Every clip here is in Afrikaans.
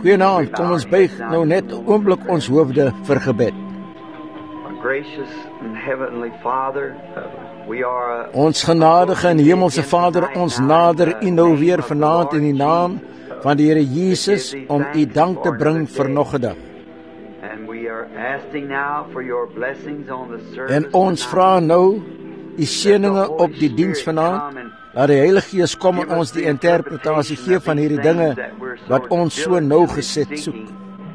Goeienaand, kom ons buig nou net 'n oomblik ons hoofde vir gebed. Ons genadige en hemelse Vader, ons nader U nou weer vanaand in die naam van die Here Jesus om U dank te bring vir nog 'n dag. En ons vra nou U seëninge op die diens vanaand. Laat die Heilige Gees kom en ons die interpretasie gee van hierdie dinge wat ons so nougeset soek.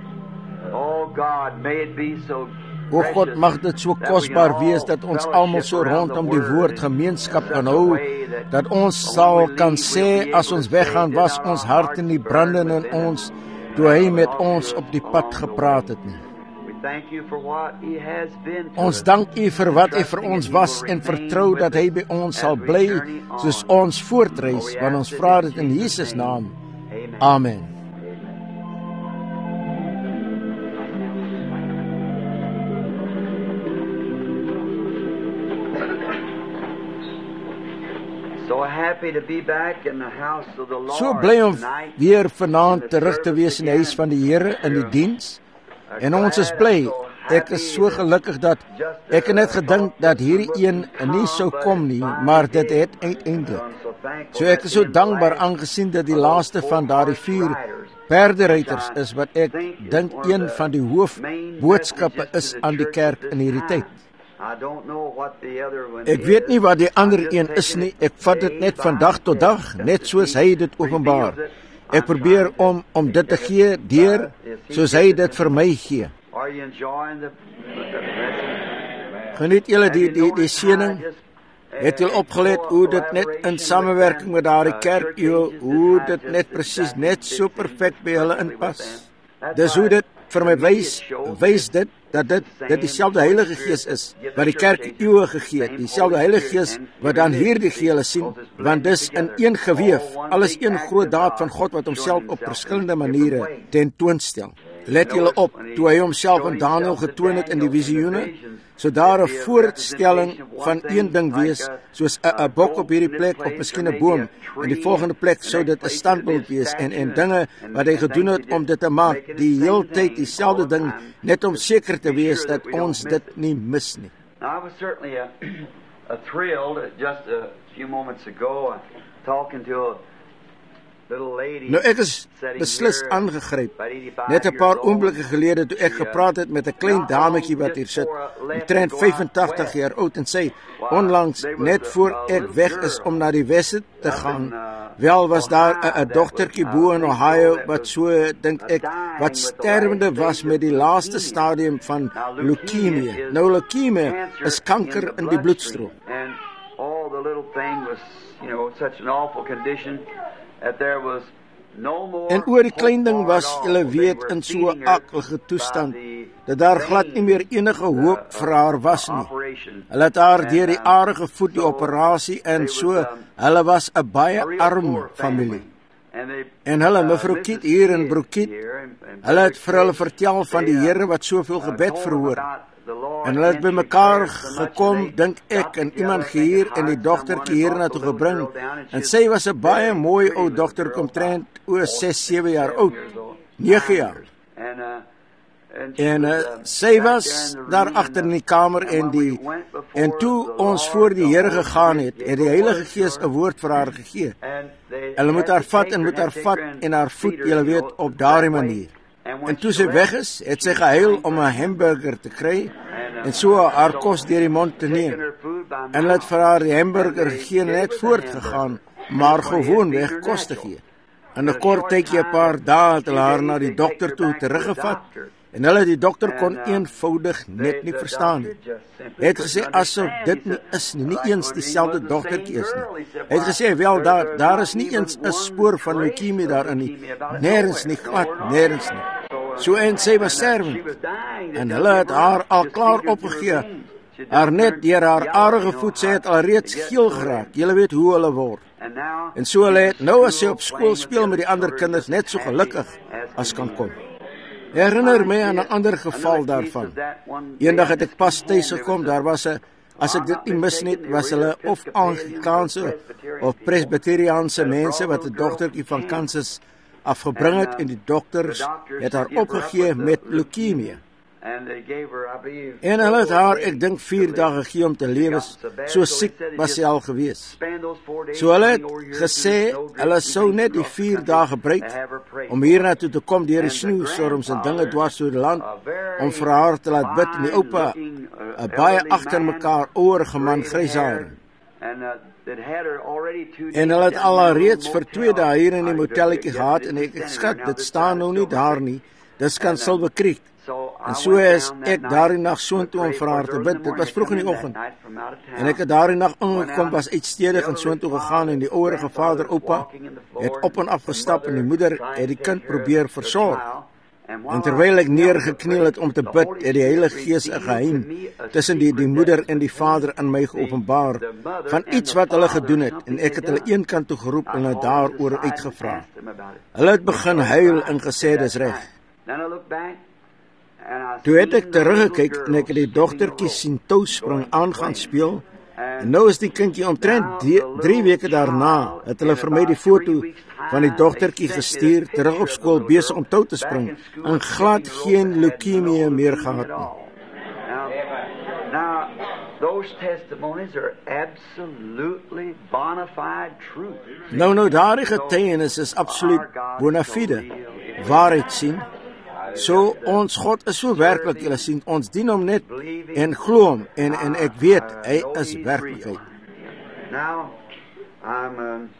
O God, mag dit so kosbaar wees dat ons almal so rondom die woord gemeenskap kan hou, dat ons sal kan sê as ons weggaan, was ons harte nie brandend in ons toe hy met ons op die pad gepraat het nie. Ons dank U vir wat hy vir ons was en vertrou dat hy by ons sal bly soos ons voortreis, want ons vra dit in Jesus naam. Amen. So bly om weer vanaand terug te wees in die huis van die Here in die diens. En ons is bly. Ek is so gelukkig dat ek net gedink dat hierdie een nie sou kom nie, maar dit het uiteindelik. So ek is so dankbaar aangesien dat die laaste van daardie 4 perderuiters is wat ek dink een van die hoofboodskappe is aan die kerk in hierdie tyd. Ek weet nie wat die ander een is nie, ek vat dit net van dag tot dag, net soos hy dit openbaar. Ek probeer om dit te gee deur soos hy dit vir my gee. Geniet julle die seëning? Het julle opgelet hoe dit net in samewerking met daardie kerk, hoe dit net presies net so perfek by hulle inpas? Dis hoe dit vir my wys dit dat dit dieselfde Heilige Gees is wat die kerk eeue gegee het, dieselfde Heilige Gees wat dan hierdie gele sien, want dis in een geweef, alles een groot daad van God wat homself op verskillende maniere tentoonstel. Let julle op, toe hy homself aan Daniël getoon het in die visioene, so daar 'n voorstelling van een ding wees, soos 'n bok op hierdie plek of miskien 'n boom, en die volgende plek sou dit 'n standbeeld wees, en dinge wat hy gedoen het om dit te maak, die hele tyd dieselfde ding, net om seker te wees dat ons dit nie mis nie. I was certainly thrilled just a few moments ago talking to a Nou ek is beslis aangegryp. Net 'n paar oomblikke gelede toe ek gepraat het met 'n klein dametjie wat hier sit, omtrent 85 jaar oud, en sy onlangs net voor ek weg is om na die Weste te gaan, wel was daar 'n dogtertjie bo in Ohio wat so dink ek wat sterwende was met die laaste stadium van leukemie. Nou leukemie is kanker in die bloedstroom. And all the little thing was, such an awful condition. En oor die klein ding was, julle weet, in so 'n akelige toestand, dat daar glad nie meer enige hoop vir haar was nie. Hulle het haar deur die are gevoed, die operasie, en so, hulle was 'n baie arm familie. En hulle, mevrou Kiet hier in Broekiet, hulle het vir hulle vertel van die Here wat soveel gebed verhoor. En hulle het by mekaar gekom, dink ek, en iemand gehuur en die dogtertjie hier na toe gebring. En sy was 'n baie mooi ou dogter, omtrent 6-7 jaar oud, 9 jaar. En sy was daar agter in die kamer en toe ons voor die Here gegaan het die Heilige Gees 'n woord vir haar gegee. Hulle moet haar vat en haar voed, julle weet, op daardie manier. En toe sy weg is, het sy gehuil om 'n hamburger te kry en so haar kos deur die mond te neem. En hulle het vir haar die hamburger gegee en net voortgegaan, maar gewoonweg kos te gee. In 'n kort tydjie, 'n paar dae, het hulle haar na die dokter toe teruggevat en hulle die dokter kon eenvoudig net nie verstaan nie. Hy het gesê asof dit nie is nie eens dieselfde dogtertjie is nie. Hy het gesê, wel, daar is nie eens 'n spoor van leukemie daarin nie, nêrens nie, glad nêrens nie. So, en sy was sterwend, en hulle het haar al klaar opgegee, haar net deur haar are gevoed, sy het al reeds geel geraak, julle weet hoe hulle word. En so hulle het, nou as sy op skool speel met die ander kinders, net so gelukkig as kan kom. Herinner my aan 'n ander geval daarvan. Eendag het ek pas tuis gekom, daar was 'n, as ek dit nie mis nie, was hulle of Anglikaanse of Presbyteriaanse mense wat 'n dogtertjie van Kansas afgebring het en die dokters het haar opgegee met leukemie. En hulle het haar, ek dink 4 dae gegee om te lewe, so siek was sy al gewees. So hulle het gesê, hulle sou net die 4 dae gebruik om hiernatoe te kom deur die sneeustorms en dinge dwars oor die land, om vir haar te laat bid, en die oupa, 'n baie agter mekaar ouerige man, grys hare. En hulle het al reeds vir 2 dae hier in die motelletjie gehad, en ek skat, dit staan nou nie daar nie, dis kan Silver Creek. En so is ek daardie nag soontoe om vir haar te bid. Dit was vroeg in die oggend. En ek het daardie nag ingekom, was uitstedig en soontoe gegaan, en die ouerige vader, oupa, het op en af gestap, en die moeder het die kind probeer versorg. En terwyl ek neergekniel het om te bid, het die Heilige Gees 'n geheim tussen die moeder en die vader in my geopenbaar, van iets wat hulle gedoen het, en ek het hulle een kant toe geroep en hulle daaroor uitgevra. Hulle het begin huil en gesê, dis reg. Toe het ek teruggekyk en ek het die dogtertjie sien touspring aan gaan speel, en nou is die kindjie omtrent 3 weke daarna, het hulle vir my die foto van die dogtertjie gestuur, terug op skool besig om tou te spring, en glad geen leukemie meer gehad nie. Now, those testimonies are absolutely bona fide truth. Nou, daardie getuienis is absoluut bona fide, waarheid sien. So, ons God is so werklik, julle sien, ons dien hom net en glo hom, en ek weet, hy is werklikheid. Now, I'm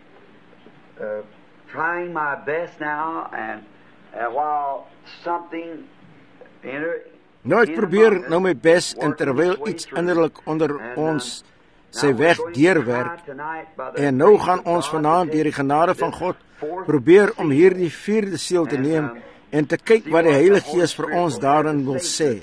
trying my best now, and while something Nou, ek probeer nou my bes, en terwyl iets innerlik onder ons sy weg deurwerk, en nou gaan ons vanaand deur die genade van God probeer om hierdie 4de seël te neem, en te kyk wat die Heilige Gees vir ons daarin wil sê.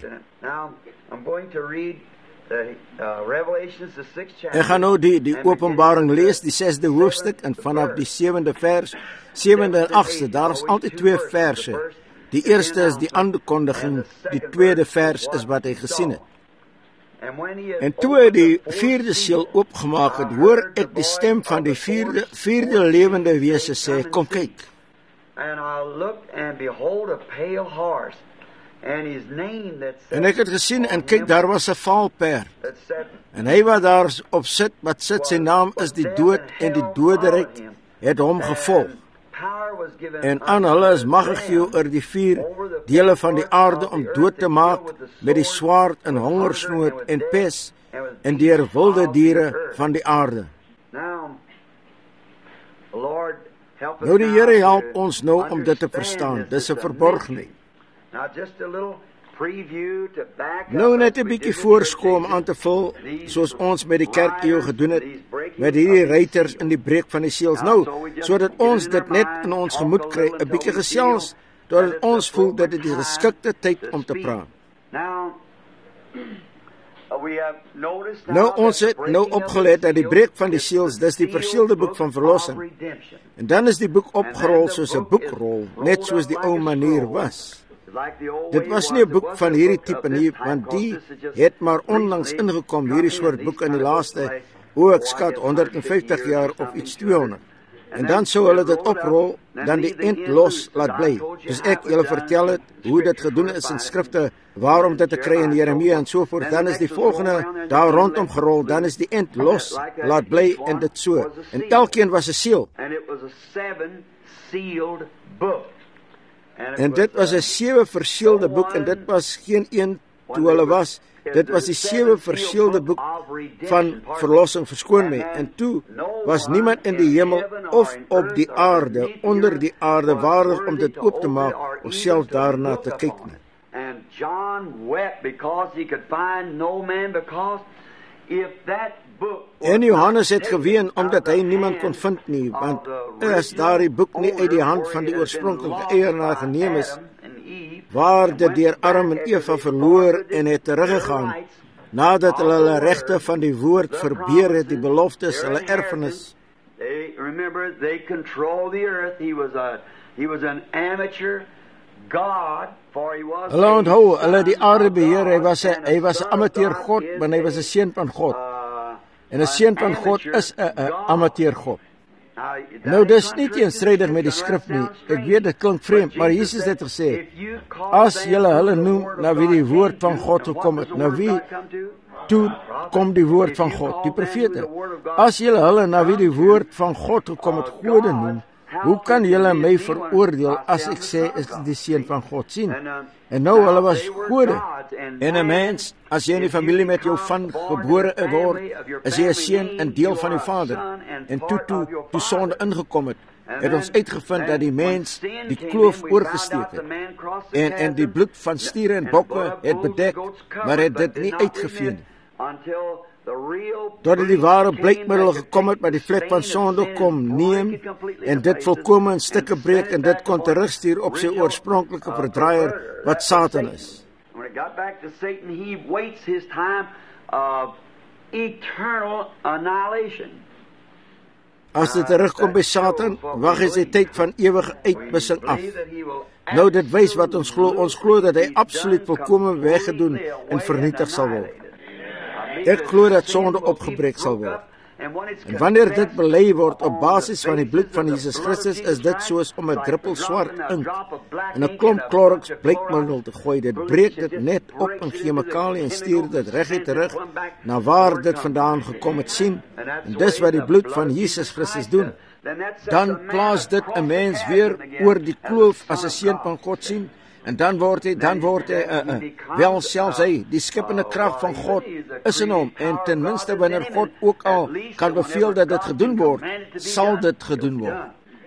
Ek gaan nou die Openbaring lees, die 6de hoofstuk, en vanaf die 7de vers, 7de en 8ste, daar is altyd 2 verse. Die eerste is die aankondiging, die 2de vers is wat hy gesien het. En toe hy die 4de seël oopgemaak het, hoor ek die stem van die vierde lewende wese sê, kom kyk. En ek het gesien en kyk, daar was 'n vaalperd. En hy wat daar op sit, wat sit, sy naam is die dood, en die doderyk het hom gevolg. En aan hulle is mag gegee oor die 4 dele van die aarde om dood te maak met die swaard en hongersnood en pes en deur wilde diere van die aarde. Nou die Here help ons nou om dit te verstaan. Dis 'n verborgenheid. Nou net 'n bietjie voorskou om aan te vul, soos ons met die kerk eeu gedoen het, met hierdie ruiters in die breek van die seels. Nou, sodat ons dit net in ons gemoed kry, 'n bietjie gesels, totdat ons voel dat dit die geskikte tyd om te praat. Nou, ons het nou opgelet dat die breek van die seels, dis die verseelde boek van verlossing. En dan is die boek opgerol soos 'n boekrol, net soos die ou manier was. Dit was nie 'n boek van hierdie tipe nie, want die het maar onlangs ingekom, hierdie soort boek in die laaste, ek skat 150 jaar of iets 200. En dan sou hulle dit oprol, dan die end los laat bly. Dus ek julle vertel het, hoe dit gedoen is in skrifte, waarom dit te kry in Jeremia en so voort, dan is die volgende daar rondom gerol, dan is die end los laat bly, en dit so. En elkeen was 'n seël. En dit was 'n 7 verseelde boek, en dit was geen een toe hulle was. Dit was die 7 verseelde boek van verlossing, verskoon my. En toe was niemand in die hemel of op die aarde, onder die aarde, waardig om dit oop te maak of self daarna te kyk nie. And John wept because he could find no man, because if that book En Johannes het geween omdat hy niemand kon vind nie, want as daardie boek nie uit die hand van die oorspronklike eienaar geneem is, waar dit deur Adam en Eva verloor en het teruggegaan, nadat hulle regte van die woord verbeur het, die beloftes, hulle erfenis. Remember, they control the earth. He was an amateur God, for he was. Hulle onthou, hulle die aarde beheer, hy was 'n amateur God, maar hy was 'n seun van God. En 'n seun van God is 'n amateur God. Nou, dis nie teenstrydig met die skrif nie. Ek weet dit klink vreemd, maar Jesus het gesê, as julle hulle noem na wie die woord van God gekom het, na wie toe kom die woord van God, die profete. As julle hulle na wie die woord van God gekom het, gode noem, hoe kan julle my veroordeel as ek sê is die seun van God sien? En nou hulle was gode. En 'n mens, as jy in die familie met jou van gebore word, is jy 'n seun en deel van die Vader. En toe sonde ingekom het ons uitgevind dat die mens die kloof oorgesteek het. En die bloed van stiere en bokke het bedek, maar het dit nie uitgevee nie. Totdat die ware blykmiddel gekom het, maar die vlek van sonde kom neem en dit volkome in stukke breek en dit kon terugstuur op sy oorspronklike verdraaier wat Satan is. When it got back to Satan, he waits his time of eternal annihilation. As dit terugkom by Satan, wag hy sy tyd van ewige uitwissing af. Nou dit wys wat ons glo dat hy absoluut volkome weggedoen en vernietig sal word. Ek glo dat sonde opgebreek sal word. En wanneer dit bely word op basis van die bloed van Jesus Christus, is dit soos om 'n druppel swart ink en 'n klomp Clorox blykmiddel te gooi. Dit breek dit net op in chemikalie en stuur dit reguit terug na waar dit vandaan gekom het sien. En dis wat die bloed van Jesus Christus doen. Dan plaas dit 'n mens weer oor die kloof as 'n seun van God sien. En dan word hy wel selfs hy, die skippende krag van God is in hom. En ten minste wanneer God ook al kan beveel dat dit gedoen word, sal dit gedoen word.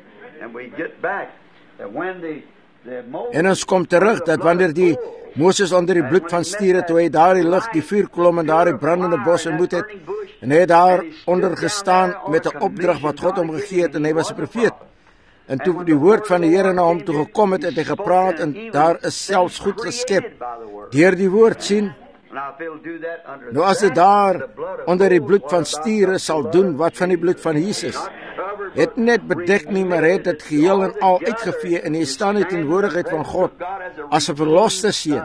En ons kom terug dat wanneer die Moses onder die bloed van stiere, toe hy daar die lig, die vuurkolom en daar die brandende bos ontmoet het, en hy het daar onder gestaan met 'n opdrag wat God hom gegee het, en hy was 'n profeet. En toe die woord van die Here na hom toe gekom het, het hy gepraat en daar is selfs goed geskep deur die woord sien. Nou as dit daar onder die bloed van stiere sal doen, wat van die bloed van Jesus? Het net bedek nie, maar het dit geheel en al uitgevee en hy staan in teenwoordigheid van God as 'n verloste seun.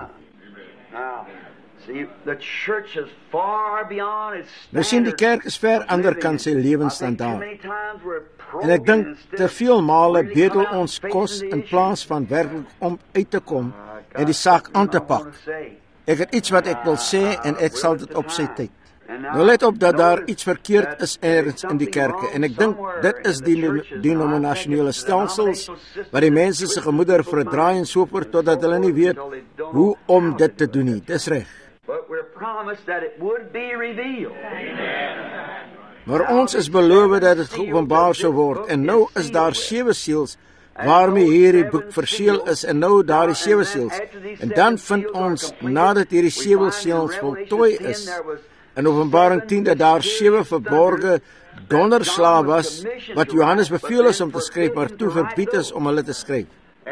Nou sien die kerk is ver ander kant sy lewensstandaard. En ek dink te veel male bedel ons kos in plaas van werklik om uit te kom en die saak aan te pak. Ek het iets wat ek wil sê en ek sal dit op sy tyd. Nou let op dat daar iets verkeerd is ergens in die kerke en ek dink dit is die denominasionele stelsels wat die mense se gemoeder verdraai en so voort totdat hulle nie weet hoe om dit te doen nie. Dis reg. Maar ons is beloof dat dit geopenbaar sou word en nou is daar 7 seels waarmee hierdie boek verseël is en nou daar die 7 seels. En dan vind ons nadat hierdie 7 seels voltooi is in Openbaring 10 dat daar 7 verborge donderslae was wat Johannes beveel is om te skryf, maar toe verbied is om hulle te skryf.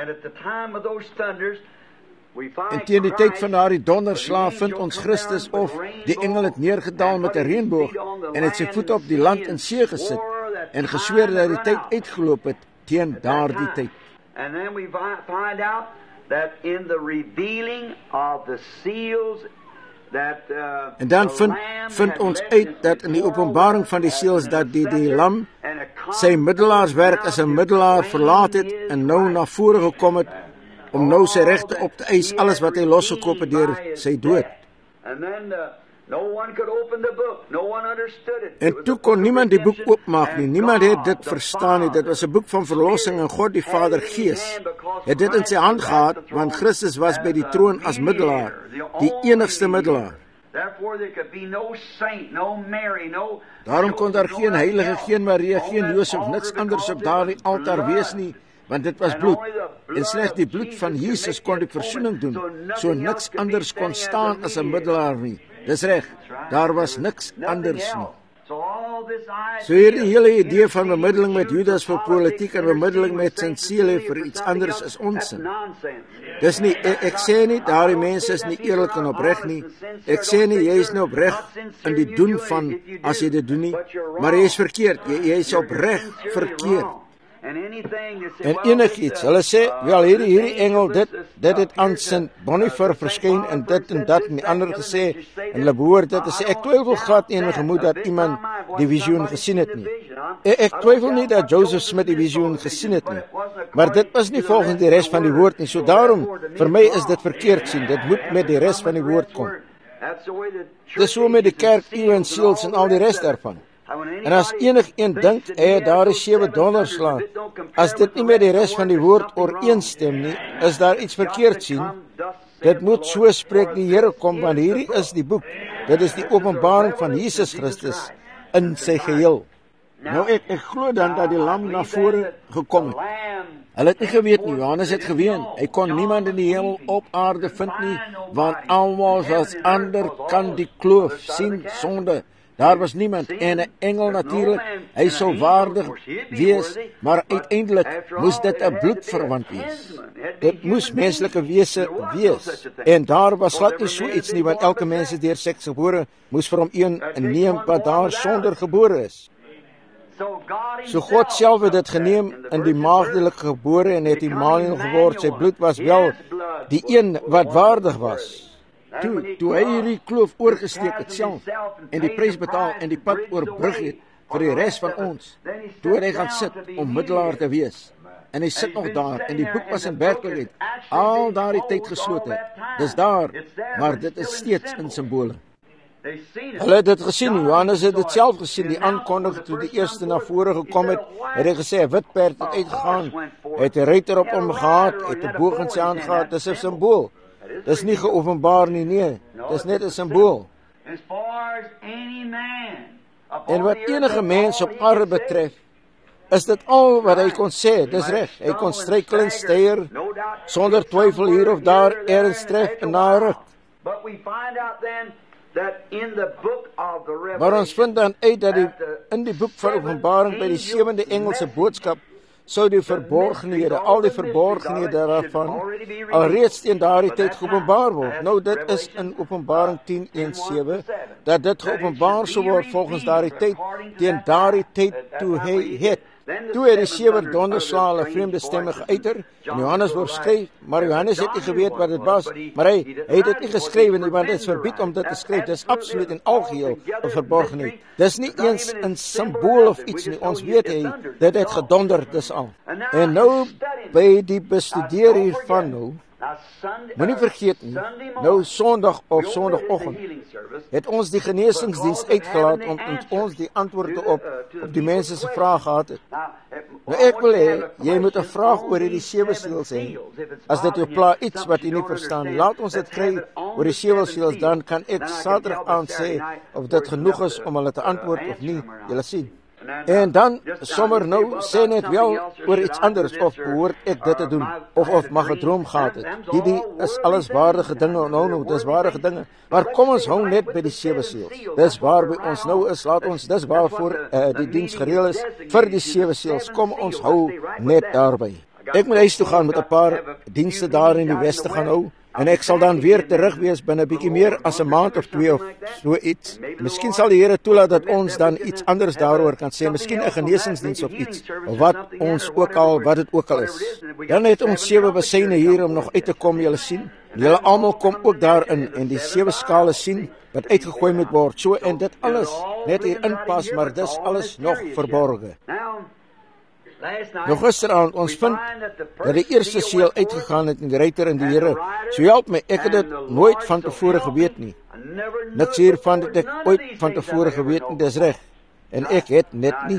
En teen die tyd van daardie donderslae vind ons Christus of die engel het neergedaal met 'n reënboog en het sy voet op die land en see gesit en gesweer dat die tyd uitgeloop het teen daardie tyd. And then we find out that in the revealing of the seals en dan vind ons uit dat in die openbaring van die seels dat die lam sy middelaarswerk as 'n middelaar verlaat het en nou na vore gekom het om nou sy regte op te eis alles wat hy losgekoop het deur sy dood. En toe kon niemand die boek oopmaak nie. Niemand het dit verstaan nie. Dit was 'n boek van verlossing en God die Vader Gees het dit in sy hand gehad, want Christus was by die troon as middelaar, die enigste middelaar. Daarom kon daar geen heilige, geen Maria, geen Josef, niks anders op daardie altaar wees nie, want dit was bloed. En slegs die bloed van Jesus kon die versoening doen, so niks anders kon staan as 'n middelaar nie. Dis reg, daar was niks anders nie. So hierdie hele idee van bemiddeling met Judas vir politiek en bemiddeling met Sint-Cele vir iets anders is onsin. Dis nie, ek sê nie, daardie mense is nie eerlik en opreg nie. Ek sê nie, jy is nie opreg in die doen van, as jy dit doen nie, maar jy is verkeerd, jy is opreg verkeerd. En enigiets, hulle sê, wel hierdie engel, dit het aan Sint Boniface verskyn en dit en dat en die ander gesê, en hulle behoort dit te sê, ek twyfel glad in my gemoed dat iemand die visioen gesien het nie. Ek twyfel nie dat Joseph Smith die visioen gesien het nie, maar dit was nie volgens die res van die woord nie, so daarom, vir my is dit verkeerd sien, dit moet met die res van die woord kom. Dis so met die kerk, eeuw en seels en al die res daarvan. En as enigeen dink, daar is 7 donderslae, as dit nie met die res van die woord ooreenstem nie, is daar iets verkeerd sien. Dit moet so spreek die Here kom, want hierdie is die boek. Dit is die openbaring van Jesus Christus in sy geheel. Nou ek glo dan dat die lam na vore gekom het. Hulle het nie geweet nie, Johannes het geween. Hy kon niemand in die hemel op aarde vind nie, want almal was ander kan die kloof sien sonde. Daar was niemand, en 'n engel natuurlik, hy sou waardig wees, maar uiteindelik moes dit 'n bloedverwant wees. Dit moes menslike wese wees, en daar was glad nie so iets nie, want elke mens is deur seks gebore, moes vir hom een neem wat daar sonder gebore is. So God self het dit geneem in die maagdelike gebore en het Immanuel geword, sy bloed was wel die een wat waardig was. Toe hy hierdie kloof oorgesteek het self, en die prys betaal en die pad oorbrug het vir die res van ons, toe hy gaan sit om middelaar te wees, en hy sit nog daar, en die boek was in werklikheid al daardie tyd geslote, dis daar, maar dit is steeds in simbole. Hulle het dit gesien, Johannes het dit self gesien, die aankondiging toe die eerste na vore gekom het hy gesê, 'n wit perd het uitgegaan, het 'n ruiter op hom gehad, het 'n boog in sy hand gehad, dis 'n simbool. Dis nie geopenbaar nie, nee, dis net 'n simbool. En wat enige mens op aarde betref, is dit al wat hy kon sê, dis reg. Hy kon struikel en steier, sonder twyfel hier of daar ergens tref en na ruk. Maar ons vind dan uit dat in die boek van Openbaring by die 7de engelse boodskap sou die verborgenhede, al die verborgenhede daarvan alreeds teen daardie tyd geopenbaar word. Nou dit is in Openbaring 10:1-7 dat dit geopenbaar sou word volgens daardie tyd, teen daardie tyd toe hy het. Toe het die 7 donderslae 'n vreemde stemme geuiter, en Johannes wou skryf, maar Johannes het nie geweet wat dit was, maar hy het dit nie geskryf nie, want dit is verbied om dit te skryf, dit is absoluut en algeheel verborgenheid. Dis nie eens 'n simbool of iets nie, ons weet hy, dit het gedonder, dis al. En nou, by die bestudeer hiervan nou, moenie vergeet nie, nou Sondag of Sondagoggend het ons die genesingsdiens uitgelaat om ons die antwoorde op die mense se vrae gehad het. Nou ek wil hê, jy moet 'n vraag oor die 7 seels hê. As dit jou pla iets wat jy nie verstaan, laat ons dit kry oor die 7 seels, dan kan ek Saterdag aand sê of dit genoeg is om hulle te antwoord of nie, julle sien. En dan, sommer nou, sê net wel oor iets anders, of behoort ek dit te doen, of mag 'n droom gehad het. Hierdie is alles waardige dinge, nou, dis waardige dinge. Maar kom ons hou net by die 7 seels. Dis waar by ons nou is, laat ons, dis waarvoor die diens gereël is, vir die 7 seels. Kom ons hou net daarby. Ek moet huis toe gaan met 'n paar dienste daar in die Weste gaan hou, en ek sal dan weer terug wees binne 'n bietjie meer as 'n maand of 2 of so iets. Miskien sal die Here toelaat dat ons dan iets anders daaroor kan sê, miskien 'n genesingsdiens of iets, of wat dit ook al is. Dan het ons 7 besyne hier om nog uit te kom, julle sien. Julle almal kom ook daarin, en die 7 skale sien wat uitgegooi moet word, so, en dit alles net hier inpas, maar dis alles nog verborge. Nou gisteraand, ons vind dat die eerste seel uitgegaan het en die ruiter en die Here, so help my, ek het dit nooit van tevore geweet nie. Niks hiervan het ek ooit van tevore geweet nie, dis reg. En ek het net nie.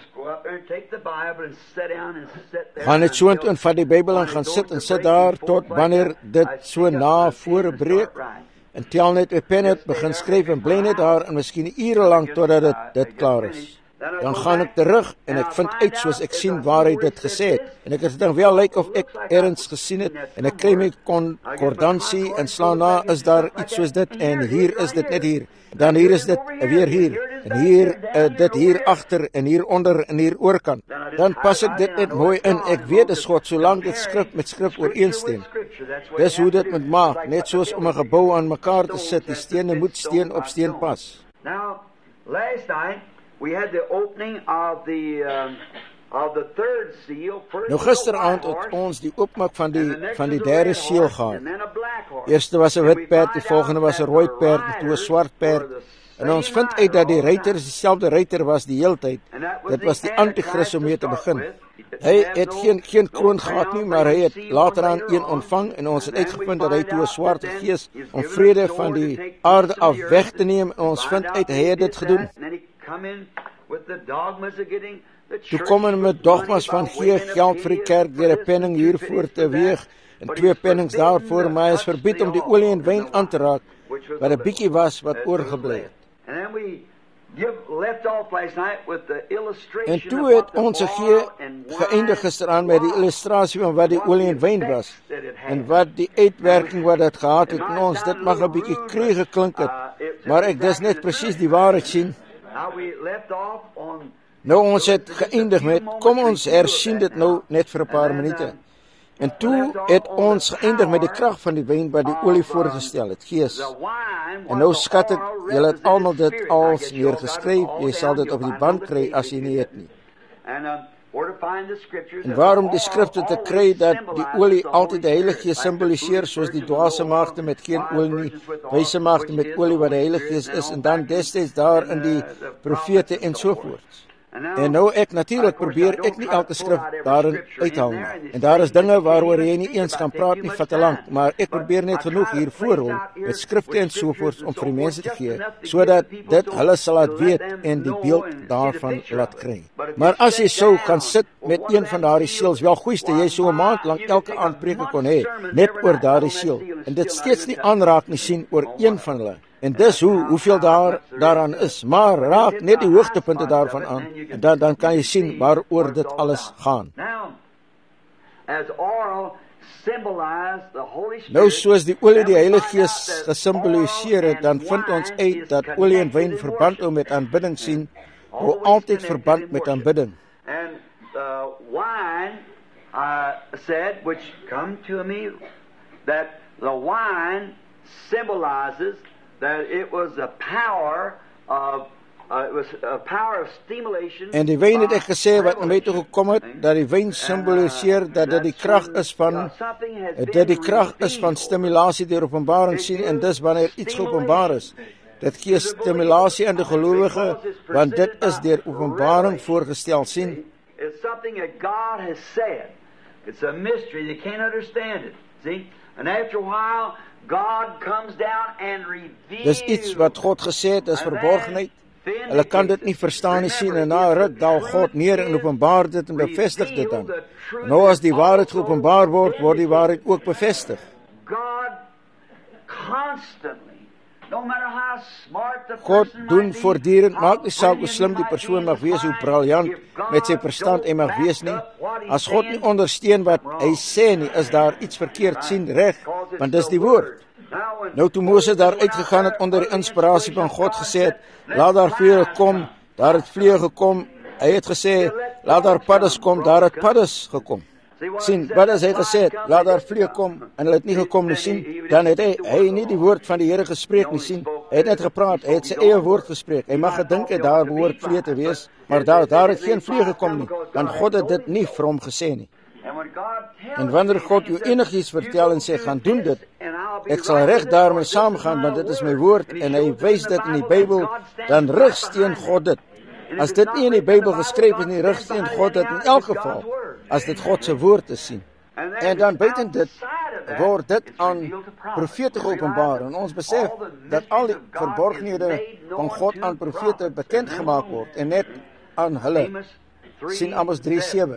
Gaan net so en vat die Bybel en gaan sit daar tot wanneer dit so na vore breek, en tel net 'n pen het, begin skryf en bly net daar, en miskien ure lank totdat dit klaar is. Dan gaan ek terug en ek vind uit soos ek sien waar hy dit gesê het. En ek het dit wel lyk of ek ergens gesien het, en ek kry my konkordansie en slaan na, is daar iets soos dit, en hier is dit net hier. Dan hier is dit weer hier, en hier dit hier agter, en hier onder, en hier oorkant. Dan pas ek dit net mooi in. Ek weet dis God, solank dit skrif met skrif ooreenstem. Dis hoe dit moet maak, net soos om 'n gebou aan mekaar te sit, die stene moet steen op steen pas. Now, last night we had the opening of Nou gisteraand het ons die oopmaak van die derde seël gehad. Eerste was 'n wit perd, die volgende was 'n rooi perd, en toe 'n swart perd. En ons vind uit dat die ruiter dieselfde ruiter was die hele tyd. Dit was die anti-kris om mee te begin. Hy het geen kroon gehad nie, maar hy het later aan een ontvang en ons het uitgevind dat hy toe 'n swart gees om vrede van die aarde af weg te neem. En ons vind uit hy het dit gedoen. Toe kom hy met dogmas van gee geld vir die kerk deur 'n penning hiervoor te weeg en 2 pennings daarvoor, maar hy is verbied om die olie en wyn aan te raak wat 'n bietjie was wat oorgebly het. En toe het ons geëindig gisteraan met die illustrasie van wat die olie en wyn was en wat die uitwerking wat dit gehad het in ons. Dit mag 'n bietjie kree geklink het, maar ek dis net presies die waarheid sien. Nou ons het geëindig met, kom ons hersien dit nou net vir 'n paar minute. En toe het ons geëindig met die krag van die wyn wat die olie voorgestel het, gees. En nou skat ek, julle het almal dit al neergeskryf, jy sal dit op die band kry as jy nie het nie. En waarom die skrifte te kry dat die olie altyd die Heilige Gees simboliseer, soos die dwaase maagde met geen olie nie, wyse maagde met olie wat die Heilige Gees is, en dan destyds daar in die profete en sovoorts. En nou ek natuurlik probeer ek nie elke skrif daarin uithaal nie. En daar is dinge waaroor jy nie eens kan praat nie, vat te lank, maar ek probeer net genoeg hier voorhou met skrifte en sovoorts om vir die mense te gee, sodat dit hulle sal laat weet en die beeld daarvan laat kry. Maar as jy sou gaan sit met een van daardie seels, wel goeieste jy so 'n maand lank elke aand preke kon hê, net oor daardie seel, en dit steeds nie aanraak nie sien oor een van hulle. En dis hoeveel daaraan is, maar raak net die hoogtepunte daarvan aan, en dan kan jy sien waaroor dit alles gaan. Nou soos die olie die Heilige Gees gesimboliseer het, dan vind ons uit dat olie en wyn verband hou met aanbidding sien, hou altyd verband met aanbidding. And wine, said, which come to me, that the wine symbolizes that it was a power of stimulation. En die wyn het ek gesê wat na my toe gekom het, dat die wyn simboliseer dat dit die krag is van stimulasie deur openbaring sien, en dis wanneer iets geopenbaar is. Dit gee stimulasie aan die gelowige, want dit is deur openbaring voorgestel sien. It's something that God has said. It's a mystery, you can't understand it. See? And after a while God comes down and reveals. Dis iets wat God gesê het, is verborgenheid. Hulle kan dit nie verstaan nie sien, en na ruk daal God neer en openbaar dit en bevestig dit dan. Nou as die waarheid geopenbaar word, word die waarheid ook bevestig. God constantly, no matter how smart the God person doen might be, voortdurend, maak nie saak hoe slim die persoon mag wees, hoe briljant met sy verstand hy mag wees nie. As God nie ondersteun wat hy sê nie, is daar iets verkeerd sien reg, want dis die woord. Nou toe Moses daar uitgegaan het onder die inspirasie van God gesê het, laat daar vleuë kom, daar het vleuë gekom. Hy het gesê, laat daar paddes kom, daar het paddes gekom. Sien, wat as hy gesê het, laat daar vleuë kom, en hulle het nie gekom nie sien, dan het hy nie die woord van die Here gespreek nie sien. Hy het net gepraat, hy het sy eie woord gespreek. Hy mag gedink het daar behoort vleuë te wees, maar daar het geen vleuë gekom nie, want God het dit nie vir hom gesê nie. En wanneer God jou enigiets vertel en sê, gaan doen dit, ek sal reg daarmee saamgaan, want dit is my woord, en hy wys dit in die Bybel, dan rigsteen God dit. As dit nie in die Bybel geskryf is nie, rigsteen God dit in elk geval, as dit God se woord is sien. En dan buiten dit, word dit aan profete geopenbaar, en ons besef dat al die verborgenhede van God aan profete bekend gemaak word, en net aan hulle, sien Amos 3:7.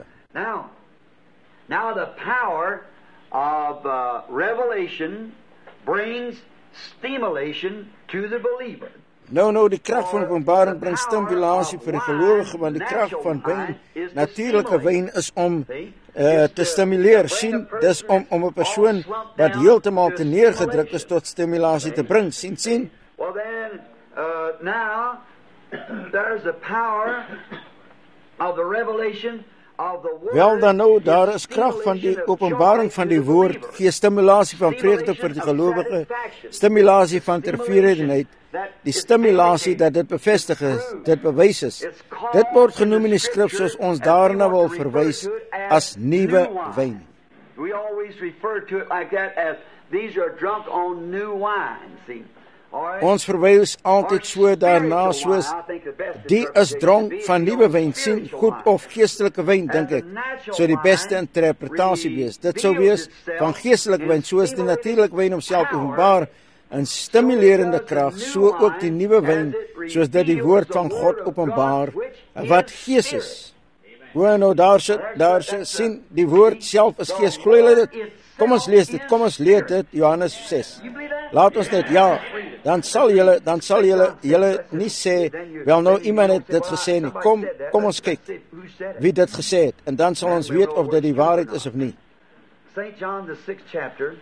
Now the power of revelation brings stimulation to the believer. Nou, die krag van openbaring bring stimulasie vir die gelowige, want die krag van wyn, natuurlike wyn, is om te stimuleer. Sien, dis om 'n persoon wat heeltemal te neergedruk is tot stimulasie te bring. Sien? Well then, now, there's the power of the revelation Wel dan nou, daar is krag van die openbaring van die woord, gee stimulasie van vreugde vir die gelowige, stimulasie van tervredenheid, die stimulasie dat dit bevestig is, dit bewys is. Dit word genoem in die skrif soos ons daarna wil verwys as nuwe wyn. We always refer to it like that as these are drunk on new wine, see. Ons verwys altyd so daarna soos die is dronk van nuwe wyn, sien, goed of geestelike wyn, dink ek, so die beste interpretasie wees. Dit sou wees van geestelike wyn, soos die natuurlike wyn homself openbaar in stimulerende krag, so ook die nuwe wyn, soos dit die woord van God openbaar, wat gees is. O, nou daar sien, die woord self is gees, glo julle dit? Kom ons lees dit, Johannes 6. Laat ons net, ja, dan sal julle nie sê, wel nou iemand het dit gesê nie, kom ons kyk, wie dit gesê het, en dan sal ons weet of dit die waarheid is of nie. St. John, the 6th chapter,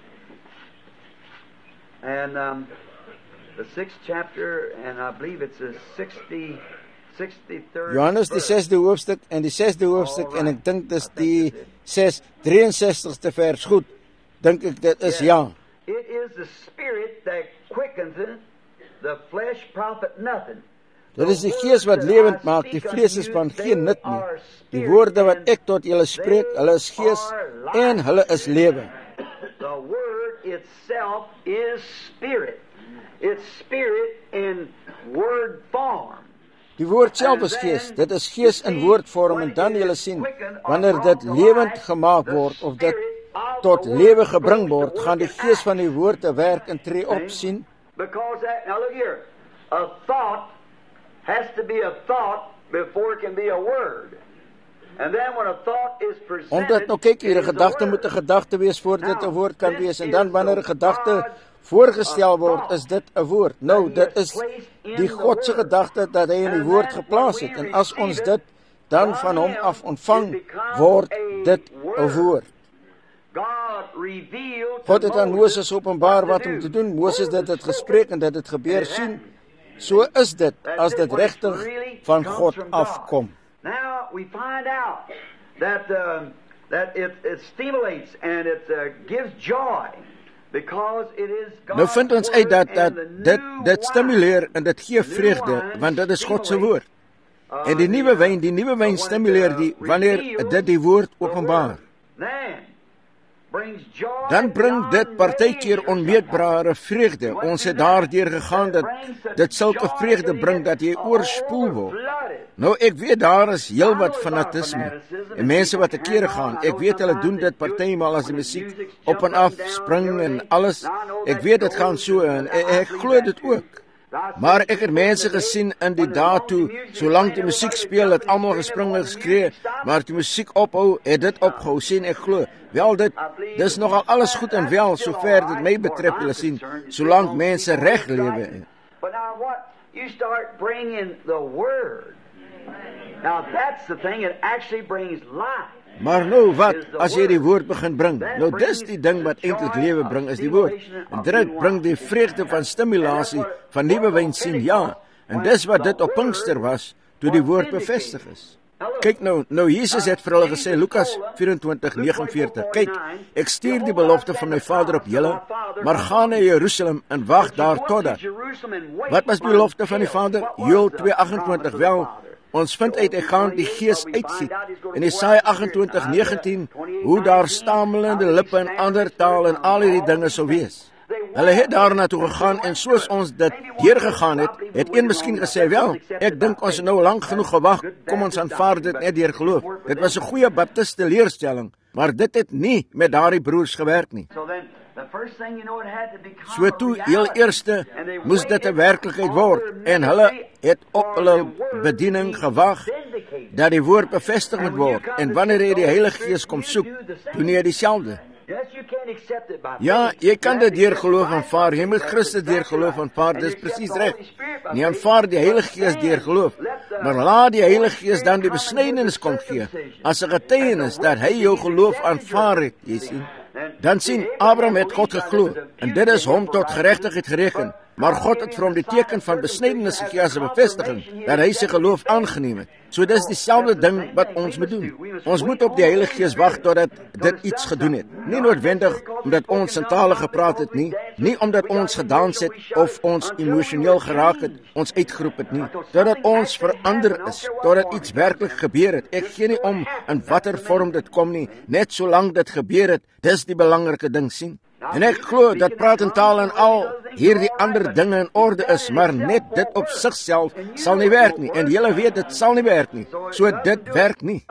and the 6th chapter, and I believe it's the 63rd Johannes die 6de hoofstuk, en die 6de hoofstuk, en ek dink dis die 63ste vers, goed, dink ek dit is, ja. It is the spirit that quickens it, the flesh profit nothing. Dit is die gees wat lewend maak, die vlees is van geen nut nie. Die woorde wat ek tot julle spreek, hulle is gees en hulle is lewe. The word itself is spirit. It's spirit in word form. Die woord self is gees, dit is gees in woordvorm, en dan julle sien, wanneer dit lewend gemaak word, of dit tot lewe gebring word, gaan die gees van die woord te werk en tree op, sien. Because that, now look here, a thought has to be a thought before it can be a word. And then when a thought is presented, Omdat, nou kyk hier, 'n gedagte moet 'n gedagte wees voordat dit 'n woord kan wees, en dan wanneer 'n gedagte voorgestel word, is dit 'n woord. Nou, dit is die God se gedagte dat hy in die woord geplaas het, en as ons dit dan van hom af ontvang, word dit 'n woord. God het aan Moses openbaar wat om te doen. Moses het gespreek en dit het gebeur, sien. So is dit, as dit regtig van God afkom. Now we find out that it stimulates and it gives joy. Nou vind ons uit dat dit stimuleer en dit gee vreugde, want dit is God se woord. En die nuwe wyn stimuleer wanneer dit die woord openbaar. Dan bring dit partykeer onmeetbare vreugde. Ons het daardeur gegaan dat dit sulke vreugde bring dat jy oorspoel word. Nou ek weet daar is heelwat fanatisme en mense wat te kere gaan. Ek weet hulle doen dit partymal as die musiek op en af spring en alles. Ek weet dit gaan so en ek glo dit ook. Maar ek het mense gesien in die dae toe, solank die musiek speel, het almal gespring en geskree, maar die musiek ophou, het dit opgehou, sien ek glo. Wel dis nogal alles goed en wel, sover dit my betref, julle sien, solank mense reg lewe. But now what? You start bringing the word. Now that's the thing, it actually brings life. Maar nou wat, as jy die woord begin bring? Nou dis die ding wat eintlik lewe bring, is die woord. En dit bring die vreugde van stimulasie, van nuwe wyn sien, ja. En dis wat dit op Pinkster was, toe die woord bevestig is. Kyk nou Jesus het vir hulle gesê, Lukas 24:49, kyk, ek stuur die belofte van my Vader op julle, maar gaan na Jerusalem en wag daar totdat. Wat was die belofte van die Vader? Joël 2:28, wel, ons vind uit, hy gaan die gees uitgiet. En Jesaja 28:19, hoe daar stamelende lippe en ander taal en al hierdie dinge sou wees. Hulle het daarna toe gegaan en soos ons dit deurgegaan het een miskien gesê, wel, ek dink ons het nou lank genoeg gewag, kom ons aanvaar dit net deur geloof. Dit was 'n goeie baptiste leerstelling, maar dit het nie met daardie broers gewerk nie. So toe, heel eerste, moes dit 'n werklikheid word, en hulle het op hulle bediening gewag, dat die woord bevestig moet word, en wanneer hy die Heilige Gees kom soek, doen hy dieselfde. Ja, jy kan dit deur geloof aanvaar, jy moet Christus deur geloof aanvaar, dis presies reg. Nie aanvaar die Heilige Gees deur geloof, maar laat die Heilige Gees dan die besnydenis kom gee, as 'n getuienis dat hy jou geloof aanvaar het, jy sien. Dan sien, Abraham het God geglo, en dit is hom tot geregtigheid gereken. Maar God het vir hom die teken van besnydenis gegee as 'n bevestiging dat hy sy geloof aangeneem het. So dis dieselfde ding wat ons moet doen. Ons moet op die Heilige Gees wag totdat dit iets gedoen het. Nie noodwendig omdat ons in tale gepraat het nie omdat ons gedans het of ons emosioneel geraak het, ons uitgeroep het nie, totdat ons verander is, totdat iets werklik gebeur het. Ek gee nie om in watter vorm dit kom nie, net solank dit gebeur het, dis die belangrike ding, sien. En ek glo dat praat in tale en al hierdie ander dinge in orde is, maar net dit op sigself sal nie werk nie. En julle weet, dit sal nie werk nie. So dit werk nie.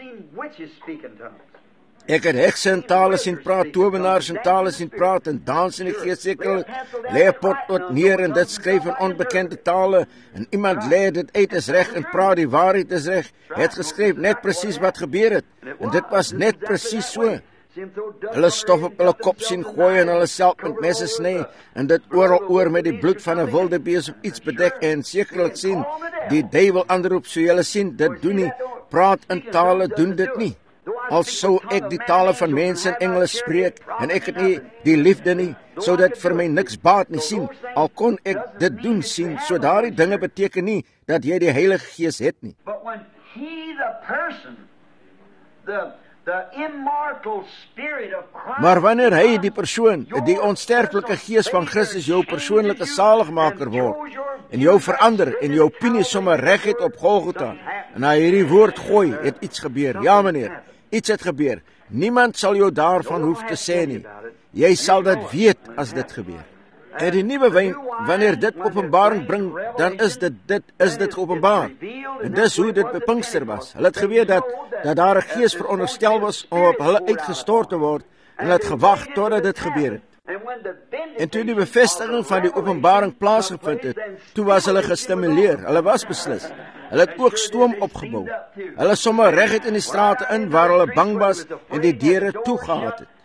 Ek het hekse in tale sien praat, towenaars in tale sien praat, en dans in die gees sekerlik, lê 'n pot tot neer en dit skryf in onbekende tale, en iemand lê dit uit is reg en praat die waarheid is reg, het geskryf net presies wat gebeur het, en dit was net presies so. Hulle stof op hulle kop sien gooi en hulle self met messe sny, en dit oor met die bloed van 'n wilde bees of iets bedek, en sekerlik sien, die duiwel aanroep, so julle sien, dit doen nie, praat in tale doen dit nie. Al sou ek die tale van mense en engele spreek, en ek het nie die liefde nie, so dit vir my niks baat nie, sien, al kon ek dit doen, sien, so daardie dinge beteken nie, dat jy die Heilige Gees het nie. Maar wanneer hy die persoon, die onsterflike Gees van Christus jou persoonlike saligmaker word, en jou verander, en jou opinie sommer reguit op Golgotha, en na hierdie woord gooi, het iets gebeur. Ja meneer, iets het gebeur. Niemand sal jou daarvan hoef te sê nie. Jy sal dit weet as dit gebeur. En die nuwe wyn, wanneer dit openbaring bring, dan is dit geopenbaar. En dis hoe dit by Pinkster was. Hulle het geweet dat daar 'n gees veronderstel was om op hulle uitgestort te word, en het gewag totdat dit gebeur het. En toe die bevestiging van die openbaring plaasgevind het, toe was hulle gestimuleer, hulle was beslis. Hulle het ook stoom opgebou. Hulle sommer reguit in die strate in waar hulle bang was en die deure toegehad het.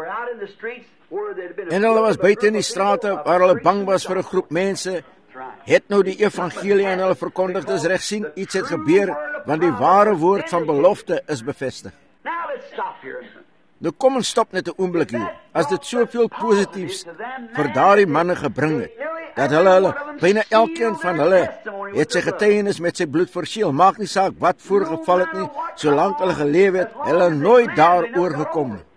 En hulle was buite in die strate waar hulle bang was vir 'n groep mense, het nou die evangelie aan hulle verkondig, dis reg sien, iets het gebeur, want die ware woord van belofte is bevestig. Nou kom ons stop net 'n oomblik hier. As dit soveel positiefs vir daardie manne gebring het, dat hulle byna elkeen van hulle het sy getuienis met sy bloed verseël, maak nie saak wat voorgeval het nie, solank hulle geleef het, hulle nooit daaroor gekom nie.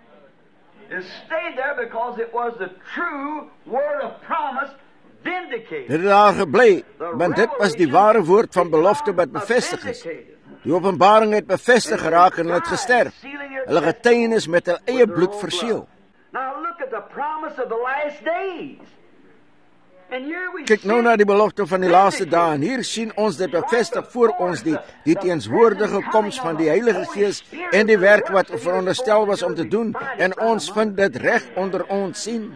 Dit het daar gebly, want dit was die ware woord van belofte wat bevestig is. Die openbaring het bevestig geraak en hulle het gesterf. Hulle getuienis met hulle eie bloed verseël. Kyk nou na die belofte van die laaste dae, en hier sien ons dit bevestig voor ons die teenswoordige koms van die Heilige Gees en die werk wat veronderstel was om te doen, en ons vind dit reg onder ons sien.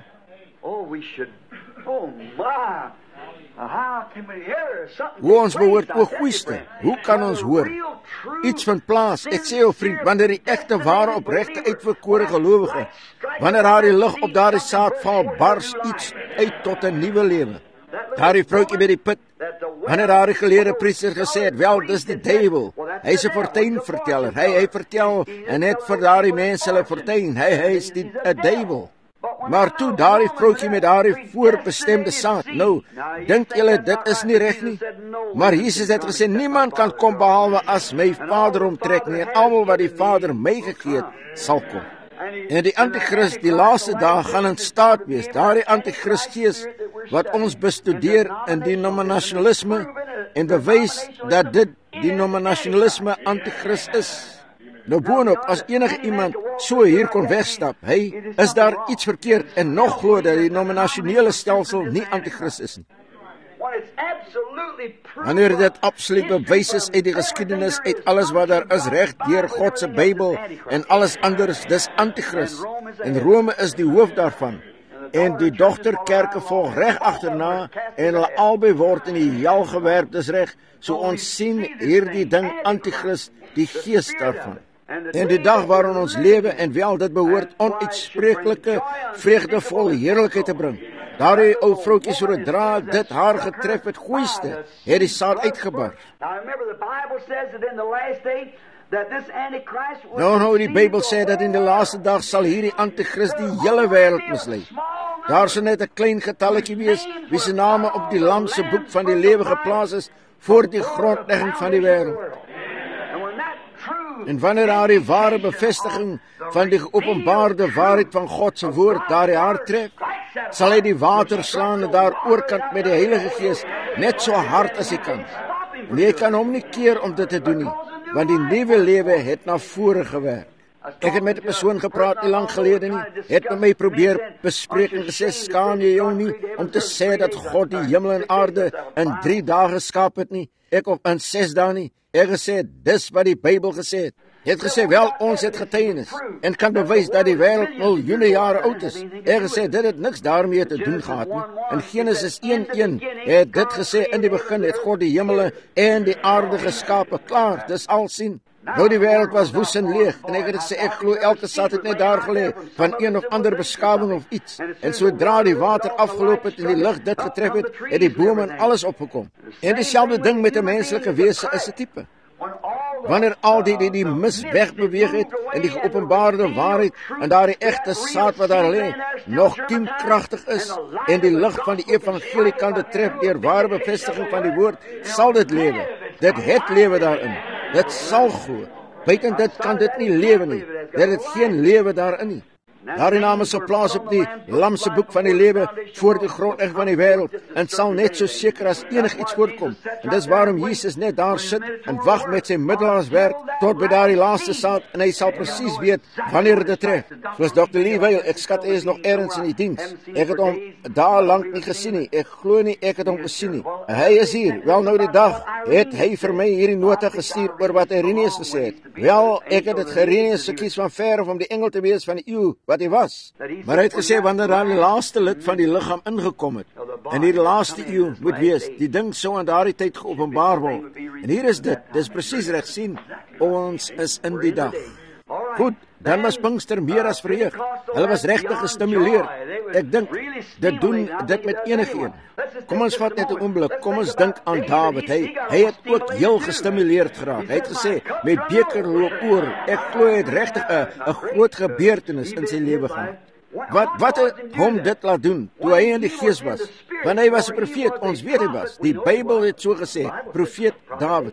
Hoe ons behoort o goeiste, hoe kan ons hoor? Iets van plaas, ek sê jou vriend, wanneer die egte ware opregte uitverkore gelowige, wanneer haar die lig op daardie saad val, bars iets uit tot 'n nuwe lewe. Daardie vroutjie by die put, wanneer haar die geleerde priester gesê het, wel, dis die duiwel, hy is 'n fortuinverteller, hy vertel en het vir daardie mense hulle fortuin, hy is die duiwel. Maar toe daardie vroutjie met daardie voorbestemde saad, nou, dink julle dit is nie reg nie? Maar Jesus het gesê, niemand kan kom behalwe as my Vader hom trek nie, en almal wat die Vader my gegee het, sal kom. En die antichrist die laaste dae gaan in staat wees, daardie antichristgees wat ons bestudeer in denominationalisme en bewys dat dit denominationalisme antichrist is. Nou boonop, as enige iemand so hier kon wegstap, is daar iets verkeerd en nog glo dat die denominasionele stelsel nie antichrist is nie. Wanneer dit absoluut bewys is uit die geskiedenis, uit alles wat daar is reg deur God se Bybel en alles anders, dis antichrist. En Rome is die hoof daarvan. En die dogterkerke volg reg agterna en hulle albei word in die hel gewerp, dis reg. So ons sien hierdie ding antichrist, die gees daarvan. En die dag waarin ons lewe, en wel dit behoort onuitspreeklike, vreugdevolle heerlikheid te bring. Daardie ou vroutjie sodra dit haar getref het goeiste, het die saad uitgebar. Nou, die Bybel sê dat in die laaste dag sal hierdie antichrist die hele wêreld mislei. Daar sal net 'n klein getalletjie wees wie se name op die lam se boek van die lewe geplaas is voor die grondlegging van die wêreld. En wanneer daar die ware bevestiging van die geopenbaarde waarheid van God se woord daar die hart tref, sal hy die water slaan en daar oorkant met die Heilige Gees net so hard as hy kan. En jy kan hom nie keer om dit te doen nie, want die nuwe lewe het na vore gewerk. Ek het met 'n persoon gepraat nie lank gelede nie, het met my probeer bespreek en gesê, skaam jy jou nie om te sê dat God die hemel en aarde in 3 dae geskaap het nie, ek op in 6 dae nie. Ek gesê, dis wat die Bybel gesê het. Het gesê, wel, ons het getuienis en kan bewys dat die wêreld miljoene jare oud is. Ek gesê, dit het niks daarmee te doen gehad nie. In Genesis 1:1 het dit gesê, in die begin het God die hemele en die aarde geskape. Klaar, dis al sien. Nou die wêreld was woes en leeg, en ek het gesê, ek glo elke stad het net daar gelê, van een of ander beskawing of iets. En sodra die water afgeloop het en die lig dit getref het, het die bome en alles opgekom. En dieselfde ding met 'n menslike wese is 'n tipe. Wanneer al die mis wegbeweeg het en die geopenbaarde waarheid en daar die egte saad wat daar lê nog kiemkragtig is en die lig van die evangelie kan dit tref deur ware bevestiging van die woord, sal dit lewe. Dit het lewe daarin. Dit sal glo. Buiten dit kan dit nie lewe nie. Dit het geen lewe daarin nie. Daarin naam is geplaas op die lam se boek van die lewe voor die grondlegging van die wêreld en sal net so seker as enigiets voorkom. En dis waarom Jesus net daar sit en wag met sy middelaarswerk tot by daardie laaste saad en hy sal presies weet wanneer dit tref. Soos Dr. Lee Weil, ek skat hy is nog ergens in die diens. Ek het hom daar lank nie gesien nie. Ek glo nie ek het hom gesien nie. Hy is hier. Wel nou die dag het hy vir my hierdie nota gestuur oor wat Irenaeus gesê het. Wel, ek het dit Irenaeus gekies van ver om die engel te wees van die eeu wat hy was. Maar hy het gesê wanneer daar die laaste lid van die liggaam ingekom het en hierdie laaste eeu moet wees, die ding sou aan daardie tyd geopenbaar word. En hier is dit, dis presies reg sien, ons is in die dag. Goed, dan was Pinkster meer as verheug. Hulle was regtig gestimuleer. Ek dink, dit doen dit met enige een. Kom ons vat net 'n oomblik, kom ons dink aan Dawid. Hy het ook heel gestimuleerd geraak. Hy het gesê, my beker loop oor. Ek glo hy het regtig 'n groot gebeurtenis in sy lewe gehad. Wat het hom dit laat doen, toe hy in die gees was? Want hy was 'n profeet, ons weet hy was. Die Bybel het so gesê, profeet Dawid.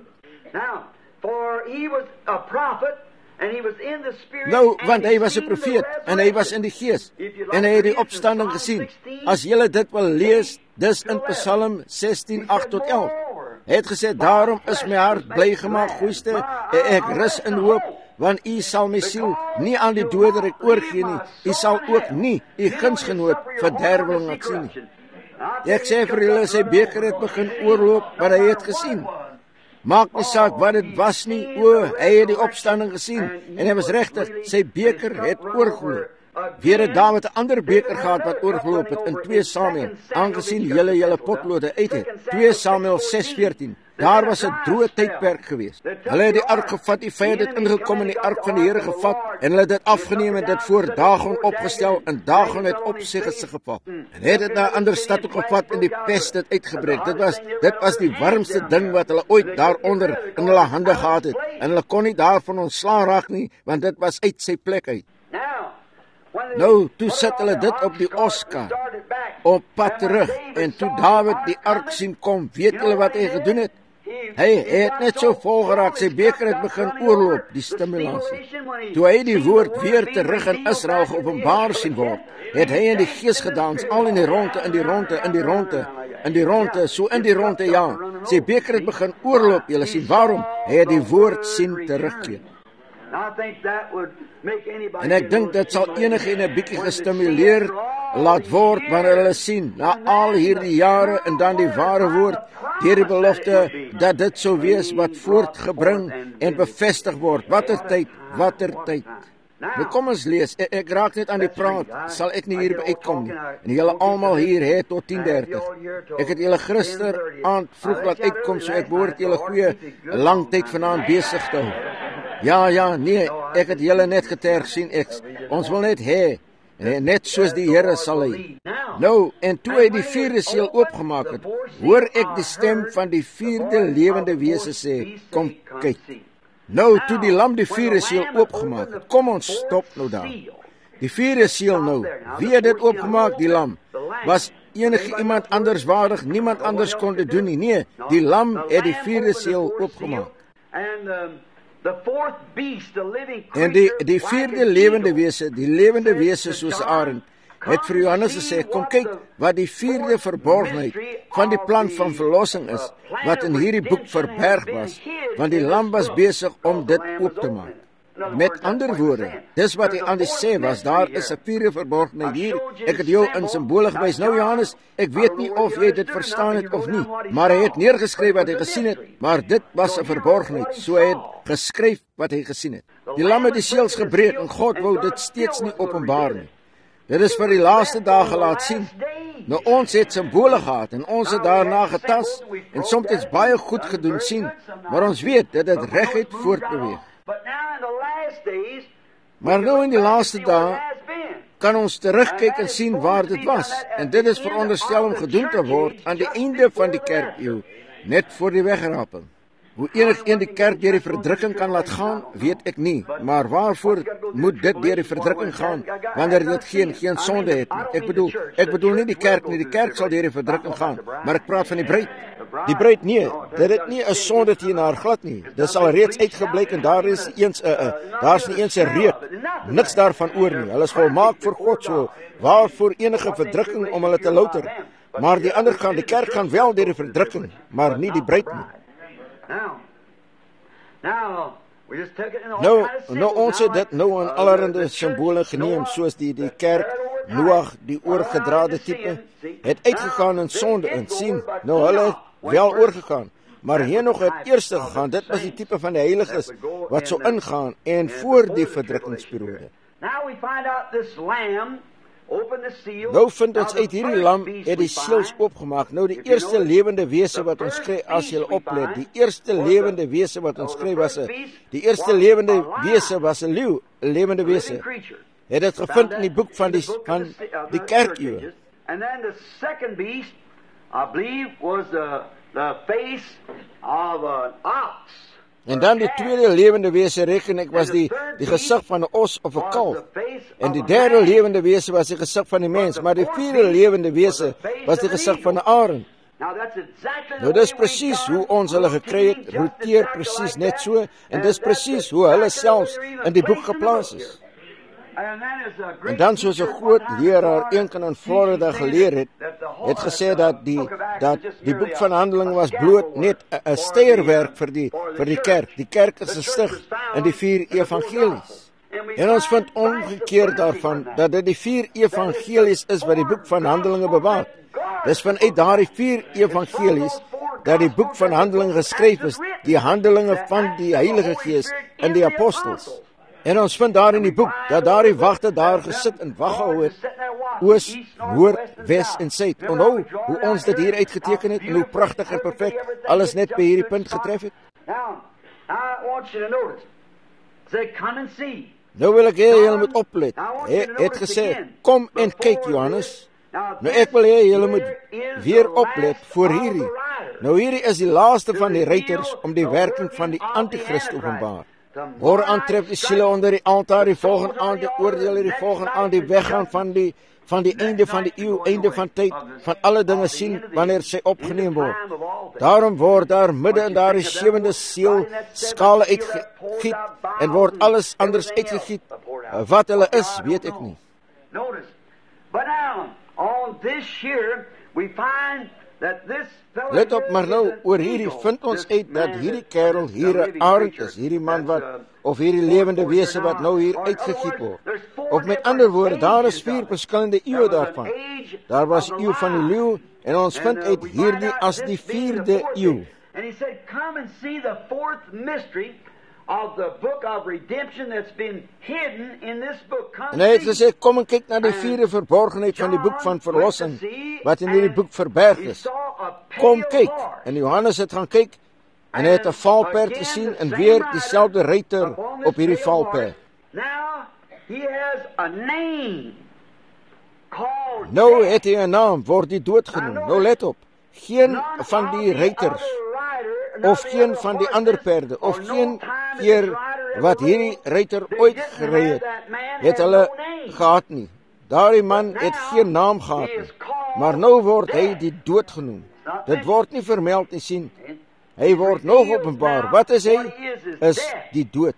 Nou, want hy was 'n profeet en hy was in die gees en hy het die opstanding gesien. As julle dit wil lees, dis in Psalm 16:8-11. Hy het gesê, daarom is my hart bly gemaak, goeiste, en ek rus in hoop, want u sal my siel nie aan die doderyk oorgee nie. U sal ook nie u gunsgenoot verderweling laat sien nie. Ek sê vir julle, sy beker het begin oorloop, wat hy het gesien. Maak nie saak wat dit was nie, hy het die opstanding gesien, en hy was regtig, sy beker het oorgeloop. Weer het Dawid 'n ander beker gehad wat oorgeloop het in 2 Samuel, aangesien julle potlode uit het, 2 Samuel 6:14. Daar was 'n droë tydperk geweest. Hulle het die ark gevat, die vyand het ingekom en die ark van die Here gevat, en hulle het dit afgeneem en dit voor Dagon opgestel, en Dagon het op sy gesig geval. En het dit na 'n ander stad toe gevat en die pest het uitgebreek. Dit was die warmste ding wat hulle ooit daaronder in hulle hande gehad het, en hulle kon nie daarvan ontslaan raak nie, want dit was uit sy plek uit. Nou, toe sit hulle dit op die oskar, op pad terug, en toe Dawid die ark sien kom, weet julle wat hy gedoen het? Hy het net so vol geraak, sy beker het begin oorloop, die stimulasie. Toe hy die woord weer terug in Israel geopenbaar sien word, het hy in die gees gedans, al in die ronde, so in die ronde, ja. Sy beker het begin oorloop, julle sien waarom, hy het die woord sien terugkeer. En ek dink dit sal enige 'n bietjie gestimuleer laat word wanneer hulle sien, na al hierdie jare en dan die ware woord, deur die belofte, dat dit sou wees wat voortgebring en bevestig word. Watter tyd. Nou kom ons lees, ek raak net aan die praat, sal ek nie hierby uitkom nie. En julle almal hier het tot 10:30. Ek het julle gister aand vroeg laat uitkom, so ek behoort julle goeie lang tyd vanaand besig te hou. Ja, nee, ek het julle net geterg sien ons wil net hê, net soos die Here sal hy. Nou, en toe hy die 4de seël oopgemaak het, hoor ek die stem van die 4de lewende wese sê, kom kyk. Nou, toe die lam die 4de seël oopgemaak het, kom ons stop nou daar. Die 4de seël nou, wie het dit oopgemaak? Die lam. Was enige iemand anders waardig, niemand anders kon dit doen nie. Nee, die lam het die vierde seël oopgemaak. En die vierde lewende wese, die lewende wese soos arend, het vir Johannes gesê, kom kyk wat die vierde verborgenheid van die plan van verlossing is, wat in hierdie boek verberg was, want die lam was besig om dit oop te maak. Met ander woorde, dis wat hy aan die sê was, daar is 'n vierde verborgenheid hier, ek het jou in simbole gewys. Nou Johannes, ek weet nie of jy dit verstaan het of nie, maar hy het neergeskryf wat hy gesien het, maar dit was 'n verborgenheid, so hy het geskryf wat hy gesien het. Die lam het die seels gebreek en God wou dit steeds nie openbaar nie. Dit is vir die laaste dae laat sien. Nou ons het simbole gehad en ons het daarna getas en soms baie goed gedoen sien, maar ons weet dat dit reguit voortbeweeg. Maar nou in die laaste dae kan ons terugkyk en sien waar dit was, en dit is veronderstel om gedoen te word aan die einde van die kerkeeu, net voor die wegraping. Hoe enigeen die kerk deur die verdrukking kan laat gaan, weet ek nie, maar waarvoor moet dit deur die verdrukking gaan, wanneer dit geen sonde het nie? Ek bedoel nie die kerk nie, die kerk sal deur die verdrukking gaan, maar ek praat van die bruid. Die bruid nee, dit het nie 'n sonde teen haar glad nie, dit is al reeds uitgebleik en daar is nie eens 'n reuk, niks daarvan oor nie, hulle is volmaak vir God, so waarvoor enige verdrukking om hulle te louter, maar die ander gaan, die kerk gaan wel deur die verdrukking, maar nie die bruid nie. Nou ons het dit nou in allerhande simbole geneem, soos die kerk, Noag, die oorgedrade tipe, het uitgegaan in sonde en sien, nou hulle het wel oorgegaan, maar Henog het eerste gegaan, dit was die tipe van die heiliges, wat so ingaan, en voor die verdrukkingsperiode. Nou vind ons uit hierdie lam het die seels oopgemaak. Nou die eerste lewende wese wat ons kry, as jy oplet, die eerste lewende wese wat ons kry was 'n leeu, 'n lewende wese. Het dit gevind in die boek van die kerkeeu. And then the second beast, I believe, was the face of an ox. En dan die tweede lewende wese reken ek was die gesig van 'n os of 'n kalf. En die derde lewende wese was die gesig van die mens, maar die vierde lewende wese was die gesig van 'n arend. Nou dis presies hoe ons hulle gekry het, roteer presies net so, en dis presies hoe hulle selfs in die boek geplaas is. En dan soos 'n groot leraar eendag in Florida geleer het gesê dat die boek van Handelinge was bloot net 'n steierwerk vir die kerk. Die kerk is gestig in die 4 evangelies. En ons vind omgekeerd daarvan dat dit die 4 evangelies is wat die boek van Handelinge bewaar. Dis vanuit daardie 4 evangelies dat die boek van Handelinge geskryf is, die handelinge van die Heilige Gees en die apostels. En ons vind daar in die boek, dat daar die wagte daar gesit en wag gehou het, oos, noord, wes en suid. Onthou hoe ons dit hier uitgeteken het, en hoe prachtig en perfect alles net by hierdie punt getref het. Nou wil ek hê, julle moet oplet. Hy het gesê, kom en kyk Johannes. Nou ek wil hê, julle moet weer oplet voor hierdie. Nou hierdie is die laaste van die ruiters om die werking van die antichrist openbaar. Môre aantref die siele onder die altaar, die volgende aan die oordeel, die volgende aan die weggaan van die einde van die eeuw, einde van tyd, van alle dinge sien, wanneer sy opgeneem word. Daarom word daar midden in daar die 7de seel skale uitgegiet, en word alles anders uitgegiet. Wat hulle is, weet ek nie. Let op, maar nou, oor hierdie vind ons uit dat hierdie kerel hier 'n arend is, hierdie man wat, of hierdie lewende wese wat nou hier uitgegiet word. Of met ander woorde, daar is 4 verskillende eeue daarvan. Daar was die eeu van die leeu, en ons vind uit hierdie as die 4de eeu. And he said, come and see the 4th mystery of the book of redemption that's been hidden in this book. En hy het gesê, kom en kyk na die 4de verborgenheid van die boek van verlossing, wat in hierdie boek verberg is. Kom kyk, en Johannes het gaan kyk, en hy het 'n valperd gesien, en weer dieselfde ruiter op hierdie valperd. Nou het hy 'n naam, word die dood genoem. Nou let op, geen van die ruiters, of geen van die ander perde, of geen keer wat hierdie ruiter ooit gery het hulle gehad nie. Daardie man het geen naam gehad nie. Maar nou word hy die dood genoem. Dit word nie vermeld nie, sien. Hy word nog openbaar. Wat is hy? Is die dood.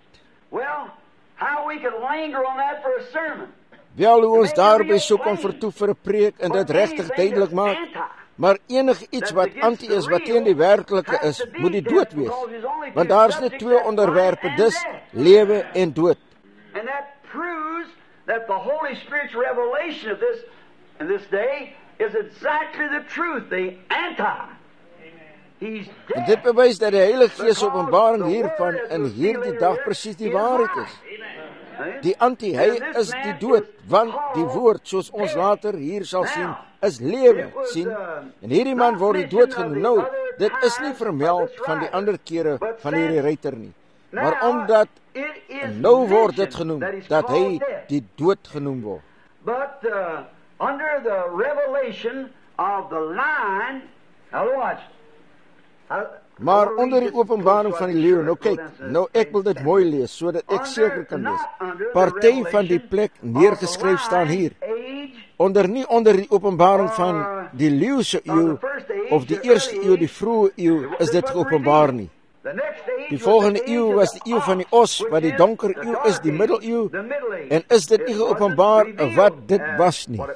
Wel, hoe ons daarby soek om vertoef vir 'n preek en dit regtig duidelik maak. Maar enig iets wat anti is, wat teen die werklike is, moet die dood wees. Want daar is net twee onderwerpe, dis lewe en dood. And that proves that the Holy Spirit's revelation of this in this day is exactly the truth, the anti. He's dead. En dit bewys dat die Heilige Gees openbaring hiervan in hierdie dag presies die waarheid is. Die anti, hy is die dood, want die woord, soos ons later hier sal sien, is lewe, sien. En hierdie man word die dood genoem. Nou, dit is nie vermeld van die ander kere van hierdie ruiter nie. Maar omdat nou word dit genoem, dat hy die dood genoem word. But under the revelation of the line, now watch. Maar onder die openbaring van die leeu, nou kyk, nou ek wil dit mooi lees, sodat ek seker kan wees. Party van die plek neergeskryf staan hier. Nie onder die openbaring van die leeuwse eeuw, of die eerste eeuw, die vroege eeuw, is dit geopenbaar nie. Die volgende eeuw was die eeuw van die os, wat die donker eeuw is, die middeleeuw, en is dit nie geopenbaar wat dit was nie.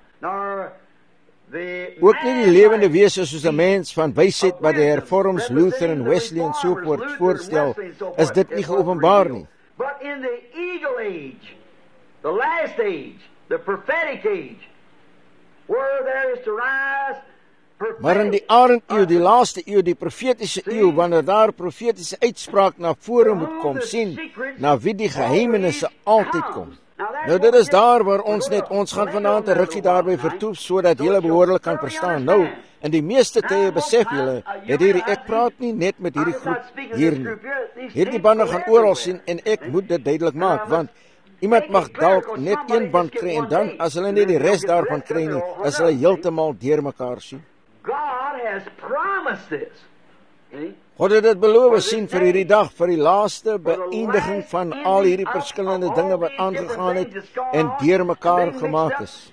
Ook nie die lewende wese soos 'n mens van wysheid wat die hervorms, Luther en Wesley en so voort voorstel, is dit nie geopenbaar nie. But in the eagle age, the last age, the prophetic age, where there is to rise maar in die arendeeuw, die laaste eeuw, die profetiese eeuw, wanneer daar profetiese uitspraak na vore moet kom, sien, na wie die geheimenisse altyd kom. Nou dit is daar waar ons gaan vanaand 'n rukkie daarby vertoef, sodat julle behoorlik kan verstaan. Nou, in die meeste tye besef julle, dat ek praat nie net met hierdie groep hier nie. Hierdie bande gaan oral sien, en ek moet dit duidelik maak, want iemand mag dalk net een band kry, en dan, as hulle nie die res daarvan kry nie, is hulle heeltemal deur mekaar sien. God has promised this. God het dit beloof, sien, vir hierdie dag, vir die laaste beëindiging van al hierdie verskillende dinge wat aangegaan het en deur mekaar gemaak is.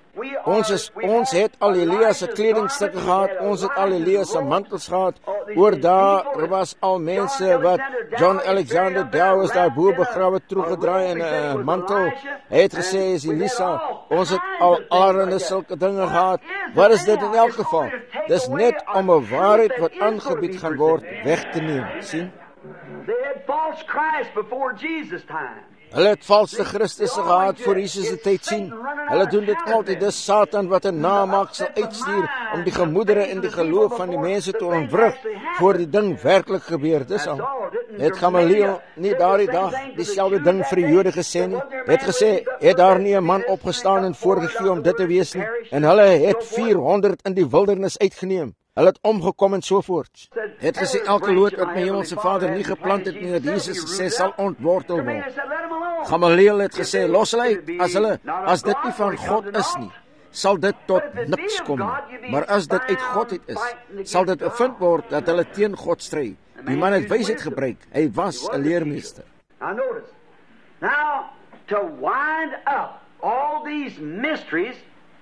Ons het al Elia se kledingstukke gehad, ons het al Elia se mantels gehad, oor daar was al mense wat John Alexander Dow is daar bo begrawe teruggedraai in 'n mantel. Hy het gesê is Elisa, ons het al allerlei sulke dinge gehad. Wat is dit in elk geval? Dis net om 'n waarheid wat aangebied gaan word weg te neem, sien? They had false Christ before Jesus' time. Hulle het valse Christusse gehad voor Jesus se tyd, sien. Hulle doen dit altyd, dis Satan wat 'n namaak sal uitstuur om die gemoedere en die geloof van die mense te ontwrig voor die ding werklik gebeur. Dis al. Het Gamaliel nie daardie dag dieselfde ding vir die Jode gesê nie? Het gesê, het daar nie 'n man opgestaan en voorgegee om dit te wees nie? En hulle het 400 in die wildernis uitgeneem. Hulle het omgekom en sovoorts. Het gesê, elke loot wat my hemelse Vader nie geplant het nie, dat Jesus gesê sal ontwortel word. Gamaliel het gesê, los hulle uit, as dit nie van God is nie, sal dit tot niks kom nie. Maar as dit uit God het is, sal dit bevind word dat hulle teen God stry. Die man het wysheid gebruik, hy was 'n leermeester. Now notice, now to wind up all these mysteries,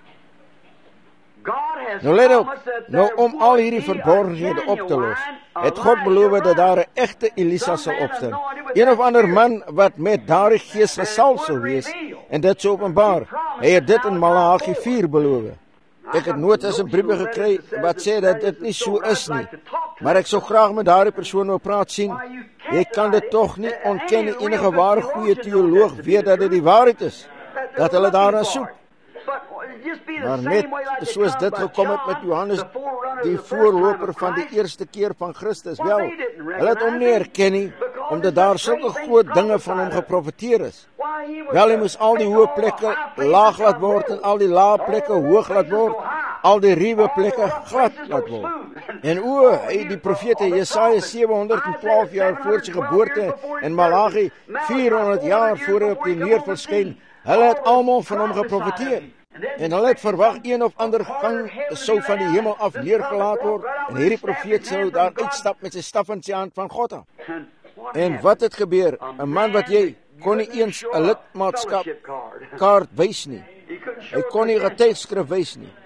Nou let op, nou om al hierdie verborgenhede op te los, het God beloof dat daar 'n egte Elisa sal opstaan. Een of ander man wat met daardie gees gesalf sou wees en dit sou openbaar. Hy het dit in Maleagi 4 beloof. Ek het notas en briewe gekry wat sê dat dit nie so is nie. Maar ek sou graag met daardie persoon wou praat, sien. Jy kan dit tog nie ontken nie. Enige ware goeie teoloog weet dat dit die waarheid is, dat hulle daarna soek. Maar net soos dit gekom het met Johannes, die voorloper van die eerste keer van Christus, wel, hulle het hom nie herken nie, omdat daar sulke groot dinge van hom geprofeteer is. Wel, hy moes al die hoë plekke laag laat word, en al die lae plekke hoog laat word, al die ruwe plekke glad laat word. En hy die profete Jesaja 712 jaar voor sy geboorte, en Maleagi 400 jaar voor hy op die neer verskyn, hulle het almal van hom geprofeteer. En hulle het verwag een of ander gang sou van die hemel af neergelaat word, en hierdie profeet sou daar uitstap met sy staf in sy hand van God af. En wat het gebeur? 'n Man wat jy kon nie eens 'n lidmaatskap kaart wys nie. Hy kon nie 'n getuigskrif wys nie.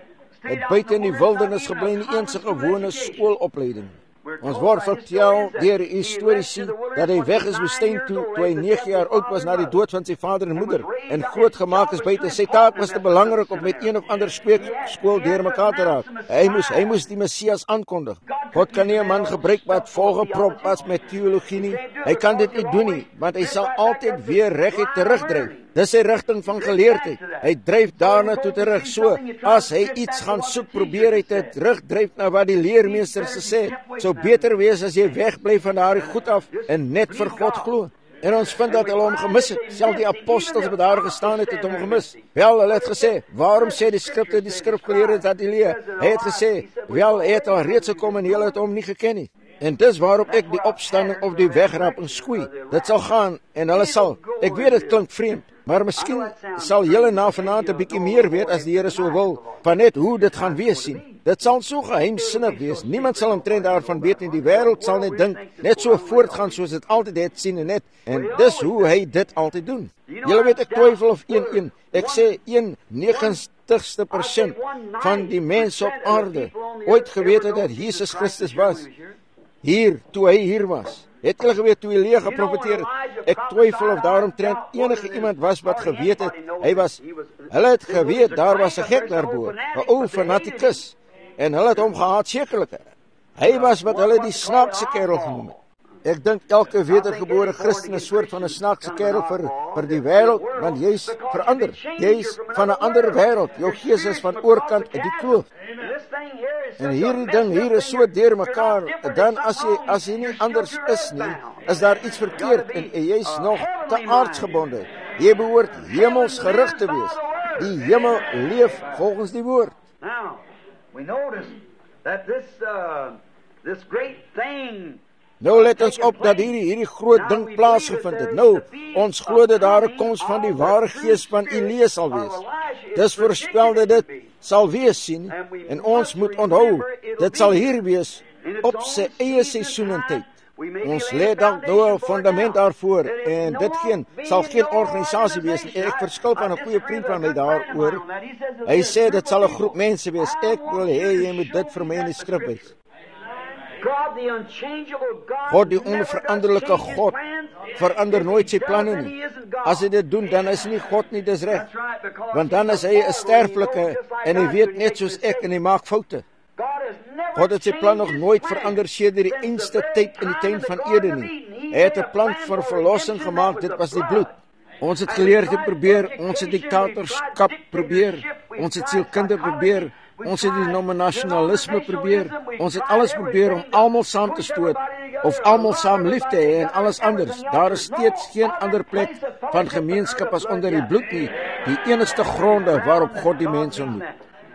het buite in die wildernis gebly, nie eens 'n gewone skoolopleiding. Ons word vertel deur die historiese dat hy weg is woestyn toe hy 9 jaar oud was na die dood van sy vader en moeder en groot gemaak is buite. Sy taak was te belangrik om met een of ander spreekskool deurmekaar te raak. Hy moes die Messias aankondig. God kan nie 'n man gebruik wat volgeprop was met teologie nie. Hy kan dit nie doen nie, want hy sal altyd weer reguit terugdryf. Dis sy rigting van geleerdheid. Hy dryf daarna toe terug. So as hy iets gaan soek, probeer hy dit terugdryf na wat die leermeesters gesê het. Sou beter wees as jy wegbly van daardie goed af en net vir God glo. En ons vind dat hulle hom gemis het. Selfs die apostels wat daar gestaan het hom gemis. Wel, hulle het gesê, waarom sê die skrifte, die skrifgeleerdes dat Elia? Hy het gesê, wel, hy het al reeds gekom en hulle het hom nie geken nie. En dis waarop ek die opstanding of die wegrapping skoei. Dit sal gaan en hulle sal. Ek weet dit klink vreemd, maar miskien sal julle na vanaand 'n bietjie meer weet as die Here so wil, van net hoe dit gaan wees sien. Dit sal so geheimsinnig wees. Niemand sal omtrent daarvan weet nie. Die wêreld sal net dink, net so voortgaan soos dit altyd het sien en net. En dis hoe hy dit altyd doen. Julle weet, ek twyfel of 1 ek sê 91% van die mense op aarde ooit geweet het dat Jesus Christus was. Hier, toe hy hier was. Het hulle geweet toe Elia geprofeteer het? Ek twyfel of daaromtrent enige iemand was wat geweet het, hy was. Hulle het geweet, daar was 'n gek daarbo, 'n ou fanatikus. En hulle het hom gehaat, sekerlik. Hy was wat hulle die snaakse kerel genoem het. Ek dink elke wedergebore Christen is soort van 'n snaakse kerel vir die wêreld, want jy's verander. Jy's van 'n ander wêreld. Jou gees is van oorkant uit die kloof. En hierdie ding hier is so deurmekaar, dan as jy nie anders is nie, is daar iets verkeerd en jy's nog te aardsgebonde. Jy behoort hemels gerig te wees. Die hemel leef volgens die woord. Now, we notice that this great thing. Nou let ons op dat hierdie groot ding plaasgevind het. Nou, ons glo dat daar 'n koms van die ware gees van Elia sal wees. Dis voorspel dat dit sal wees sien, en ons moet onthou, dit sal hier wees op sy eie seisoen en tyd. Ons lê dalk nou 'n fundament daarvoor, en dit sal geen organisasie wees nie. Ek verskil van 'n goeie vriend van my daaroor. Hy sê dit sal 'n groep mense wees. Ek wil hê jy moet dit vir my in die skrif wys. God, die onveranderlike God, verander nooit sy planne nie. As hy dit doen, dan is hy nie God nie, dis reg. Want dan is hy 'n sterflike, en hy weet net soos ek, en hy maak foute. God het sy plan nog nooit verander sedert die einste tyd in die tuin van Eden nie. Hy het 'n plan vir verlossing gemaak, dit was die bloed. Ons het geleerde probeer, ons het diktatorskap probeer, ons het sielkunde probeer, ons het denominasionalisme probeer, ons het alles probeer om almal saam te stoot, of almal saam lief te hê en alles anders. Daar is steeds geen ander plek van gemeenskap as onder die bloed nie, die enigste gronde waarop God die mens ontmoet.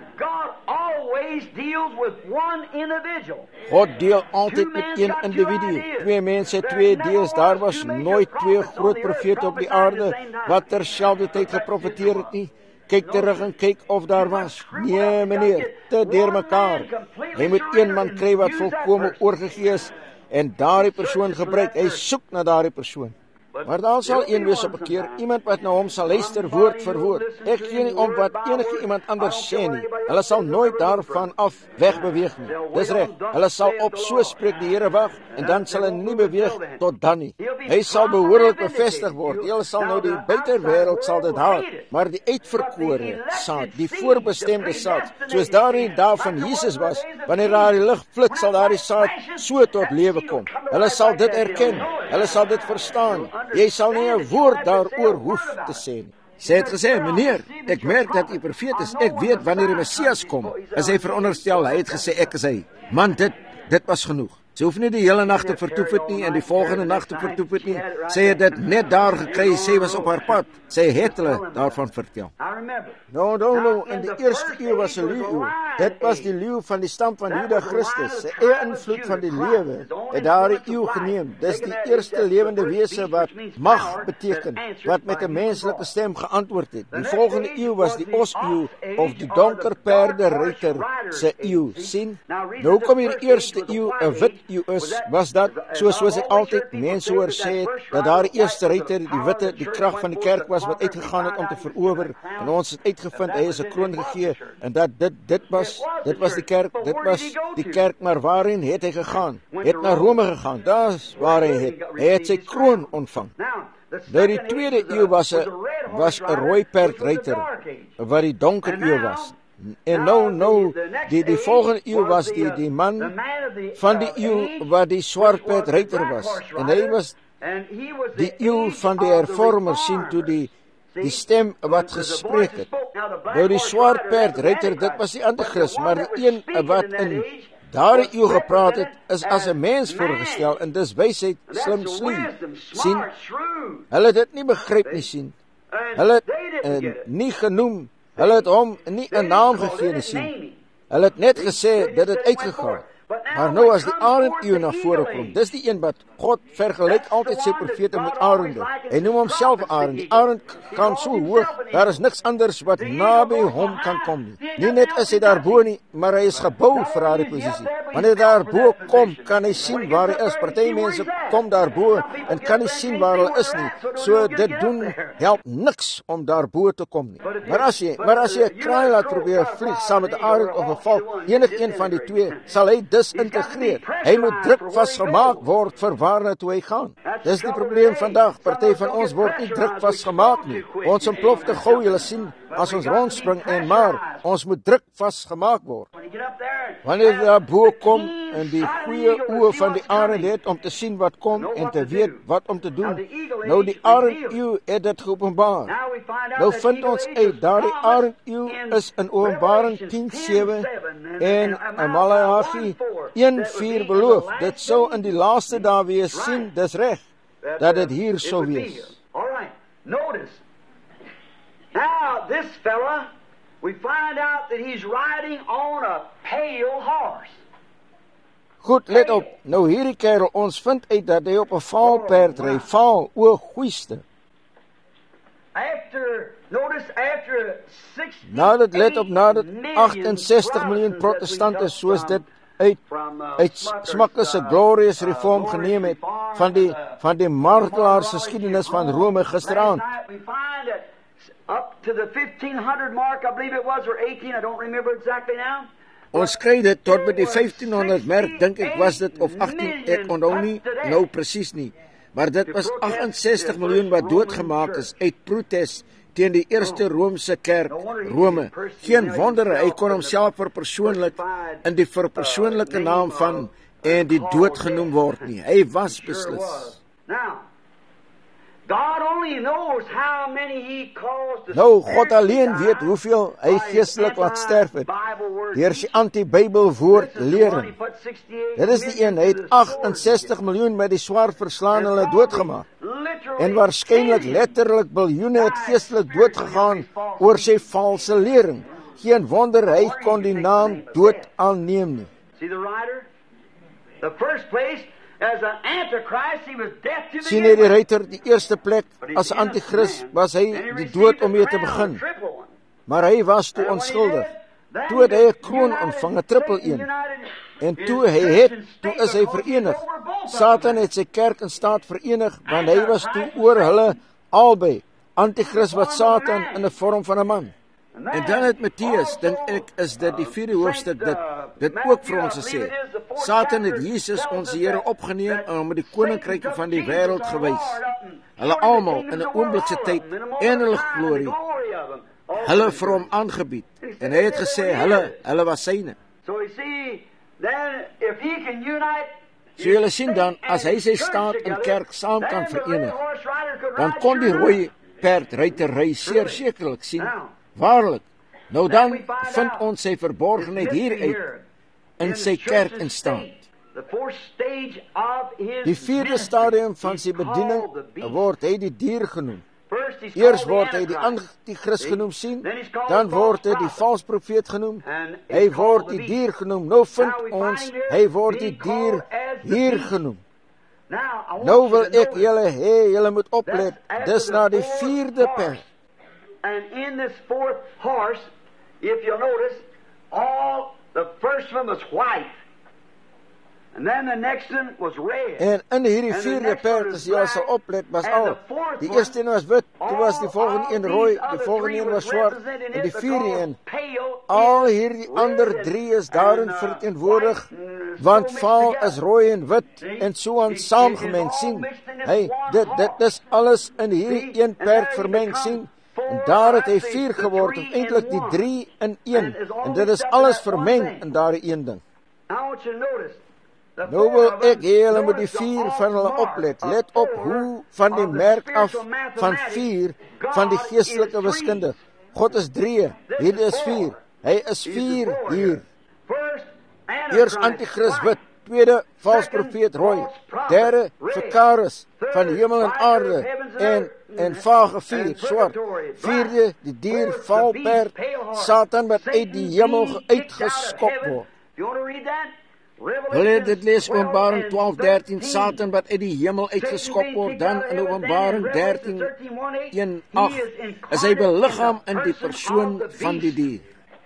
God deel altyd met een individu. 2 mense, 2 idees. Daar was nooit 2 groot profete op die aarde wat terselfdertyd geprofeteer het nie. Kyk terug en kyk of daar was. Nee, meneer, te deurmekaar. Hy moet een man kry wat volkome oorgegee is en daardie persoon gebruik. Hy soek na daardie persoon. Maar daar sal een wees op 'n keer, iemand wat na hom sal luister woord vir woord. Ek gee nie om wat enige iemand anders sê nie. Hulle sal nooit daarvan af wegbeweeg nie. Dis reg. Hulle sal op so spreek die Here wag en dan sal hy nie beweeg tot dan nie. Hy sal behoorlik bevestig word. Hulle sal nou die buitewêreld sal dit haat, maar die uitverkore saad, die voorbestemde saad, soos daar in die dae van Jesus was, wanneer daar die lig flits, sal daardie saad so tot lewe kom. Hulle sal dit erken. Hulle sal dit verstaan. Jy sal nie 'n woord daaroor hoef te sê nie. Sy het gesê, meneer, ek merk dat u profeet is. Ek weet wanneer die Messias kom. As hy veronderstel, hy het gesê, ek is hy. Man, dit was genoeg. Sy hoef nie die hele nag te vertoef het nie en die volgende nag te vertoef het nie. Sy het dit net daar gekry, sy was op haar pad. Sy het hulle daarvan vertel. Nou, in die eerste eeu was 'n leeu. Dit was die leeu van die stam van Juda Christus. Sy eie invloed van die lewe het daardie eeu geneem. Dis die eerste lewende wese wat mag beteken, wat met 'n menslike stem geantwoord het. Die volgende eeu was die os-eeu of die donker perde ruiter se eeu. sien? Nou kom hier die eerste eeu, 'n wit eeu is, was dat, soos ek altyd mense hoor sê, dat daar die eerste ruiter, die witte, die krag van die kerk was, wat uitgegaan het om te verower, en ons het uitgevind, hy is 'n kroon gegee, en dat dit was die kerk, maar waarheen het hy gegaan? Het na Rome gegaan, daar is waar hy het sy kroon ontvang. Nou die tweede eeu was 'n rooi perd ruiter, wat die donker eeu was. En nou die volgende eeu was die man van die eeu wat die swart perd ruiter was. En hy was die eeu van die hervormers, sien toe die stem wat gespreek het. Nou die swart perd ruiter, dit was die Antichrist, maar die een wat in daardie eeu gepraat het, is as 'n mens voorgestel, en dis wysheid, slim, sien, hulle het dit nie begryp nie, sien, hulle het nie genoem, hulle het hom nie 'n naam gegee nie, sien, hulle het net gesê, dit het uitgegaan, maar nou as die arend eeu na vore kom, dis die een wat God vergelyk altyd sy profete met arende, hy noem homself arend, die arend kan so hoog, daar is niks anders wat naby hom kan kom nie, nie net is hy daarbo nie, maar hy is gebou vir haar posisie, wanneer daarbo kom, kan hy sien waar hy is, party mense kom daarbo, en kan nie sien waar hulle is nie, so dit doen, help niks om daarbo te kom nie, maar as jy 'n kraai laat probeer vlieg, saam met 'n arend of 'n valk, enig een van die twee, sal hy disintegreer, hy moet druk vasgemaak word vir waarna toe hy gaan. Dis die probleem vandag, party van ons word nie druk vasgemaak nie, ons ontplof te gou, julle sien, as ons rondspring, en maar, ons moet druk vasgemaak word. Wanneer jy daarbo kom, en die goeie oë van die arend het, om te sien wat kom, en te weet wat om te doen, nou die arend eeu het dit geopenbaar. Nou vind ons uit, daar die arend eeu is in Openbaring 10:7, en Maleagi 1:4 beloof, dit sou in die laaste dae wees, sien, dis reg, dat dit hier sou wees. Alright, notice, now this fella, we find out that he's riding on a pale horse. Goed, let op, nou hierdie kerel, ons vind uit dat hy op 'n vaal perd ry, vaal, o goeiste. Nadat 68 miljoen protestanten soos dit uit Smuckers se Glorious Reform geneem het van die martelaars geskiedenis van Rome gisteraand. Ons kry dit tot by die 1500 merk, dink ek was dit, of 18, ek onthou nie nou presies nie, maar dit was 68 miljoen wat doodgemaak is uit protes teen die eerste Romeinse kerk, Rome. Geen wonder, hy kon homself verpersoonlik in die verpersoonlike naam van en die dood genoem word nie. Hy was beslis. Nou, God alleen weet hoeveel hy geestelik laat sterf het, deur sy anti-Bybel woord lering. Dit is die een, hy het 68 miljoen met die swaard verslaan en hulle doodgemaak. En waarskynlik letterlik biljoene het geestelik doodgegaan oor sy valse lering. Geen wonder, hy kon die naam dood aanneem nie. Sien jy die ruiter, die eerste plek, as Antichrist was hy die dood om mee te begin. Maar hy was toe onskuldig. Toe het hy 'n kroon ontvang, 'n triple een. En toe is hy verenig. Satan het sy kerk in staat verenig, want hy was toe oor hulle albei. Antichrist wat Satan in 'n vorm van 'n man. En dan het Matteus, dink ek, is dit die 4de hoofstuk, dit ook vir ons gesê. Satan het Jesus, ons Here, opgeneem en hom met die koninkryke van die wêreld gewys. Hulle almal in 'n oomblikse tyd en hulle glorie, hulle vir hom aangebied. En hy het gesê, hulle was syne. So julle sien dan, as hy sy staat en kerk saam kan verenig, dan kon die rooi perd ruitery zeer sekerlik sien, waarlik, nou dan vind ons sy verborgenheid hieruit in sy kerk in stand. Die 4de stadium van sy bediening word hy die dier genoem. Eers word hy die Antichrist genoem, sien, dan word hy die vals profeet genoem, hy word die dier genoem, nou vind ons, hy word die dier hier genoem. Nou wil ek julle moet oplet, dis na die 4de perd. And in this 4th horse, if you'll notice, the first one was white. En in hierdie vierde perd, as jy al sal oplet, was al, die eerste een was wit, toe was die volgende een rooi, die volgende een was swart, en die vierde een, al hierdie ander drie is daarin verteenwoordig, want vaal is rooi en wit, en so aan saamgemeng, sien, dit is alles in hierdie een perd vermeng, sien, en daar het hy 4 geword, of eintlik die 3 in 1, en dit is alles vermeng in daardie een ding. Nou wil ek julle met die 4 van hulle oplet. Let op hoe van die merk af van 4 van die geestelike wiskunde. God is 3, hier is 4. Hy is 4 hier. Eers Antichrist wit, tweede vals profeet rooi, derde Verkaris van hemel en aarde en vage 4 swart, vierde die dier valperd Satan wat uit die hemel uitgeskop word. Wil jy dit lees, Openbaring 12:13, Satan wat uit die hemel uitgeskop word, dan in Openbaring 13:1-8, is hy belichaam in die persoon van die dier.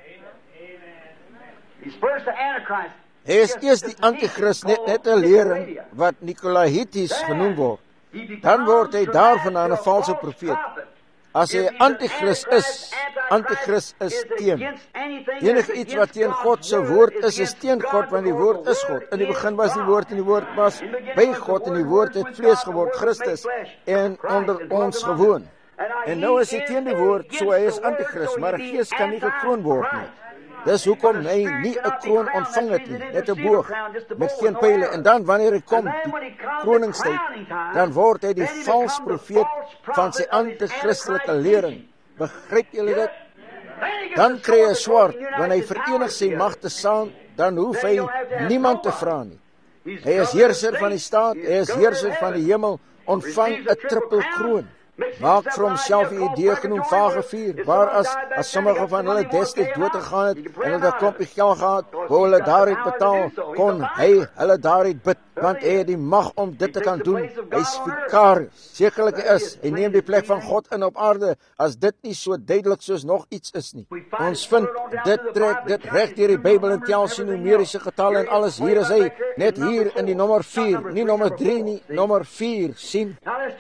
Hy is eers die Antichrist, net 'n leering wat Nicolaitis genoem word. Dan word hy daarvandaan 'n valse profeet. As hy Antichrist is teen. Enige iets wat teen God se woord is teen God, want die woord is God. In die begin was die woord en die woord was by God en die woord het vlees geword, Christus, en onder ons gewoon. En nou is hy teen die woord, so hy is Antichrist, maar 'n gees kan nie gekroon word nie. Dis hoekom hy nie 'n kroon ontvang het nie, net 'n boog met geen pyle. En dan wanneer hy kom, die kroningstyd, dan word hy die vals profeet van sy antichristelijke lering. Begryp julle dit? Dan kry hy swart, wanneer hy verenig sy magte saam, dan hoef hy niemand te vra nie. Hy is heerser van die staat, hy is heerser van die hemel, ontvang 'n triple kroon. Maak vir homself 'n idee genoem vage 4, waar as sommige van hulle destyds dood gegaan het en hulle 'n klompie geld gehad, wou hulle daaruit betaal, kon hy hulle daaruit bid, want hy het die mag om dit te kan doen. Hy's Vikaris, sekerlik is, hy neem die plek van God in op aarde, as dit nie so duidelik soos nog iets is nie. Ons vind, dit trek dit reg deur die Bybel en tel sy numeriese getalle en alles, hier is hy, net hier in die nommer 4, nie nommer 3 nie, nommer 4, sien.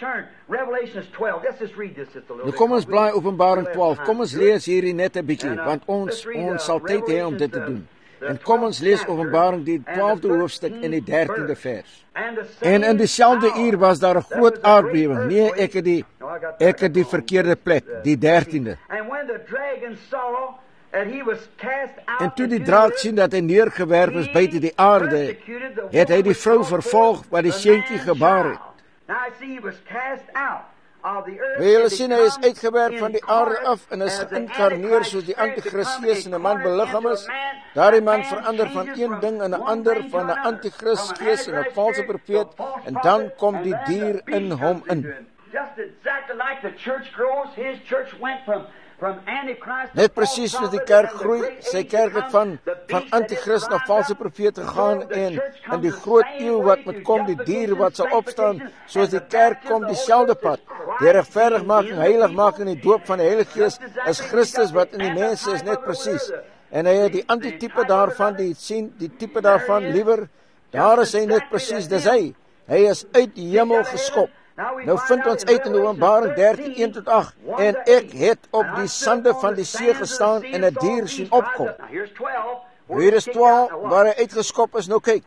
Nou kom ons blaai Openbaring 12, kom ons lees hierdie net 'n bietjie, want ons sal tyd hê om dit te doen. En kom ons lees Openbaring die 12de hoofstuk in die 13de vers. En in dieselfde uur was daar 'n groot aardbewing. Nee, ek het die verkeerde plek, die 13de. En toe die draak sien dat hy neergewerp is buite die aarde, het hy die vrou vervolg wat die seentjie gebaar het. Wil julle sien, hy is uitgewerp van die aarde af en is geïnkarneer soos die Antichrist gees en 'n man belichaam is. Daardie man verander van een ding in 'n ander, van 'n Antichrist gees en 'n valse profeet, en dan kom die dier in hom in. Net presies soos die kerk groei, sy kerk het van Antichrist na valse profeet gegaan, en in die groot eeu wat moet kom, die dier wat sal opstaan, soos die kerk kom dieselfde pad. Die regverdigmaking, heiligmaking en die doop van die Heilige Gees is Christus wat in die mense is, net presies. En hy het die antitype daarvan, die type daarvan liewer, daar is hy net presies, dis hy. Hy is uit die hemel geskop. Nou vind ons uit in Openbaring 13:1-8, en ek het op die sande van die see gestaan en 'n dier sien opkom. Hier is 12, waar hy uitgeskop is, nou kyk.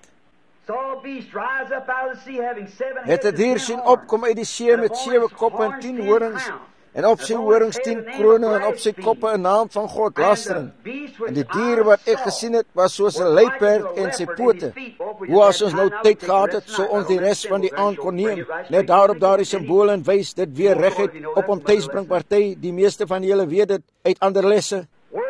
Het 'n dier sien opkom uit die see met 7 koppe en 10 horings, en op sy horings 10 krone, en op sy koppe 'n naam van God, lastering. En die dier wat ek gesien het, was soos 'n luiperd en sy pote. Hoe as ons nou tyd gehad het, so ons die res van die aand kon neem, net daarop daardie symbool en wys, dit weer reguit op hom tuisbring party, die meeste van julle weet dit, uit ander lesse,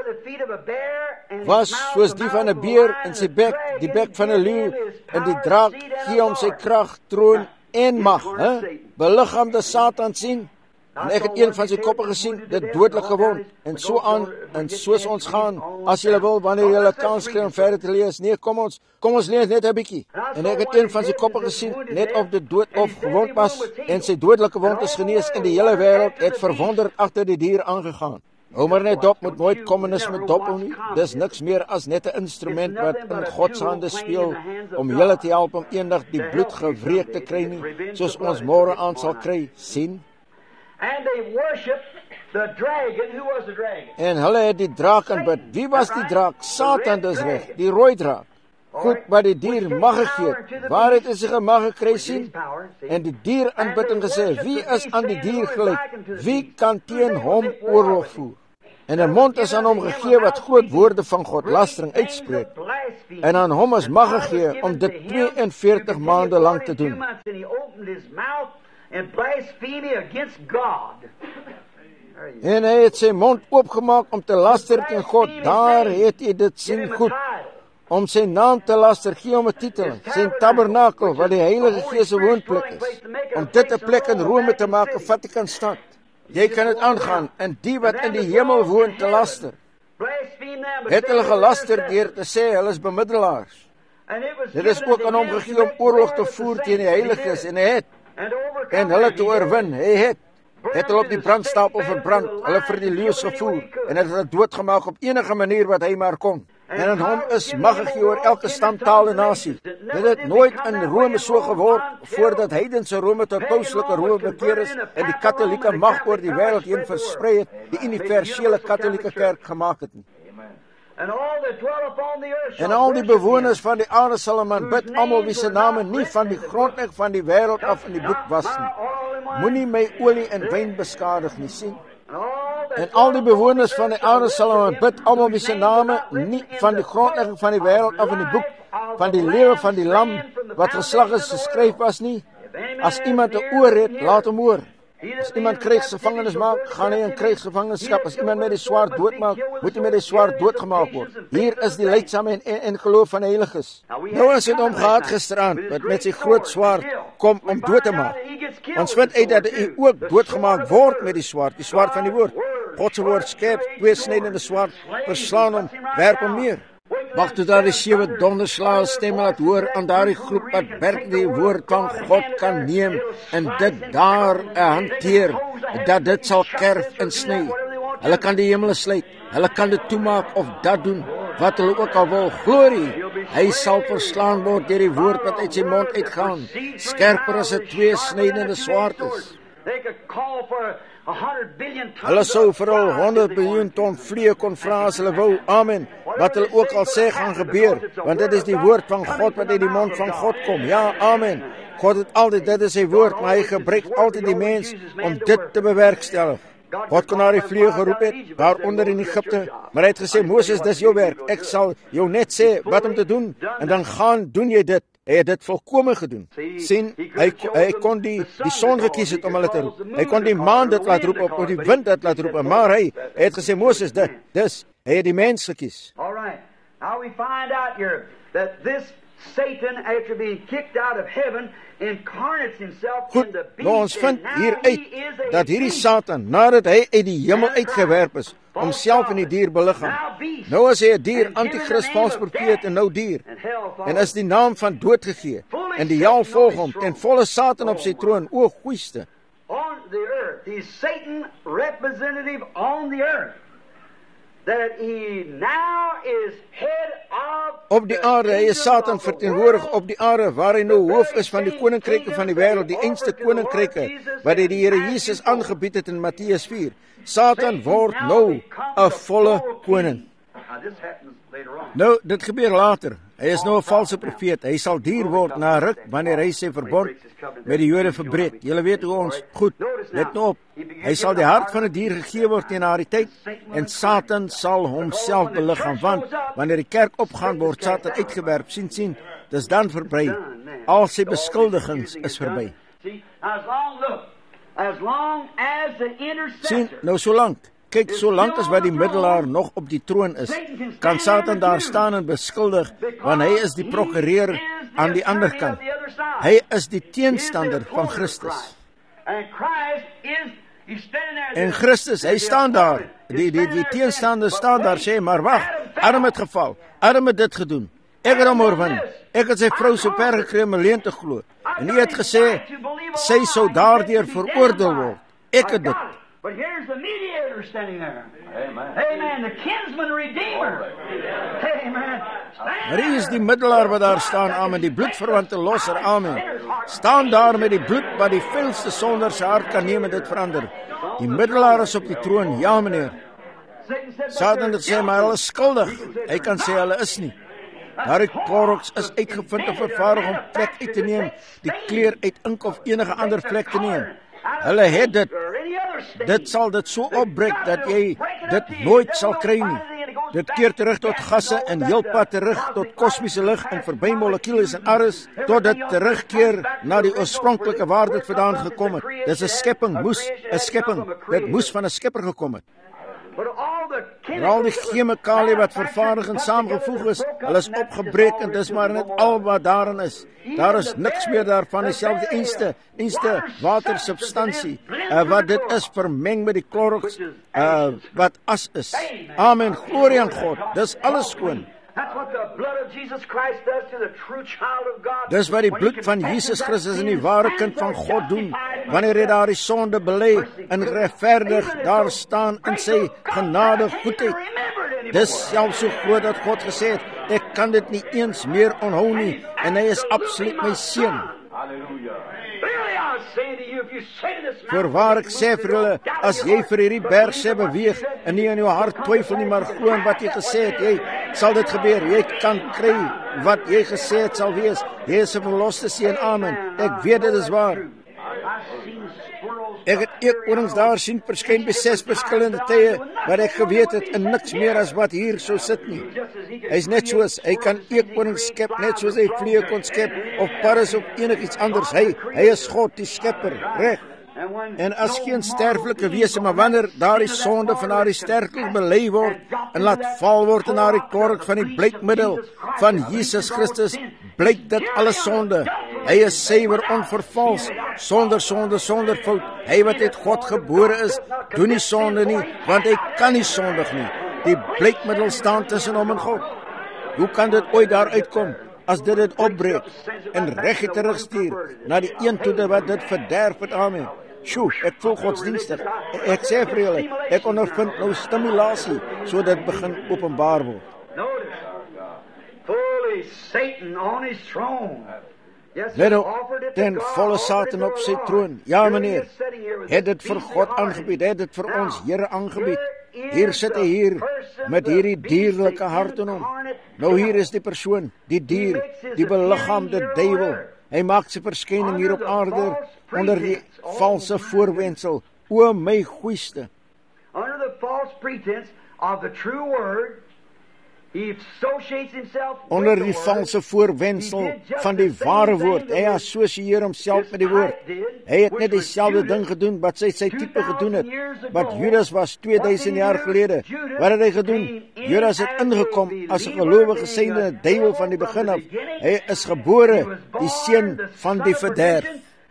was soos die van 'n beer in sy bek, die bek van 'n leeu, en die draak gee hom sy krag, troon en mag, belichaamde Satan sien. En ek het een van sy koppe gesien, dit dodelik gewond, en so aan, en soos ons gaan, as julle wil, wanneer julle kans kry om verder te lees, nee, kom ons lees net 'n bietjie. En ek het een van sy koppe gesien, net of dit dood of gewond was, en sy dodelike wond is genees, en die hele wêreld het verwonderd agter die dier aangegaan. Hou maar net dop, moet nooit kommunisme dop hou nie. Dis niks meer as net 'n instrument wat in God se hande speel om julle te help om eendag die bloed gewreek te kry nie, soos ons môre aan sal kry, sien. En hulle het die draak aanbid. Wie was die draak? Satan, dis reg, die rooi draak. Goed, wat die dier mag gegee het. Waar het hy sy mag gekry, sien? En die dier aanbidding gesê, wie is aan die dier gelyk? Wie kan teen hom oorlog voer? En 'n mond is aan hom gegee wat groot woorde van godlastering uitspreek. En aan hom is mag gegee om dit 42 maande lank te doen. En hy het sy mond oopgemaak om te laster teen God. Daar het hy dit sien goed. Om sy naam te laster, gee hom 'n titel, sy tabernakel, wat die Heilige Gees se woonplek is. Om dit 'n plek in Rome te maak, 'n Vatikanstad. Jy kan dit aangaan, en die wat in die hemel woon te laster. Het hulle gelaster deur te sê, hulle is bemiddelaars. Dit is ook aan hom gegee om oorlog te voer teen die heiliges, en hy het. En hulle te oorwin, hy het hulle op die brandstapel verbrand, hulle vir die leeu's gevoer, en het hulle doodgemaak op enige manier wat hy maar kon. En aan hom is mag gegee oor elke stam, taal en nasie. Dit het nooit in Rome so geword, voordat heidense Rome tot pauslike Rome bekeer is, en die katholieke mag oor die wêreld heen versprei het, die universele katholieke kerk gemaak het nie. En al die bewoners van die aarde sal hom aanbid, almal wie se name nie van die grondleg van die wêreld af in die boek was nie. Moenie my olie en wyn beskadig nie, sien. En al die bewoners van die aarde sal hom aanbid, almal wie se name nie van die grondlegging van die wêreld af in die boek van die lewe van die lam wat geslag is geskryf was nie. As iemand 'n oor het, laat hom hoor. As iemand krygsgevangenes maak, gaan hy in krygsgevangenskap. As iemand met die swaard doodmaak, moet hy met die swaard doodgemaak word. Hier is die leidsame en geloof van die heiliges. Nou ons het hom gehad gisteraan, wat met sy groot swaard kom om dood te maak. Ons vind uit dat hy ook doodgemaak word met die swaard van die woord. God se woord skerp, tweesnydende swaard, verslaan hom, werp hom neer. Wag tot daar die 7 donderslae stemme laat hoor aan daardie groep wat werk die woord van God kan neem en dit daar hanteer, dat dit sal kerf en sny. Hulle kan die hemel sluit, hulle kan dit toemaak of dat doen, wat hulle ook al wil. Glorie, hy sal verslaan word deur die woord wat uit sy mond uitgaan, skerper as 'n tweesnydende swaard is. Hulle sou vir al 100 biljoen ton vliee kon vra as hulle wou, amen, wat hulle ook al sê gaan gebeur, want dit is die woord van God wat uit die mond van God kom, ja, amen. God het altyd, dit is sy woord, maar hy gebruik altyd die mens om dit te bewerkstellig. God kon na die vliee geroep het, daaronder in Egypte, maar hy het gesê, Moses, dis jou werk, ek sal jou net sê wat om te doen, en dan gaan doen jy dit. Hy het dit volkome gedoen. Sien, hy kon die son gekies het om hulle te roep. Hy kon die maan dit laat roep op, of die wind dit laat roep, maar hy het gesê, Moses, dis, hy het die mens gekies. Alright, now we find out here that this Satan, after being kicked out of heaven, incarnates himself in the beast. Nou ons vind hier uit, dat hierdie Satan, nadat hy uit die hemel uitgewerp is, homself in die dier beliggaam. Nou is hy 'n dier, antichrist, valse profeet en nou dier. En is die naam van dood gegee. En die hel volg hom, ten volle Satan op sy troon, o goeiste. On the earth, he's Satan representative on the earth. That he now is head of op die aarde, hy is Satan verteenwoordig op die aarde, waar hy nou hoof is van die koninkryke van die wêreld, die einste koninkryke, wat hy die Here Jesus aangebied het in Matteus 4. Satan word nou 'n volle koning. Nou, dit gebeur later. Hy is nou 'n valse profeet. Hy sal dier word na 'n ruk, wanneer hy sy verbond met die Jode verbreek. Julle weet hoe ons, goed, let nou op. Hy sal die hart van 'n dier gegee word teen haar tyd, en Satan sal homself beliggaam, want wanneer die kerk opgaan, word Satan uitgewerp. Sien, dis dan verby. Al sy beskuldigings is verby. Sien, nou solank, kyk, solank as wat die middelaar nog op die troon is, kan Satan daar staan en beskuldig, want hy is die prokureur aan die ander kant. Hy is die teenstander van Christus. En Christus, hy staan daar. Die teenstander staan daar, sê, maar wag, Adam het geval, Adam het dit gedoen, ek het hom oorwin, ek het sy vrou so ver gekry om alleen te glo, en hy het gesê, sy sou daardeur veroordeel word, ek het dit. But here's the mediator standing there. Amen. Amen. The kinsman redeemer. Amen. Maar hier is die middelaar wat daar staan, amen, die bloedverwante losser, amen. Staan daar met die bloed wat die veelste sonder sy hart kan neem en dit verander. Die middelaar is op die troon, ja meneer. Satan het sê, maar hulle is skuldig. Hy kan sê, hulle is nie. Daardie korks is uitgevind en vervaardig om vlek uit te neem, die kleur uit ink of enige ander vlek te neem. Hulle het dit. Dit sal dit so opbreek dat jy dit nooit sal kry nie. Dit keer terug tot gasse en heel pad terug tot kosmiese lig en verby molekules en ares, tot dit terugkeer na die oorspronklike waar dit vandaan gekom het. Dis 'n skepping, dit moes van 'n skepper gekom het. En al die chemikalie wat vervaardig en saamgevoeg is, hulle is opgebreek en dis maar net al wat daarin is. Daar is niks meer daarvan, dieselfde einste watersubstansie, wat dit is vermeng met die klorox, wat as is. Amen, glorie aan God, dis alles skoon. Dis wat die bloed van Jesus Christus in die ware kind van God doen, wanneer hy daar die sonde belê en regverdig daar staan in sy genade goedheid. Dis selfs so groot dat God gesê het, ek kan dit nie eens meer onthou nie, en hy is absoluut my seun. Voorwaar ek sê vir julle, as jy vir hierdie berg sê beweeg, en nie in jou hart twyfel nie, maar glo in wat jy gesê het, jy sal dit gebeur, jy kan kry wat jy gesê het sal wees, jy is 'n verloste seun, amen, ek weet dit is waar. Ek het eekorings daar sien verskyn by 6 verskillende tye, wat ek geweet het, en niks meer as wat hier so sit nie. Hy is net soos, hy kan eekorings skep, net soos hy vliee kon skep, of parres of enigiets anders, hy is God, die skepper, reg. En as geen sterflike wese, maar wanneer daardie sonde van daardie sterflik belê word, en laat val word in daardie kork van die bleekmiddel van Jesus Christus, blyk dit alles sonde. Hy is suiwer, onvervals, sonder fout. Hy wat uit God gebore is, doen nie sonde nie, want hy kan nie sondig nie. Die bleekmiddel staan tussen hom en God. Hoe kan dit ooit daar uitkom, as dit opbreek, en reguit terugstuur, na die een toe wat dit verderf het, amen. Sjoe, ek voel godsdienstig. Ek sê vir julle, ek ondervind nou stimulasie, so dit begin openbaar word. Fully Satan on his throne. Let nou, ten volle Satan op sy troon. Ja, meneer, het dit vir God aangebied, het dit vir ons Here aangebied. Hier sit hy hier, met hierdie dierlike hart in hom. Nou hier is die persoon, die dier, die beliggaamde duiwel. Hy maak sy verskyning hier op aarde, onder die valse voorwendsel. O my goeieste. Under the false pretense of the true word, onder die valse voorwendsel van die ware woord. Hy assosieer homself met die woord. Hy het net dieselfde ding gedoen wat sy tipe gedoen het. Wat Judas was 2000 jaar gelede. Wat het hy gedoen? Judas het ingekom as 'n gelowige synde duiwel van die begin af. Hy is gebore die seun van die verderf.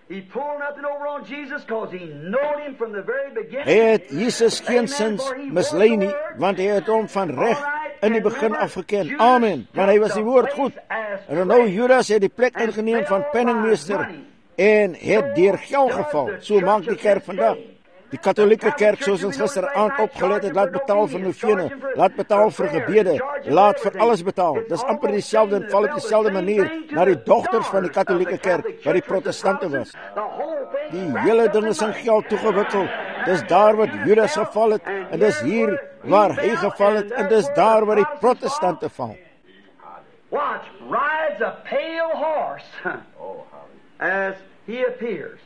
Hy het Jesus geensins mislei nie, want hy het hom van reg in die begin afgeken. Amen, want hy was die woord goed. En nou Judas het die plek ingeneem van penningmeester en het deur geld geval. So maak die kerk vandag. Die katholieke kerk, soos ons gisteraand opgelet het, laat betaal vir novene, laat betaal vir gebede, laat vir alles betaal. Dis amper dieselfde en val op dieselfde manier na die dogters van die katholieke kerk, wat die protestante was. Die hele ding is in geld toegewikkeld. Dis daar wat Judas geval het, en dis hier waar hy geval het, en dis daar waar die protestante val. Watch, rides a pale horse as he appears.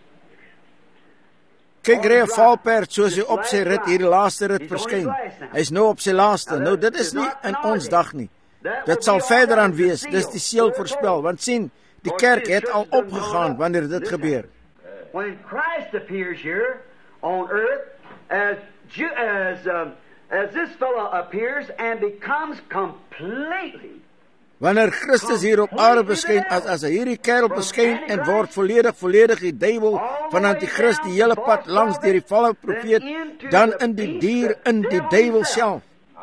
Kyk, rij 'n valperd soos hy op sy rit, hier die laaste rit verskyn. Hy is nou op sy laaste. Nou, dit is nie in ons dag nie. Dit sal verder aan wees, dis die seël voorspel, want sien, die kerk het al opgegaan wanneer dit gebeur. When Christ appears here on earth, as this fellow appears and becomes completely, wanneer Christus hier op aarde verskyn, as hierdie kerel verskyn en word volledig die duiwel van antichrist die hele pad langs deur die valse profeet, dan in die dier, in die duiwel self.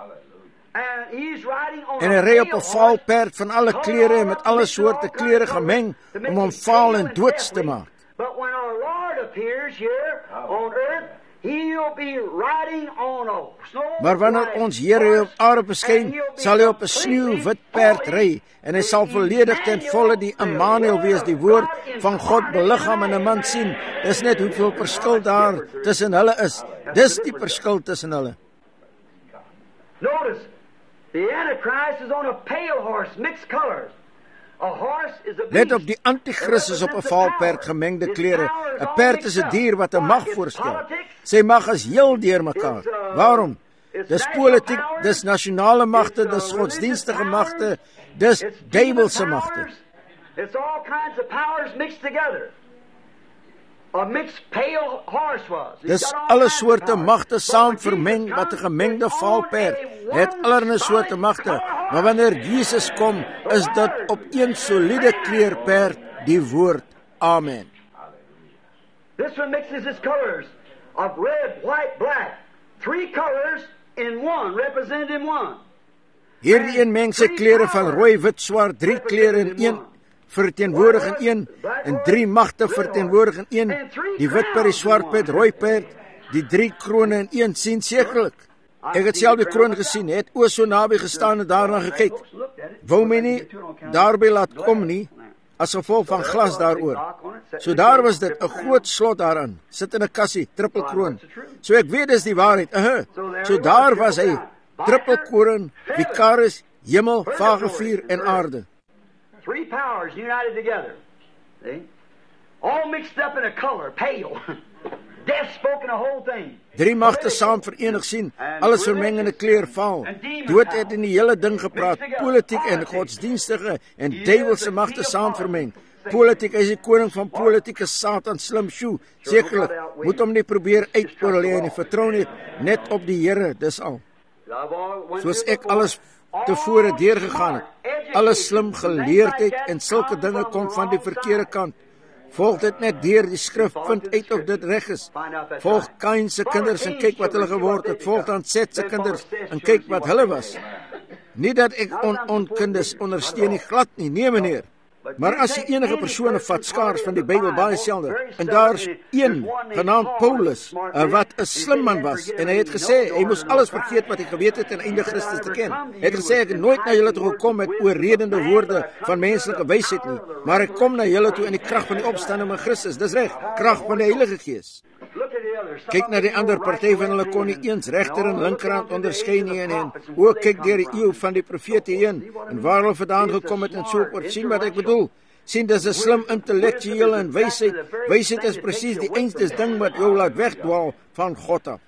En hy ry op 'n valperd van alle kleure en met alle soorte kleure gemeng om hom vaal en doods te maak. Maar wanneer ons Here op aarde verskyn, sal hy op 'n sneeuwwit perd ry, en hy sal volledig ten volle die Immanuel wees, die woord van God beliggaam in 'n man sien. Dis net hoeveel verskil daar tussen hulle is. Dis die verskil tussen hulle. Notice, the Antichrist is on a pale horse, mixed colors. A horse is a beast. Let op, die Antichrist is op 'n vaalperd, gemengde klere. 'n Perd is 'n dier wat 'n mag voorstel. Sy mag is heel deurmekaar. Waarom? Dis politiek, dis nasionale magte, dis godsdienstige magte, dis duiwelse magte. It's all kinds of powers mixed together. A mixed pale horse was. Dis alle soorte magte saam vermeng, wat 'n gemengde vaalperd het allerlei soorte magte. Maar wanneer Jesus kom, is dit op een soliede kleurperd, die woord. Amen. This one mixes its colors of red, white, black. 3 colors in one, represented in one. Hierdie een meng sy kleure van rooi, wit, swart, 3 kleure in een, verteenwoordig in een, en 3 magte verteenwoordig in een, die wit perd, die swart perd, rooi perd, die 3 krone in een, sien sekerlik. Ek het self die kroon gesien, het oor so naby gestaan en daarna gekyk. Wou my nie daarby laat kom nie, as gevolg van glas daaroor. So daar was dit, 'n groot slot daaraan, sit in 'n kassie, trippelkroon. So ek weet dis die waarheid. So daar was hy, trippelkroon, Vicaris, hemel, vage vuur en aarde. 3 powers united together. See? All mixed up in a color, pale. Death spoke in the whole thing. 3 magte saam verenig sien, alles vermeng in 'n kleur vaal. Dood het in die hele ding gepraat, politiek en godsdienstige en duiwelse magte saam vermeng. Politiek, hy is die koning van politieke Satan, slim sjoe. Sekerlik, moet hom nie probeer uitoorlê en vertrou net op die Here, dis al. Soos ek alles tevore deurgegaan het, alles slim geleerdheid en sulke dinge kom van die verkeerde kant. Volg dit net deur die skrif, vind uit of dit reg is. Volg Kain se kinders en kyk wat hulle geword het. Volg dan Set se kinders en kyk wat hulle was. Nie dat ek onkundes ondersteun nie, glad nie, nee meneer. Maar as jy enige persone vat, skaars van die Bybel baie selde, en daar's een genaamd Paulus, wat 'n slim man was, en hy het gesê, hy moes alles vergeet wat hy geweet het en einde Christus te ken. Hy het gesê, ek het nooit na julle toe gekom met oorredende woorde van menslike wysheid nie, maar ek kom na julle toe in die krag van die opstanding van Christus, dis reg, krag van die Heilige Gees. Kyk na die ander party van hulle kon nie eens regter en linkerhand onderskei nie en ook kyk deur die eeu van die profete heen en waar hulle vandaan gekom het en so voort. Sien wat ek bedoel? Sien, dis 'n slim intellektueel en wysheid. Wysheid is presies die einste ding wat jou laat wegdwaal van God af.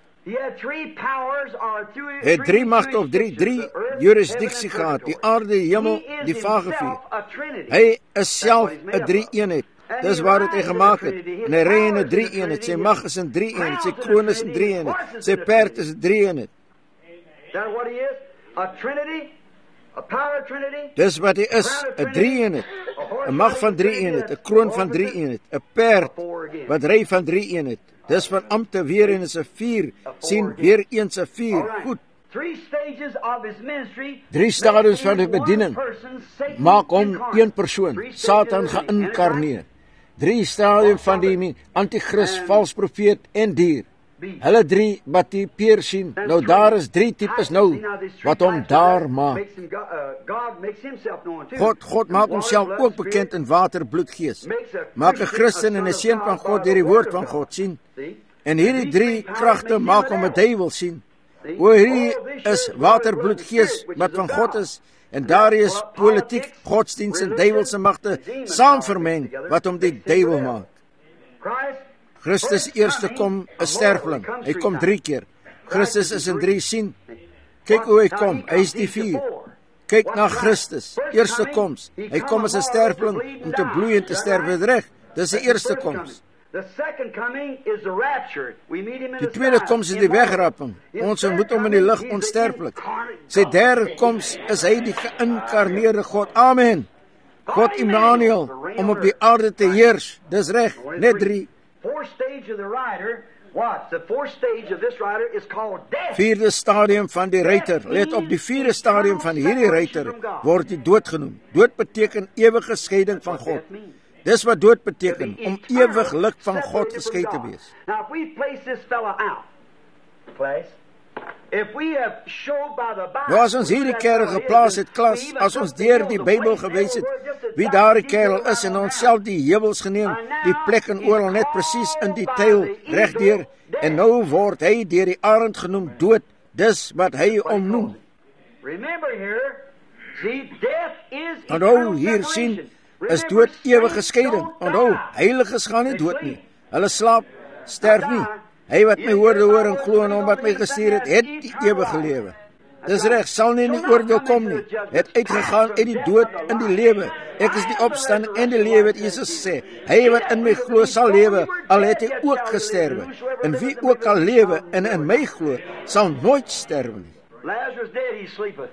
Hy het 3 magte of 3 jurisdiksie gehad, die aarde, die hemel, die vage vuur. Hy is self 'n 3-eenheid. Dis waar het hy gemaak het. En hy ry in 'n 3-eenheid. Sy mag is in 3-eenheid. Sy kroon is in 3-eenheid. Sy perd is in 3-eenheid. Dis wat hy is, 'n 3-eenheid. 'n mag van 3-eenheid, 'n kroon van 3-eenheid, 'n perd wat ry van 3-eenheid. Dis van ampte weer en is 'n 4. Sien, weer eens 'n 4. Goed. 3 stadiums van die bediening maak hom een persoon, Satan geïnkarneer. 3 stadiums van die antichrist, vals profeet en dier. Hulle 3 wat die peer sien. Nou daar is 3 tipes nou wat hom daar maak. God maak homself ook bekend in water, bloed, gees. Maak 'n Christen en 'n seun van God deur die woord van God, sien. En hierdie 3 kragte maak hom 'n duiwel, sien. Hierdie is water, bloed, gees wat van God is. En daar is politiek, godsdienst en duiwelse magte saam vermeng wat hom die duiwel maak. Christus eerste kom 'n sterweling. Hy kom 3 keer. Christus is in 3 sien. Kyk hoe hy kom. Hy is die 4. Kyk na Christus. Eerste koms. Hy kom as 'n sterweling om te bloei en te sterwe reg. Dis die eerste koms. Die tweede koms is die wegrapping. Ons ontmoet hom in die lig onsterflik. Sy derde koms is hy die geïnkarneerde God. Amen. God Immanuel om op die aarde te heers. Dis reg. Net 3. Vierde stadium van die ruiter. Let op, die 4de stadium van hierdie ruiter word die dood genoem. Dood beteken ewige skeiding van God. Dis wat dood beteken, om ewiglik van God geskei te wees. Now if we place this fella out, if we have showed by the Bible, Nou as ons hierdie kerel geplaas het, klas, as ons deur die Bybel gewys het, wie daardie kerel is en ons self die heuwels geneem, die plek en oral net presies in die tyl regdeur, en nou word hy deur die arend genoem dood, dis wat hy hom noem. remember here, see, death is Onthou, hier sien, is dood ewige skeiding. Onthou, heiliges gaan nie dood nie. Hulle slaap, sterf nie. Hy wat my woorde hoor en glo in hom wat my gestuur het, het die ewige lewe. Dis reg, sal nie in die oordeel kom nie. Het uitgegaan uit die dood in die lewe. Ek is die opstanding en die lewe, wat Jesus sê. Hy wat in my glo sal lewe, al het hy ook gesterwe. En wie ook al lewe en in my glo, sal nooit sterwe nie. Lazarus dead, he sleepeth.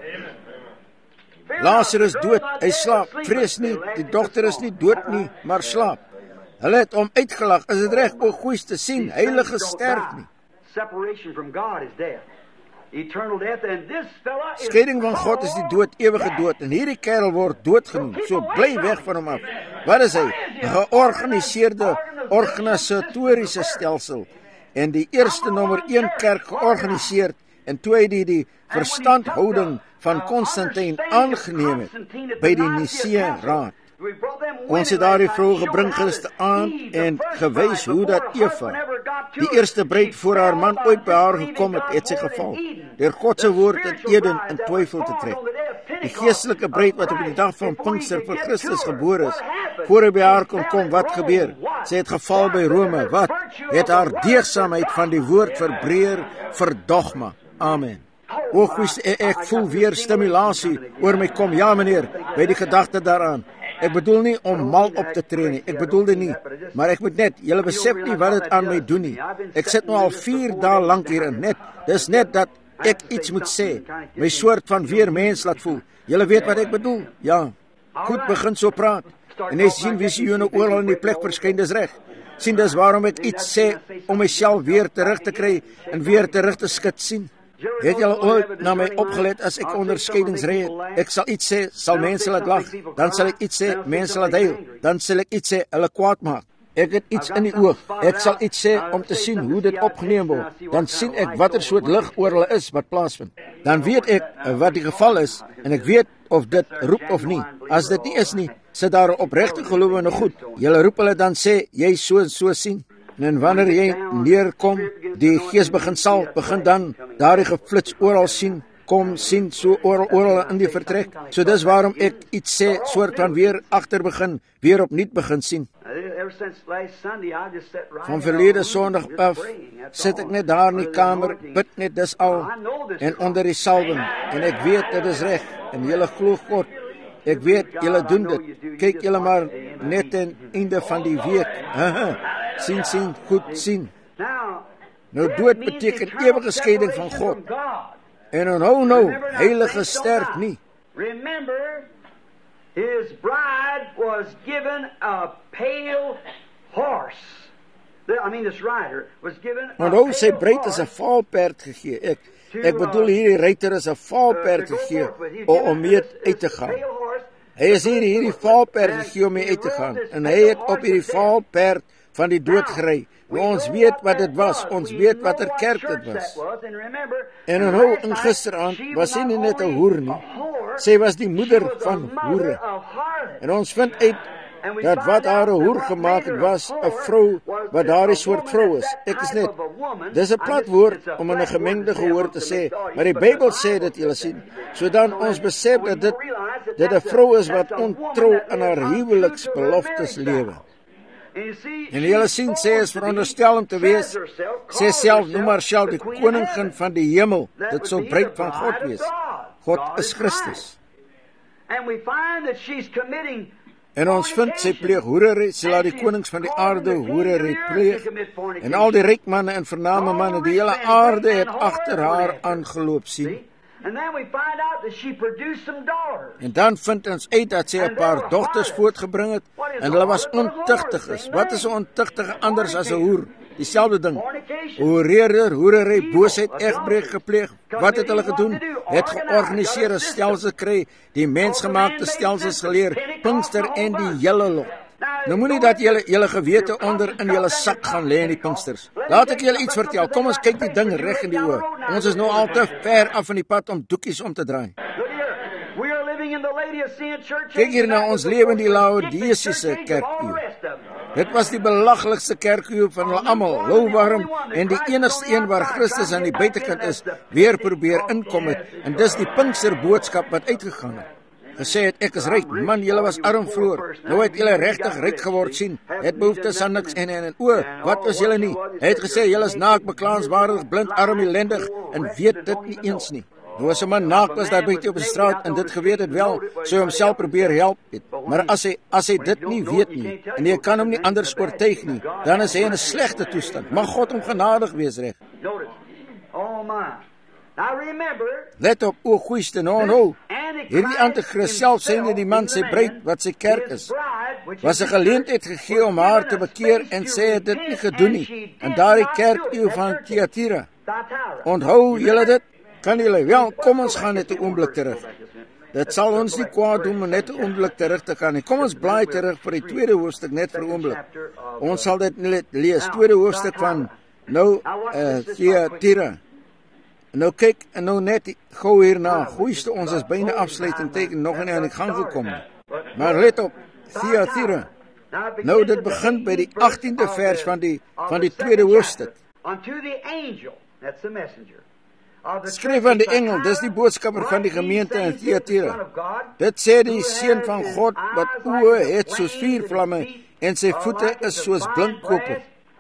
Lazarus dood, hy slaap. Vrees nie, die dogter is nie dood nie, maar slaap. Hulle het hom uitgelag, is dit reg, o goeie te sien, heilige sterf nie. Separation from God is death. Eternal death, and this fella is Skeiding van God is die dood, ewige dood, en hierdie kerel word dood genoem, so bly weg van hom af. Wat is hy? 'n Georganiseerde, organisatoriese stelsel, en die eerste nommer 1 kerk georganiseer, en toe hy die verstandhouding van Konstantin aangeneem het, by die Nicea Raad. Ons het daardie vrou gebring gisteraan en gewys hoe dat Eva, die eerste bruid voor haar man ooit by haar gekom het sy geval. Deur God se woord in Eden in twyfel te trek. Die geestelike bruid wat op die dag van Pinkster vir Christus gebore is, voor hy by haar kon kom, wat gebeur? Sy het geval by Rome, wat? Het haar deegsaamheid van die woord verbreer vir dogma. Amen. O goeie, ek voel weer stimulasie oor my kom, ja meneer, by die gedagte daaraan. Ek bedoel nie om mal op te tree nie, ek bedoel dit nie, maar ek moet net, julle besef nie wat dit aan my doen nie. Ek sit nou al 4 dae lank hierin, net, dis net dat ek iets moet sê, my soort van weer mens laat voel. Julle weet wat ek bedoel, ja, goed begin so praat, en jy sien visioene oral in die plek verskyn, dis reg. Sien, dis waarom ek iets sê, om myself weer terug te kry, en weer terug te skud sien. Het julle ooit na my opgelet as ek onderskeidingsry het? Ek sal iets sê, sal mense laat lag. Dan sal ek iets sê, mense laat huil. Dan sal ek iets sê, hulle kwaad maak. Ek het iets in die oog. Ek sal iets sê om te sien hoe dit opgeneem word. Dan sien ek watter soort lig oor hulle is wat plaasvind. Dan weet ek wat die geval is en ek weet of dit roep of nie. As dit nie is nie, sit daar 'n opregte geloof in 'n goed. Julle roep hulle dan sê, jy so en so sien. En wanneer jy neerkom, die gees begin dan daardie geflits oral sien, kom sien, so oral in die vertrek. So dis waarom ek iets sê, soort van weer agter begin, weer opnuut begin sien. Van verlede Sondag af, sit ek net daar in die kamer, bid net dis al, en onder die salwing, en ek weet, dit is reg, en julle glo God. Ek weet, julle doen dit. Kyk julle maar net ten einde van die week. Sien, goed sien. Nou dood beteken ewige skeiding van God. En onthou nou, heilige sterf nie. Remember, his bride was given a pale horse. This rider was given a onthou, sy pale bruid is 'n vaalperd gegee. Ek bedoel hierdie ruiter is 'n vaalperd gegee om mee uit te gaan. Hy is hierdie vaalperd gegee om mee uit te gaan. En hy het op hierdie vaalperd van die dood gery. Ons weet wat dit was. Ons weet watter kerk dit was. En onthou, in gisteraand was sy nie net 'n hoer nie. Sy was die moeder van hoere. En ons vind uit dat wat haar 'n hoer gemaak het was 'n vrou wat daardie soort vrou is. Ek is net, dis 'n plat woord om in 'n gemengde gehoor te sê, maar die Bybel sê dit, julle sien. So dan ons besef dat dit 'n vrou is wat ontrou in haar huweliksbeloftes lewe. En julle sien, sy is veronderstel om te wees, sy self noem haarself die koningin van die hemel. Dit sou bruid van God wees. God is Christus. En ons vind sy pleeg hoerery, sy laat die konings van die aarde hoerery pleeg. En al die ryk manne en vername manne, die hele aarde het agter haar aangeloop sien. En dan vind ons uit dat sy 'n paar dogters voortgebring het en hulle was ontuchtig is. Wat is 'n ontuchtige anders as 'n hoer? Dieselfde ding. Hoereerder, hoerery, boosheid, egbreek gepleeg. Wat het hulle gedoen? Het georganiseerde stelsels kry, die mensgemaakte stelsels geleer, Pinkster en die hele lot. Nou moenie dat julle gewete onder in julle sak gaan lê in die Pinksters. Laat ek julle iets vertel. Kom ons kyk die ding reg in die oë. Ons is nou al te ver af van die pad om doekies om te draai. Kyk hier na ons lewe in die Laodicese kerk. Dit was die belaglikste kerkhoop van hulle almal, louwarm en die enigste een waar Christus aan die buitekant is, weer probeer inkom het. En dis die Pinkster boodskap wat uitgegaan het. Gesê het, ek is ryk, man, julle was arm vroeër. Nou het julle regtig ryk geword sien. Het behoeftes aan niks en wat was julle nie? Hy het gesê, julle is naak, beklaanswaardig, blind, arm, ellendig en weet dit nie eens nie. Nou as 'n man naak was daar buite op die straat en dit geweet het wel, sou homself probeer help het. Maar as hy dit nie weet nie en jy kan hom nie anders oortuig nie, dan is hy in 'n slegte toestand. Mag God hom genadig wees, reg. Let op, o goeieste, nou. Hierdie Antichrist self sê die man sy bruid wat sy kerk is, was 'n geleentheid gegee om haar te bekeer en sê het dit nie gedoen nie. En daardie kerk van Thyatira. Onthou julle dit? Kan julle wel, kom ons gaan net 'n oomblik terug. Dit sal ons nie kwaad doen om net 'n oomblik terug te gaan nie. Kom ons blaai terug vir die tweede hoofstuk net vir 'n oomblik. Ons sal dit net lees, tweede hoofstuk van Thyatira. Nou kyk, en nou net gou hierna, goeieste, ons is byna afsluiting teken nog nie aan die gang gekom nie. Maar let op, Thyatira. Nou dit begin by die 18de vers van die tweede hoofstuk. Skryf aan die engel, dis die boodskapper van die gemeente in Thyatira. Dit sê die seun van God wat oë het soos vuurvlamme en sy voete is soos blinkkoper.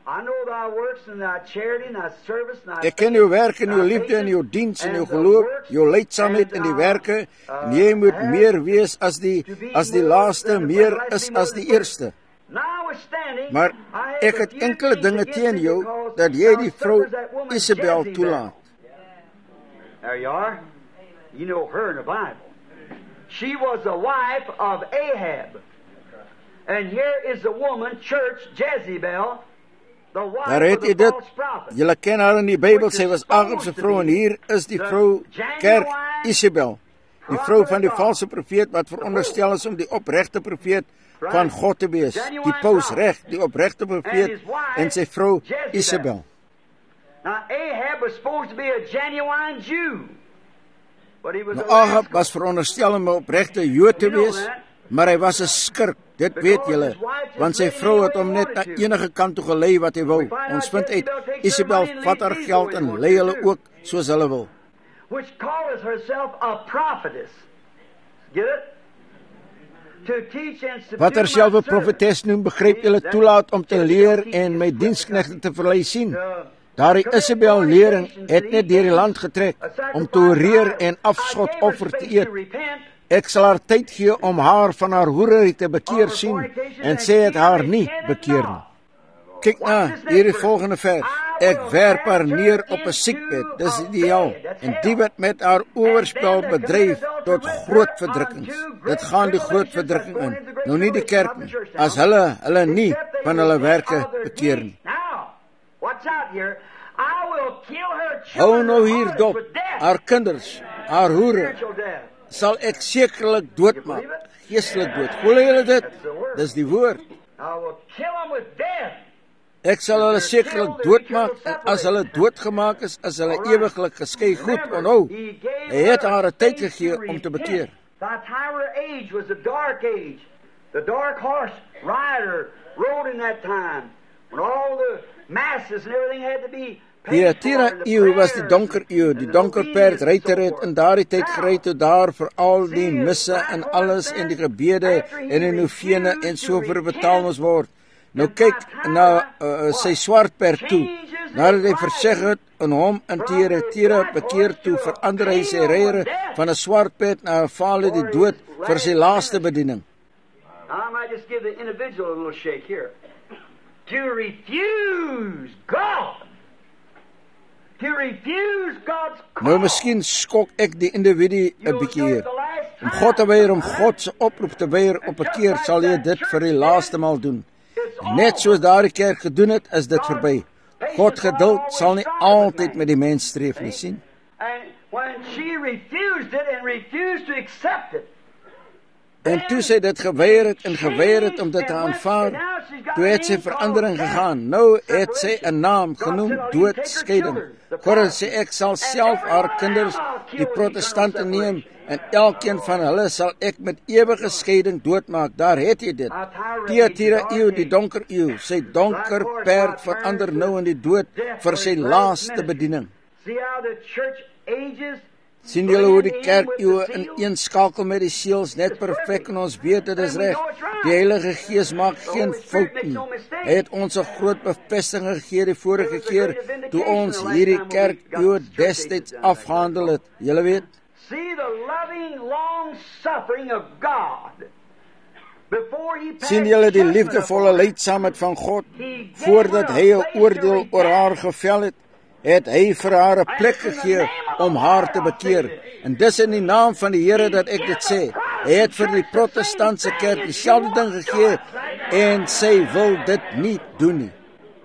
Ek ken jou werk en jou liefde en jou diens en jou geloof, jou lydsaamheid in die werke, en jy moet meer wees as die laaste, meer is as die eerste. Maar ek het enkele dinge teen jou, dat jy die vrou Isabel toelaat. There you are. You know her in the Bible. She was the wife of Ahab. And here is the woman, church, Jezebel, the wife of the false prophet. Julle ken haar in die Bybel, sy was Ahab se vrou en hier is die vrou kerk Isabel, die vrou van die valse profeet wat veronderstel is om die opregte profeet van God te wees. Die paus reg, die opregte profeet en sy vrou Isabel. Now Ahab was supposed to be a genuine Jew. But he was Ahab was veronderstel om 'n opregte Jood te wees, maar hy was 'n skurk, dit weet julle, want sy vrou het hom net na enige kant toe gelei wat hy wou. Ons vind uit, Isabel vat haar geld en lei hulle ook soos hulle wil. Which calls herself a prophetess. Get it? To teach and subdue Wat herself 'n profetes noem, begryp julle, toelaat om te leer en my diensknegte te verlei sien. Daardie Isabel lering het net deur die land getrek om te oreer en afschotoffer te eet. Ek sal haar tyd gee om haar van haar hoerery te bekeer sien en sê het haar nie bekeer nie. Kyk na hierdie volgende vers. Ek werp haar neer op 'n siekbed, dis ideaal. En die wat met haar oorspel bedryf tot groot verdrukkings. Dit gaan die groot verdrukking in. Nou nie die kerk nie, as hulle nie van hulle werke bekeer nie. Hou nou hier dop, haar kinders, haar hoere, sal ek sekerlik doodmaak, geestelik dood. Hoor julle dit? Dis die woord. Ek sal hulle sekerlik doodmaak, en as hulle doodgemaak is hulle ewiglik geskei. Goed, onthou, hy het haar 'n tyd gegee om te bekeer. The dark horse rider rode in that time, when all the masses and everything had to be Thyatira eeu was die donker eeu, die donker perd ruiter het in daardie tyd gery toe daar vir al die misse en alles en die gebede en die novene en so vir betaal moes word. Nou kyk na sy swart perd toe, nadat hy verseg het en hom in Thyatira bekeer toe, verander hy sy ryere van 'n swart perd na 'n vale die dood vir sy laaste bediening. I might just give the individual a little shake here. To refuse God. To refuse God's call. Nou miskien skok ek die individu 'n bietjie hier. Om God te weier, om God se oproep te weier op 'n keer, sal jy dit vir die laaste maal doen. Net soos daardie kerk gedoen het, is dit verby. God geduld sal nie altyd met die mens streef nie, sien? And when she refused it and refused to accept it, En toe sy dit geweier het om dit te aanvaar, toe het sy verandering gegaan. Nou het sy 'n naam genoem, doodskeiding. Korrel sê, ek sal self haar kinders, die protestante neem, en elkeen van hulle sal ek met ewige skeiding doodmaak. Daar het jy dit. Thyatira eeu, die donker eeu, sy donker perd verander nou in die dood vir sy laaste bediening. Sien julle hoe die kerk eeuwe ineenskakel met die seels, net perfek, en ons weet dit is reg. Die Heilige Gees maak geen fout nie. Hy het ons 'n groot bevestiging gegee die vorige keer, toe ons hierdie kerk eeuwe destyds afgehandel het. Julle weet? Sien julle die liefdevolle lydsaamheid van God, voordat hy 'n oordeel oor haar gevel het hy vir haar 'n plek gegee om haar te bekeer. En dis in die naam van die Here dat ek dit sê. Hy het vir die protestantse kerk dieselfde ding gegee, en sy wil dit nie doen nie.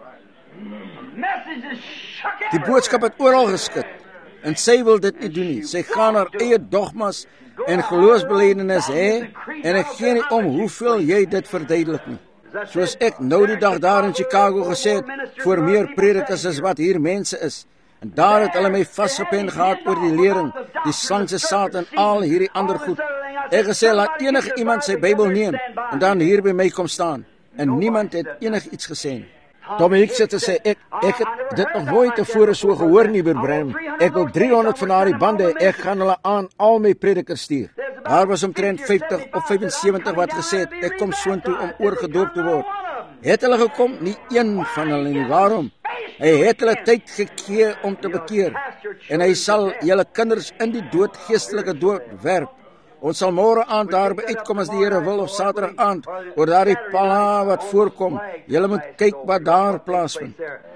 Die boodskap het oral geskit, en sy wil dit nie doen nie. Sy gaan haar eie dogmas en geloofsbelijdenis hê, en ek gee nie om hoeveel jy dit verduidelik nie. Soos ek nou die dag daar in Chicago gesê het, voor meer predikers as wat hier mense is. En daar het hulle my vasgepen gehad oor die lering, die slangse saad en al hierdie ander goed. Ek gesê, laat enige iemand sy Bybel neem, en dan hier by my kom staan. En niemand het enig iets gesê nie. Tommy Hicks het gesê, ek het dit nog nooit tevore so gehoor nie, Brem. Ek wil 300 van haar bande, ek gaan hulle aan al my predikers stuur. Daar was omtrent 50 of 75 wat gesê het, ek kom soontoe om oorgedoop te word. Het hulle gekom? Nie een van hulle nie. Waarom? Hy het hulle tyd gegee om te bekeer, en hy sal julle kinders in die dood, geestelike dood werp. Ons sal môre aand daar by uitkom as die Here wil, of Saterdag aand, oor daardie pala wat voorkom. Julle moet kyk wat daar plaasvind.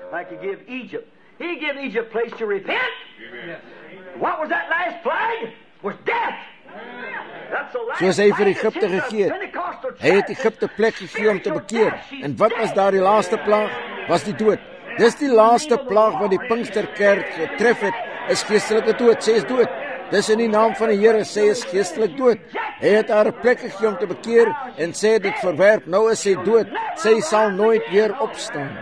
Soos hy vir Egipte gegee het. Hy het Egipte plek gegee om te bekeer. En wat was daar die laaste plaag? Was die dood. Dis die laaste plaag wat die Pinksterkerk getref het, is geestelike dood. Sy is dood. Dis in die naam van die Here, sy is geestelik dood. Hy het haar 'n plek gegee om te bekeer, en sê dit verwerp. Nou is sy dood. Sy sal nooit weer opstaan.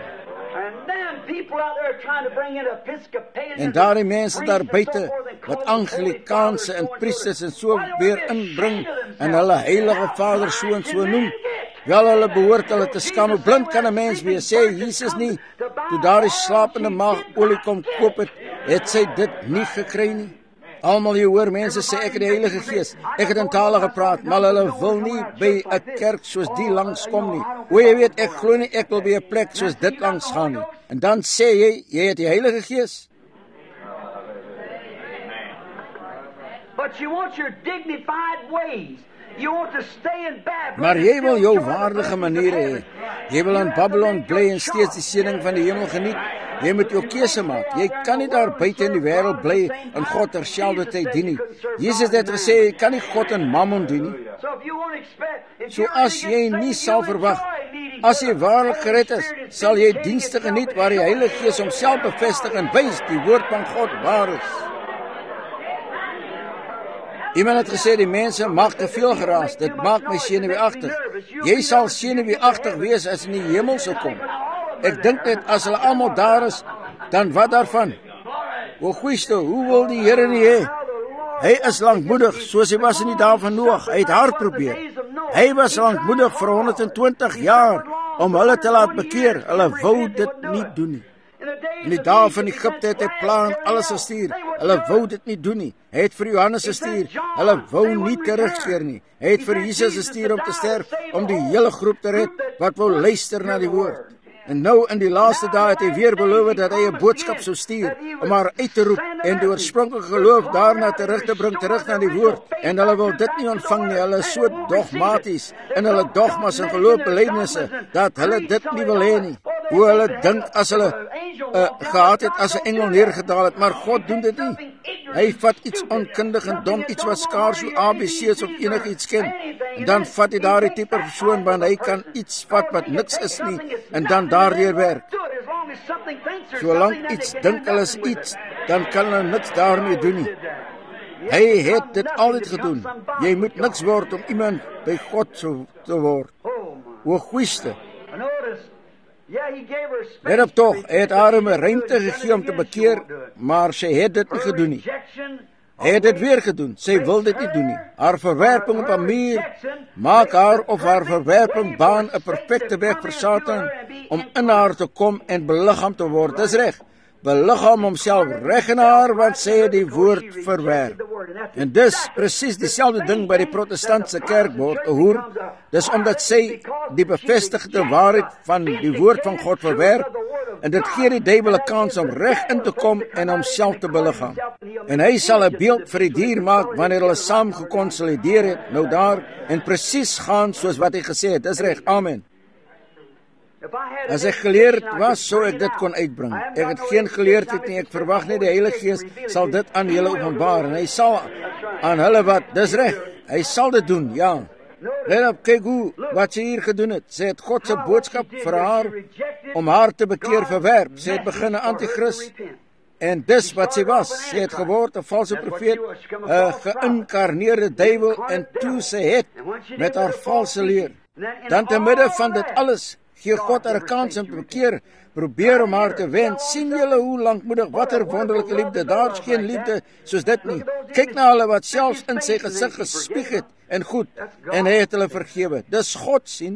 En daar die mense daar buite, wat Anglikaanse en priesters en so weer inbring, en hulle heilige Vader so en so noem, wel hulle behoort hulle te skam. Hoe blind kan 'n mens wees? Sê Jesus nie, toe daar die slapende maag olie kom koop het sy dit nie gekry nie. Almal jy hoor mense sê, ek het die Heilige Gees, ek het in tale gepraat, maar hulle wil nie by 'n kerk soos die langs kom nie. O, jy weet, ek glo nie ek wil by 'n plek soos dit langs gaan nie. En dan sê jy het die Heilige Gees. But you want your dignified ways. You want to stay in Babylon. Maar jy wil jou waardige maniere hê. Jy wil in Babylon bly en steeds die seëning van die hemel geniet. Jy moet jou keuse maak. Jy kan nie daar buite in die wêreld bly en God terselfdertyd dien nie. Jesus het gesê, jy kan nie God en mammon dien nie. So as jy nie sal verwag, as jy waarlik gered is, sal jy dienste geniet waar die Heilige Gees homself bevestig en wys die woord van God waar is. Iemand het gesê, die mense maak te veel geraas, dit maak my senuweeagtig. Jy sal senuweeagtig wees as in die hemel sou kom. Ek dink net, as hulle almal daar is, dan wat daarvan? O goeieste, hoe wil die Here nie hê? Hy is lankmoedig, soos hy was in die dae van Noag. Hy het hard probeer. Hy was lankmoedig vir 120 jaar, om hulle te laat bekeer. Hulle wou dit nie doen nie. In die dae van Egipte het hy plan alles gestuur. Hulle wou dit nie doen nie. Hy het vir Johannes gestuur. Hulle wou nie terugkeer nie. Hy het vir Jesus gestuur om te sterf, om die hele groep te red, wat wou luister na die woord. En nou in die laaste dae het hy weer beloof dat hy 'n boodskap sou stuur, om haar uit te roep, en die oorspronklike geloof daarna terug te bring, terug na die woord. En hulle wil dit nie ontvang nie. Hulle is so dogmaties in hulle dogmas en geloofbelijdenisse, dat hulle dit nie wil hê nie. Hoe hulle dink as hulle gehad het as 'n engel neergedaal het, maar God doen dit nie. Hy vat iets onkundig en dom, iets wat skaars so ABC's of enig iets ken, en dan vat hy daardie tipe persoon, want hy kan iets vat wat niks is nie, en dan daardeur werk. Solank iets dink hulle is iets, dan kan hulle niks daarmee doen nie. Hy het dit altyd gedoen. Jy moet niks word om iemand by God te word. O goeieste. Let op tog, hy het haar 'n ruimte gegee om te bekeer, maar sy het dit nie gedoen nie. Hy het dit weer gedoen, sy wil dit nie doen nie. Haar verwerping op 'n muur maak haar of haar verwerping baan 'n perfekte weg vir Satan om in haar te kom en beliggaam te word. Dis reg. Beliggaam homself reg in haar, want sy het die woord verwerp. En dis presies dieselfde ding by die protestantse kerk word 'n hoer. Dis omdat sy die bevestigde waarheid van die woord van God verwerp, en dit gee die duiwel 'n kans om reg in te kom en homself te beliggaam. En hy sal 'n beeld vir die dier maak wanneer hulle saam gekonsolideer het, nou daar, en presies gaan soos wat hy gesê het. Dis reg, amen. As ek geleerd was, sou ek dit kon uitbring. Ek het geen geleerdheid nie, ek verwag nie die Heilige Gees sal dit aan julle openbaar, en hy sal aan hulle wat, dis reg, hy sal dit doen, ja. Let op, kyk hoe, wat sy hier gedoen het. Sy het God se boodskap vir haar, om haar te bekeer verwerp. Sy het begin 'n antichrist, en dis wat sy was. Sy het geword 'n valse profeet, 'n geïnkarneerde duiwel, en toe sy het met haar valse leer. Dan te midde van dit alles, gee God haar 'n kans om te bekeer, probeer om haar te wen. Sien julle hoe lankmoedig, watter wonderlike liefde, daar's geen liefde soos dit nie. Kyk na hulle wat selfs in sy gesig gespieg het, en goed, en hy het hulle vergewe. Dis God, sien.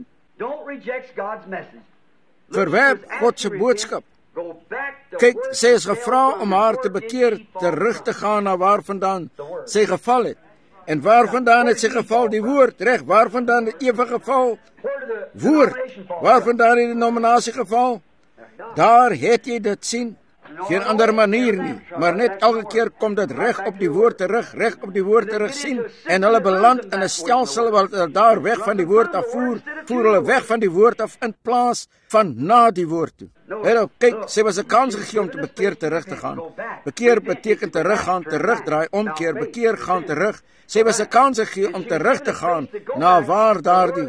Verwerp God se boodskap. Kyk, sy is gevra om haar te bekeer, terug te gaan na waar vandaan sy geval het. En waar vandaan het sy geval? Die woord, reg, waar vandaan het Eva geval? Woord, waar vandaan het die nominasie geval? Daar het jy dit sien. Geen ander manier nie, maar net elke keer kom dit reg op die woord terug, reg op die woord terug sien, en hulle beland in 'n stelsel wat hulle daar weg van die woord af voer hulle weg van die woord af in plaas van na die woord toe. Hierop, kyk, sy was 'n kans gegee om te bekeer, terug te gaan. Bekeer beteken teruggaan, terugdraai, omkeer, bekeer, gaan terug. Sy was 'n kans gegee om terug te gaan na waar daardie.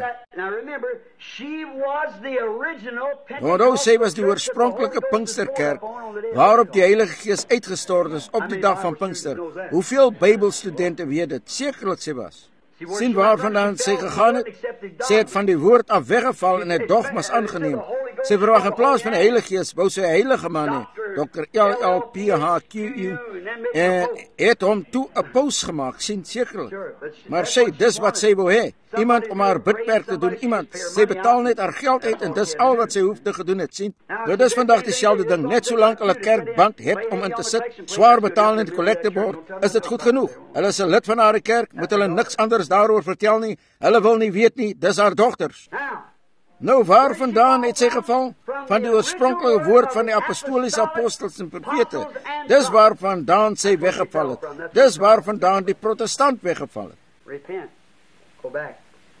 Onthou, sy was die oorspronklike Pinksterkerk waarop die Heilige Gees uitgestort is op die dag van Pinkster. Hoeveel Bybelstudente weet dit? Sekerlik sy was. Sien waarvandaan sy gegaan het? Sy het van die woord af weggeval en het dogmas aangeneem. Sy verwag in plaas van die Heilige Gees, wou sy 'n heilige man hê, Dr. LLPHQU, en het hom toe 'n paus gemaak, sien sekerlik. Maar sy, dis wat sy wou hê, iemand om haar bidwerk te doen, iemand. Sy betaal net haar geld uit en dis al wat sy hoef te gedoen het, sien. Dit is vandag dieselfde ding, net solank hulle kerkband het om in te sit, swaar betaal en die kollekte bord, is dit goed genoeg. Hulle is 'n lid van haar kerk, moet hulle niks anders daaroor vertel nie, hulle wil nie weet nie, dis haar dogters. Nou, waar vandaan het sy geval? Van die oorspronklike woord van die apostoliese apostels en profete. Dis waar vandaan sy weggeval het. Dis waar vandaan die protestant weggeval het. Repent. Go back.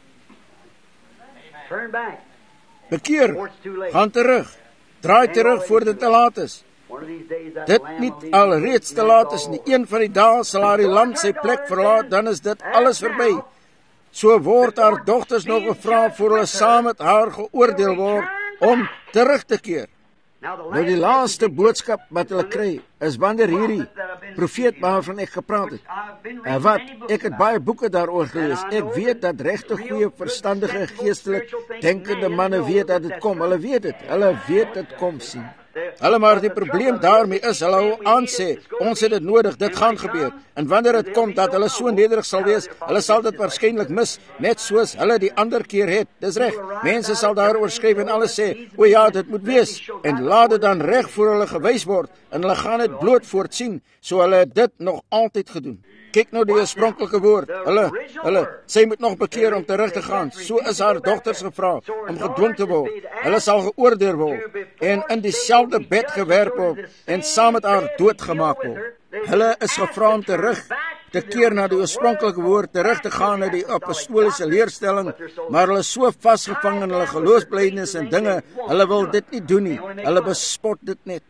Turn back. Bekeer, gaan terug. Draai terug voor dit te laat is. Dit nie alreeds te laat is nie. Een van die dae sal haar die land sy plek verlaat, dan is dit alles verby. So word haar dogters nog gevra voor hulle saam met haar geoordeel word om terug te keer. Nou die laaste boodskap wat hulle kry is wanneer hierdie profeet waarvan ek gepraat het. Ek het baie boeke daaroor gelees. Ek weet dat regte goeie verstandige geestelik denkende manne weet dat dit kom. Hulle weet dit kom sien. Hulle maar die probleem daarmee is, hulle hou aan sê, ons het dit nodig, dit gaan gebeur. En wanneer dit kom, dat hulle so nederig sal wees, hulle sal dit waarskynlik mis, net soos hulle die ander keer het. Dis reg, mense sal daaroor skryf en alles sê, o ja, dit moet wees, en laat dit dan reg voor hulle gewys word, en hulle gaan dit bloot voortsien, so hulle het dit nog altyd gedoen. Kyk nou die oorspronklike woord, sy moet nog bekeer om terug te gaan, so is haar dogters gevra, om gedwing te word, hulle sal geoordeel word, en in dieselfde bed gewerp word, en saam met haar doodgemaak word. Hulle is gevra om terug te keer na die oorspronklike woord, terug te gaan na die apostoliese leerstelling, maar hulle is so vasgevang in hulle geloofsbelijdenis en dinge, hulle wil dit nie doen nie, hulle bespot dit net.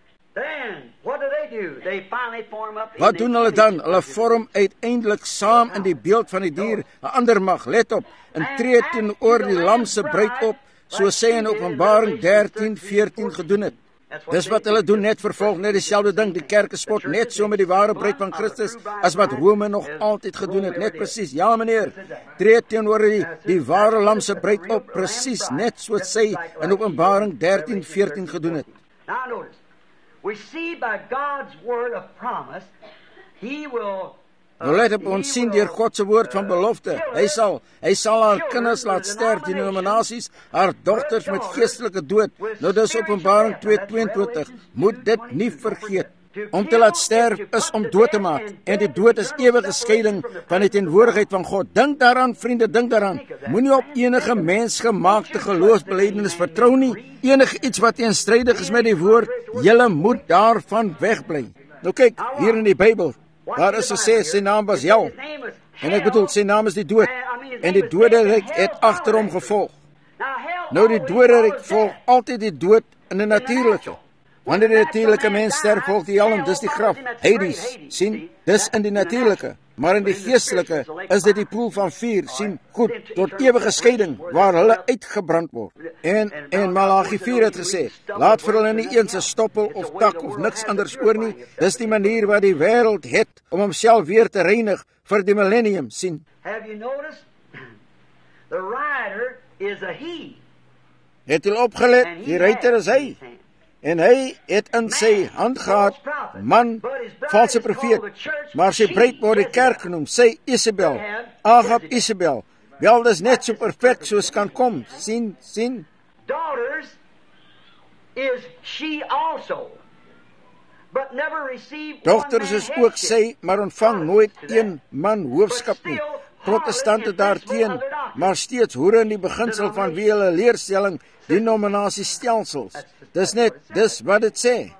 Wat doen hulle dan? Hulle vorm uiteindelik saam in die beeld van die dier 'n ander mag, let op, en tree teenoor die lam se bruid op, so sy in Openbaring 13:14 gedoen het. Dis wat hulle doen, net vervolg, net dieselfde ding. Die kerk spot net so met die ware bruid van Christus as wat Rome nog altyd gedoen het, net presies. Ja meneer, tree teenoor die ware lam se bruid op, presies net soos sy in Openbaring 13:14 gedoen het. Now notice, we see by God's word of promise, He will Nou let op, ons sien deur God se woord van belofte. Hy sal haar kinders laat sterf, die denominasies, haar dogters met geestelike dood. Nou dis Openbaring 2:22. Moet dit nie vergeet. Om te laat sterf is om dood te maak. En die dood is ewige skeiding van die teenwoordigheid van God. Dink daaraan, vriende, dink daaraan. Moenie op enige mensgemaakte geloofsbelijdenis vertrou nie. Enige iets wat teenstrydig is met die woord, julle moet daarvan wegbly. Nou kyk, hier in die Bybel, daar is gesê, sy naam was Hel. En ek bedoel, sy naam is die dood. En die doderyk het agter hom gevolg. Nou die doderyk volg altyd die dood in die natuurlike. Wanneer die natuurlike mens sterf, volg die hel, dis die graf. Hades, sien, dis in die natuurlike. Maar in die geestelike is dit die poel van vuur, sien, goed, tot ewige skeiding, waar hulle uitgebrand word. En Malagi 4 het gesê, laat vir hulle nie eens 'n stoppel of tak of niks anders oor nie. Dis die manier wat die wêreld het om homself weer te reinig vir die millennium, sien. Have you noticed? The rider is a he. Het jy opgelet? Die ruiter is hy. En hy het in sy hand gehad, man, valse profeet, maar sy bruid word die kerk genoem, sy Isabel, Agab Isabel. Wel, dis net so perfek soos kan kom, sien. Daughters is she also, but never received. Dogters is ook sy, maar ontvang nooit een man hoofskap nie. Protestante daarteen, maar steeds hoere in die beginsel van wie hulle leerstelling, denominasiestelsels. Dis wat dit sê.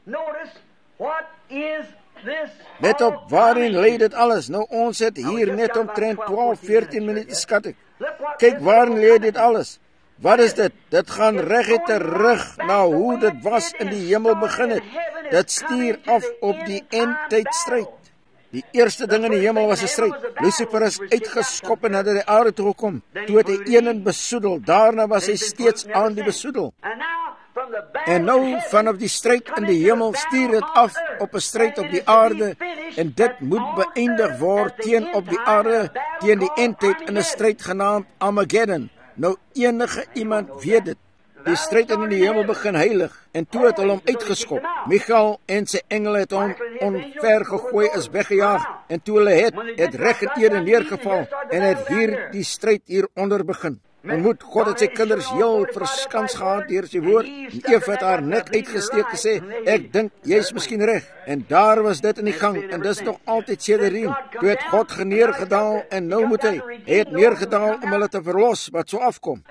Net op waarin lê dit alles. Nou ons het hier net omtrent 12-14 minute skat ek. Kyk waarin lê dit alles. Wat is dit? Dit gaan reguit terug na hoe dit was in die hemel begin het. Dit stuur af op die eindtydstryd. Die eerste ding in die hemel was 'n stryd. Lucifer is uitgeskop en het na die aarde toe gekom. Toe het hy een besoedel. Daarna was hy steeds aan die besoedel. En nou vanaf die stryd in die hemel stuur dit af op 'n stryd op die aarde. En dit moet beëindig word teen op die aarde, teen die eindtyd in 'n stryd genaamd Armageddon. Nou enige iemand weet dit. Die stryd in die hemel begin heilig. En toe het hulle hom uitgeskop. Michael en sy engele het hom onver gegooi, is weggejaag. En toe hulle het reg in ere neergeval. En het hier die stryd hieronder begin. En moet God het sy kinders heel verskans gehad deur sy woord. En Eva het haar nek uitgesteek gesê, ek dink jy's miskien reg. En daar was dit in die gang. En dis nog altyd sedertdien. Toe het God geneergedaal en nou moet hy het neergedaal om hulle te verlos wat so afkom.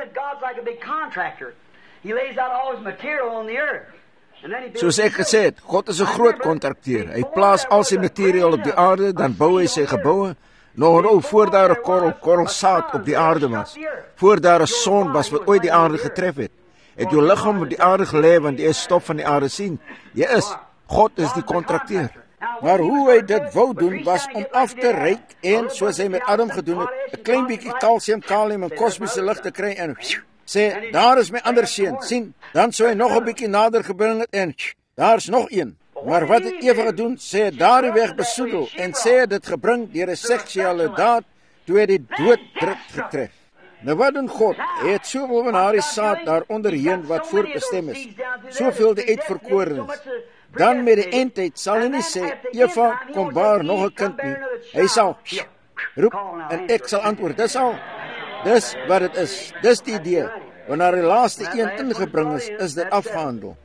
Soos ek gesê het, God is 'n groot kontrakteur. Hy plaas al sy materiaal op die aarde, dan bou hy sy geboue. Nou, voor daar 'n korrel saad op die aarde was, voor daar 'n son was wat ooit die aarde getref het jou liggaam op die aarde gelê, want jy is stof van die aarde, sien. God is die kontrakteur. Maar hoe hy dit wou doen, was om af te reik en, soos hy met Adam gedoen het, 'n klein bietjie kalsium, kalium en kosmiese lig te kry en sê, daar is my ander seun, sien. Dan sou hy nog 'n bietjie nader gebring het en daar's nog een. Maar wat het Eva gedoen, sê het daardie weg besoedel en sê het dit gebring deur 'n seksuele daad toe hy die dooddruk getref. Nou wat doen God? Hy het soveel van haar saad daaronderheen wat voorbestem is. Soveel die uitverkorenes. Dan met die eindtyd sal hy nie sê, Eva, kom baar nog 'n kind nie. Hy sal roep en ek sal antwoord. Dis wat dit is. Dis die idee. Wanneer die laaste een ingebring is dit afgehandel.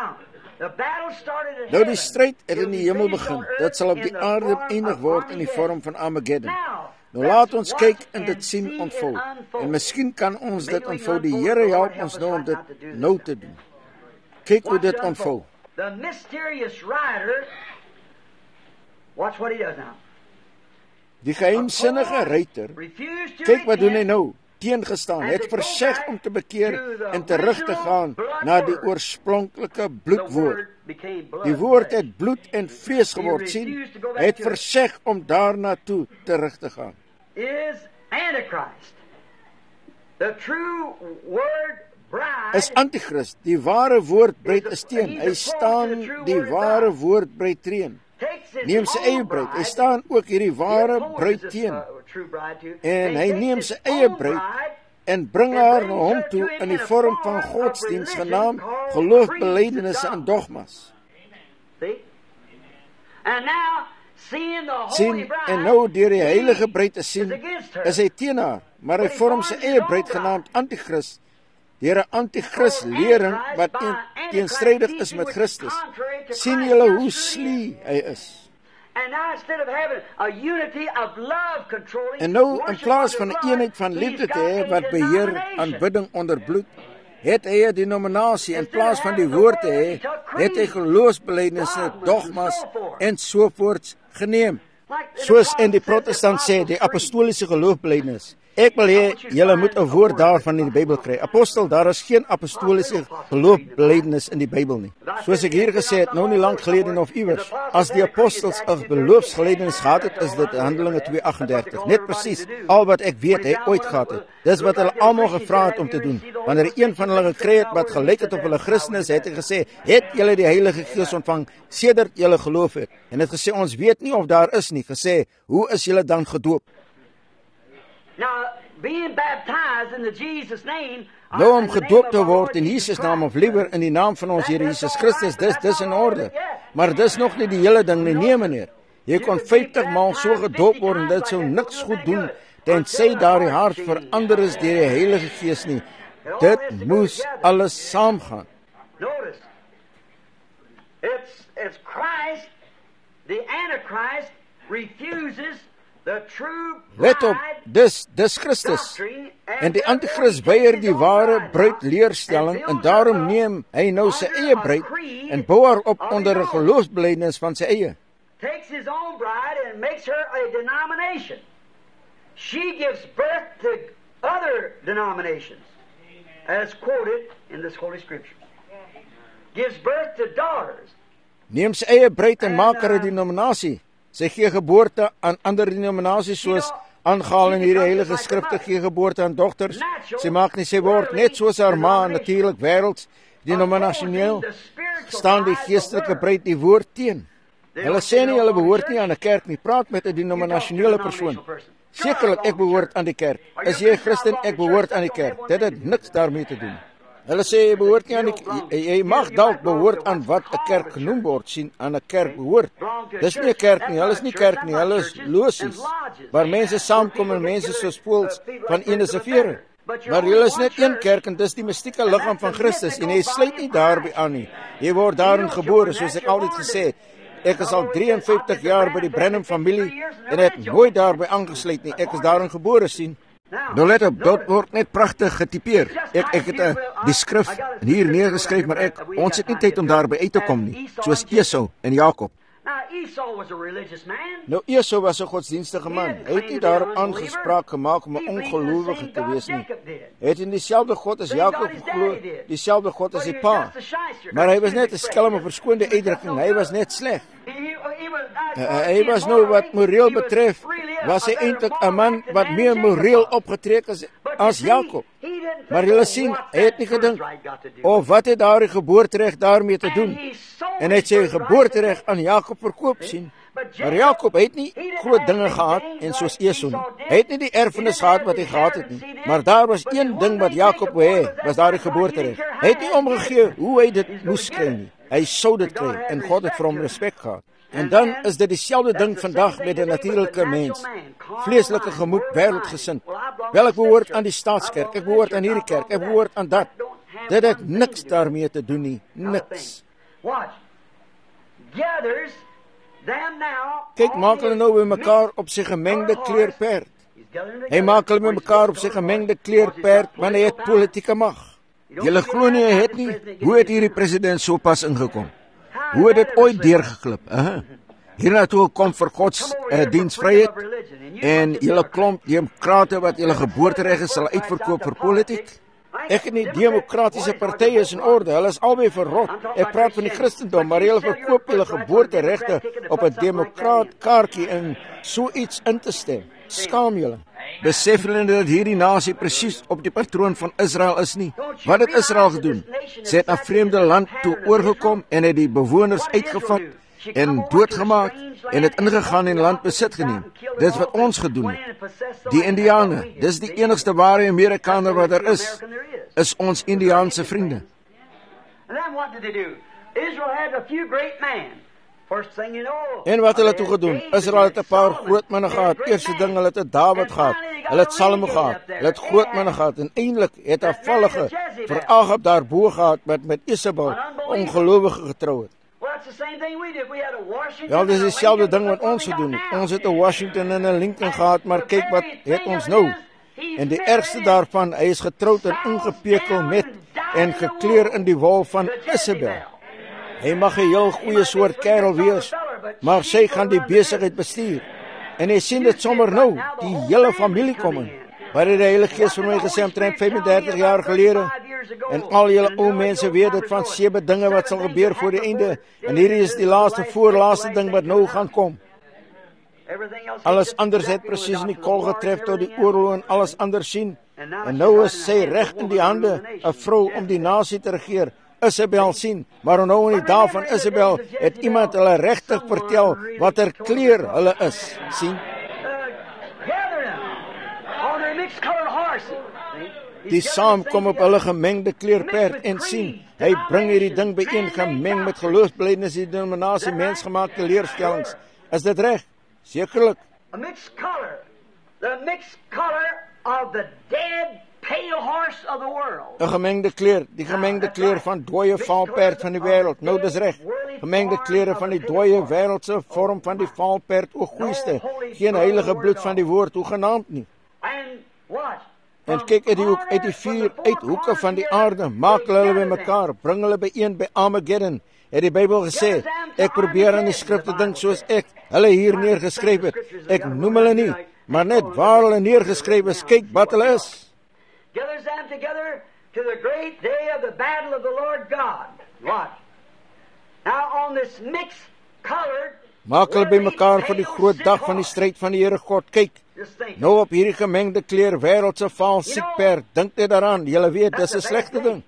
Nou die stryd het in die hemel begin. Dit sal op die aarde beëindig word in die vorm van Armageddon. Nou laat ons kyk en dit sien ontvou. En miskien kan ons dit ontvou. Die Here help ons nou om dit nou te doen. Kyk hoe dit ontvou. The mysterious rider, watch what he does now. Die geheimsinnige ruiter, kyk wat doen hy nou? Teengestaan, het verseg om te bekeer en terug te gaan na die oorspronklike bloedwoord. Die woord het bloed en vlees geword, sien. Hy het verseg om daarna toe terug te gaan. Is Antichrist. The true word is antichrist. Die ware woord bruid is teen. Hy staan die ware woord bruid teen. Neem sy eie bruid. Hy staan ook hierdie ware bruid teen. En hy neem sy eie bruid en bring haar na hom toe in die vorm van godsdienst genaamd geloofbelijdenisse en dogmas. Sien, en nou deur die heilige bruid te sien, is hy teen haar, maar hy vorm sy eie bruid genaamd antichrist, deur 'n antichrist lering wat teenstrydig is met Christus. Sien julle hoe slie hy is? En nou, in plaas van 'n eenheid van liefde te hê wat beheer aanbidding onder bloed, het hy 'n denominasie. In plaas van die woord te hê, het hy geloofsbelijdenisse, dogmas en sovoorts geneem. Soos in die protestant sê, die apostoliese geloofbelijdenis. Ek wil hê, julle moet 'n woord daarvan in die Bybel kry. Apostel, daar is geen apostoliese geloofbelijdenis in die Bybel nie. Soos ek hier gesê het, nou nie lang gelede of iewers. As die apostels 'n geloofsbelijdenis gehad het, is dit Handelinge 2:38. Net presies al wat ek weet hy ooit gehad het. Dis wat hulle almal gevra het om te doen. Wanneer een van hulle gekry het wat gelyk het op hulle Christus, het hy gesê, het julle die Heilige Gees ontvang sedert julle geloof het? En het gesê, ons weet nie of daar is nie. Gesê, hoe is julle dan gedoop? Nou om gedoop te word in Jesus naam, of liewer in die naam van ons Here Jesus Christus, dis in orde. Maar dis nog nie die hele ding nie, nee meneer. Jy kon 50 maal so gedoop word en dit sou niks goed doen, tensy daar die hart verander is deur die Heilige Gees nie. Dit moes alles saamgaan. Notice, it's Christ, the Antichrist refuses the true let op, dis Christus. En die antichrist weier die ware bruid leerstelling en daarom neem hy nou sy eie bruid en bou haar op onder 'n geloofsbelijdenis van sy eie. Takes his own bride and makes her a denomination. She gives birth to other denominations, as quoted in this Holy Scripture. Gives birth to daughters. Neem sy eie bruid en maak haar 'n denominasie. Sy gee geboorte aan ander denominasies soos aangehaal in hierdie heilige skrifte, gee geboorte aan dogters. Sy maak nie, sy word net soos haar ma, natuurlik wêrelds, denominasioneel, staan die geestelike bruid die woord teen. Hulle sê nie hulle behoort nie aan 'n kerk nie, praat met 'n denominasionele persoon. Sekerlik, ek behoort aan die kerk. Is jy 'n Christen? Ek behoort aan die kerk. Dit het niks daarmee te doen. Hulle sê jy behoort nie aan jy mag dalk behoort aan wat 'n kerk genoem word, sien, aan 'n kerk behoort. Dis nie 'n kerk nie, hulle is nie kerk nie, hulle is losies, waar mense saamkom en mense soos voëls van een is 'n vere. Maar julle is net een kerk en dis die mystieke liggaam van Christus en jy sluit nie daarby aan nie. Jy word daarin gebore, soos ek altyd gesê het. Ek is al 53 jaar by die Branham familie en het nooit daarby aangesluit nie. Ek is daarin gebore, sien. Nou let op, dit word net pragtig getipeer. Ek het die skrif hier neergeskryf, maar ons het nie tyd om daarby uit te kom nie, soos Esau en Jakob. Nou, Esau was 'n godsdienstige man. Hy het nie daarop aangespraak gemaak om 'n ongelowige te wees nie. Hy het in dieselfde God as Jakob geglo, dieselfde God as die pa. Maar hy was net 'n skelm, verskoonde uitdrukking, hy was net sleg. Hy was nou wat moreel betref, was hy eintlik 'n man wat meer moreel opgetrek is as Jakob. Maar julle sien, hy het nie gedink, wat het daardie geboortereg daarmee te doen? En hy het sy geboortereg aan Jakob verkoop, sien. Maar Jakob het nie groot dinge gehad, en soos Esau nie. Hy het nie die erfenis gehad wat hy gehad het nie. Maar daar was een ding wat Jakob wou hê, was daardie geboortereg. Hy het nie omgegee hoe hy dit moes kry nie. Hy sou dit kry, en God het vir hom respek gehad. En dan is dit dieselfde ding vandag met 'n natuurlike mens. Vleeslike gemoed, wêreldgesind. Wel, ek behoort aan die staatskerk, ek behoort aan hierdie kerk, ek behoort aan dat. Dit het niks daarmee te doen nie, niks. Kyk, maak hulle nou by mekaar op sy gemengde kleurperd. Hy maak hulle by mekaar op sy gemengde kleurperd, want hy het politieke mag. Julle glo nie, hy het nie. Hoe het hierdie president so pas ingekom? Hoe het dit ooit deurgeklip? Hiernatoe kom vir Gods diensvryheid en julle klomp demokrate wat julle geboortereg is sal uitverkoop vir politiek. Ek het nie demokratiese partye is in orde, hulle is albei verrot. Ek praat van die Christendom, maar julle verkoop julle geboorteregte op 'n demokraat kaartjie en so iets in te stem. Skaam julle. Besef hulle dat hierdie nasie presies op die patroon van Israel is nie? Wat het Israel gedoen? Sy het na vreemde land toe oorgekom en het die bewoners uitgevat en doodgemaak en het ingegaan en land besit geneem. Dit is wat ons gedoen het. Die Indiane, dis die enigste ware Amerikaner wat daar is ons Indiaanse vriende. En wat hulle toe gedoen? Israel het 'n paar groot manne gehad. Eerste ding, hulle het Dawid gehad. Hulle het Salomo gehad. Hulle het groot manne gehad. En eintlik het afvallige vir Agab daarbo gehad wat met Isabel ongelowige getrou het. Ja, dis dieselfde ding wat ons gedoen het. Ons het 'n Washington en 'n Lincoln gehad, maar kyk wat het ons nou. En die ergste daarvan, hy is getroud en ingepekel met en gekleer in die wol van Isabel. Hy mag 'n heel goeie soort kerel wees, maar sy gaan die besigheid bestuur. En hy sien dit sommer nou, die hele familie kom in. Wat het die Heilige Gees vir my gesê omtrent 35 jaar gelede? En al julle ou mense weet dit van 7 dinge wat sal gebeur voor die einde. En hierdie is die laaste voorlaaste ding wat nou gaan kom. Alles anders het presies in die kol getref tot die oorlog en alles anders sien. En nou is sy reg in die hande, 'n vrou om die nasie te regeer. Isabel sien, maar nou in die dae van Isabel het iemand hulle regtig vertel watter kleur hulle is, sien? Die saamkom op hulle gemengde kleurperd en sien, hy bring hierdie ding bijeen gemeng met geloofsbelijdenis, die denominasie mensgemaakte leerstellings. Is dit reg? Sekerlik. A mixed color. The mixed color of the dead pale horse of the world. 'n gemengde kleur, die gemengde kleur van dooie valperd van die wêreld. Nou dis reg. Gemengde kleure van die dooie wêreldse vorm van die valperd, o goeiste. Geen heilige bloed van die woord hoegenaamd nie. En kyk uit die 4 uithoeke van die aarde, maak hulle bymekaar, bring hulle byeen by Armageddon. Het die Bybel gesê, ek probeer aan die skrifte dink soos ek hulle hier neergeskryf het. Ek noem hulle nie, maar net waar hulle neergeskryf is, kyk wat hulle is. Gathers them together to the great day of the battle of the Lord God. What? Now on this mixed colored, maak hulle bymekaar vir die groot dag van die stryd van die Here God. Kyk, nou op hierdie gemengde kleur wêreldse vaal siekperd, dink net daaraan, julle weet, dis 'n slegte ding.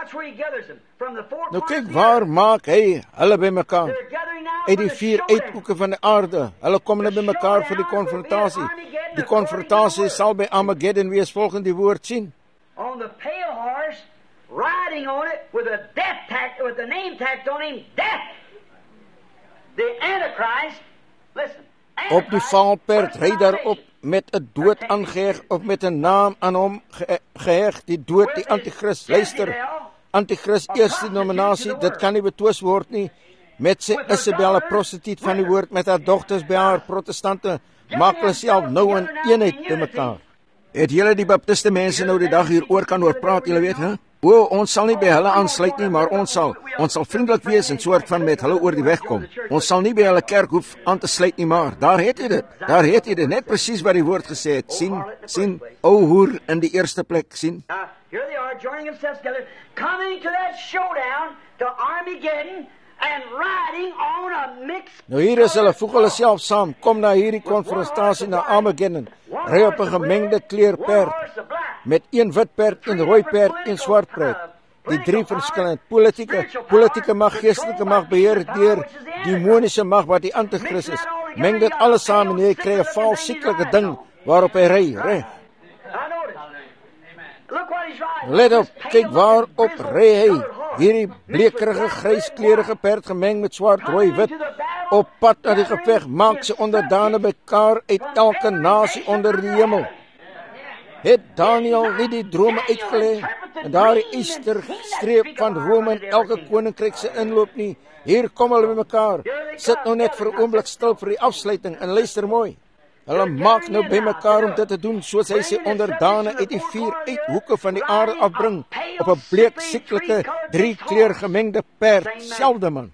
Nou kyk, waar maak hy hulle bymekaar? Uit die 4 uithoeke van die aarde. Hulle kom nou bymekaar vir die konfrontasie. Die konfrontasie sal by Armageddon wees, volgens die woord sien. On the pale horse, riding on it with a death tag, with the name tagged on him, death. The Antichrist, listen. Op die valperd ry daarop met 'n dood aangeheg of met 'n naam aan hom geheg, die dood, die Antichrist. Luister, Antichrist, eerste denominasie, dit kan nie betwis word nie. Met sy Isabel, 'n prostituut van die woord, met haar dogters by haar protestante, maak hulle self nou in eenheid by mekaar. Het julle die baptiste mense nou die dag hier oor kan oor praat, julle weet, hè? O, ons sal nie by hulle aansluit nie, maar ons sal vriendelik wees en soort van met hulle oor die weg kom. Ons sal nie by hulle kerk hoef aan te sluit nie, maar daar het jy dit, net presies wat die woord gesê het. Sien, ou hoer in die eerste plek, sien. Here they are joining themselves together, coming to that showdown, to Armageddon, and riding on a mixed. Nou hier is hulle, voeg hulle self saam, kom na hierdie konfrontasie na Armageddon, ry op 'n gemengde kleurperd, met 1 wit perd, 1 rooi perd, 1 swart perd. Die 3 verskillende politieke mag, geestelike mag, beheer deur demoniese mag wat die Antichrist is. Meng dit alles saam en jy kry 'n vals sieklike ding waarop hy ry, reg. Let op, kyk waarop ry hy. Hierdie bleekerige, gryskleurige perd gemeng met swart, rooi, wit. Op pad na die geveg maak sy onderdane bymekaar uit elke nasie onder die hemel. Het Daniel nie die drome uitgelê en daar die esterstreep van Rome en elke koninkryk se inloop nie? Hier kom hulle bymekaar. Sit nou net vir 'n oomblik stil vir die afsluiting en luister mooi. Hulle maak nou bymekaar om dit te doen, soos hy sy onderdane uit die 4 uithoeke van die aarde afbring, op 'n bleek, sieklike, 3 kleur gemengde perd, selfde man.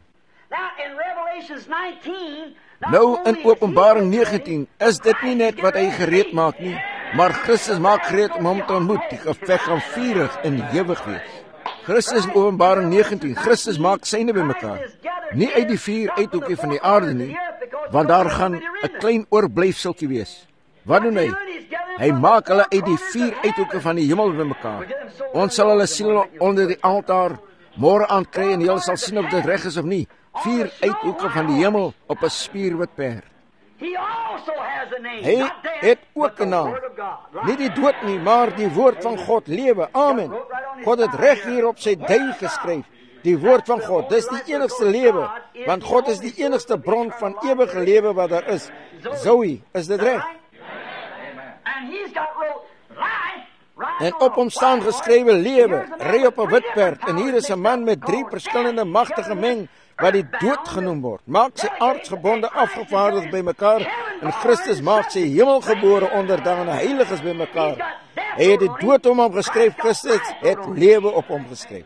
Nou in Openbaring 19 is dit nie net wat hy gereed maak nie, maar Christus maak gereed om hom te ontmoet. Die geveg gaan vurig en ewig wees. Christus in Openbaring 19, Christus maak syne bymekaar. Nie uit die 4 uithoeke van die aarde nie, want daar gaan 'n klein oorblyfseltjie wees. Wat doen hy? Hy maak hulle uit die 4 uithoeke van die hemel bymekaar. Ons sal hulle siele onder die altaar môre aand kry en julle sal sien of dit reg is of nie. 4 uithoeke van die hemel op 'n spierwit perd. Hy het ook 'n naam. Nie die dood nie, maar die woord van God lewe. Amen. God het reg hier op sy dui geskryf. Die woord van God, dis die enigste lewe, want God is die enigste bron van ewige lewe wat daar is. Zoe, is dit reg? En op hom staan geskrywe lewe, ry op 'n wit perd, en hier is 'n man met 3 verskillende magte gemeng, wat die dood genoem word. Maak sy aardsgebonde afgevaardigdes bymekaar, en Christus maak sy hemelgebore onderdane heiliges bymekaar. Hy het die dood om hom geskryf, Christus het lewe op hom geskryf.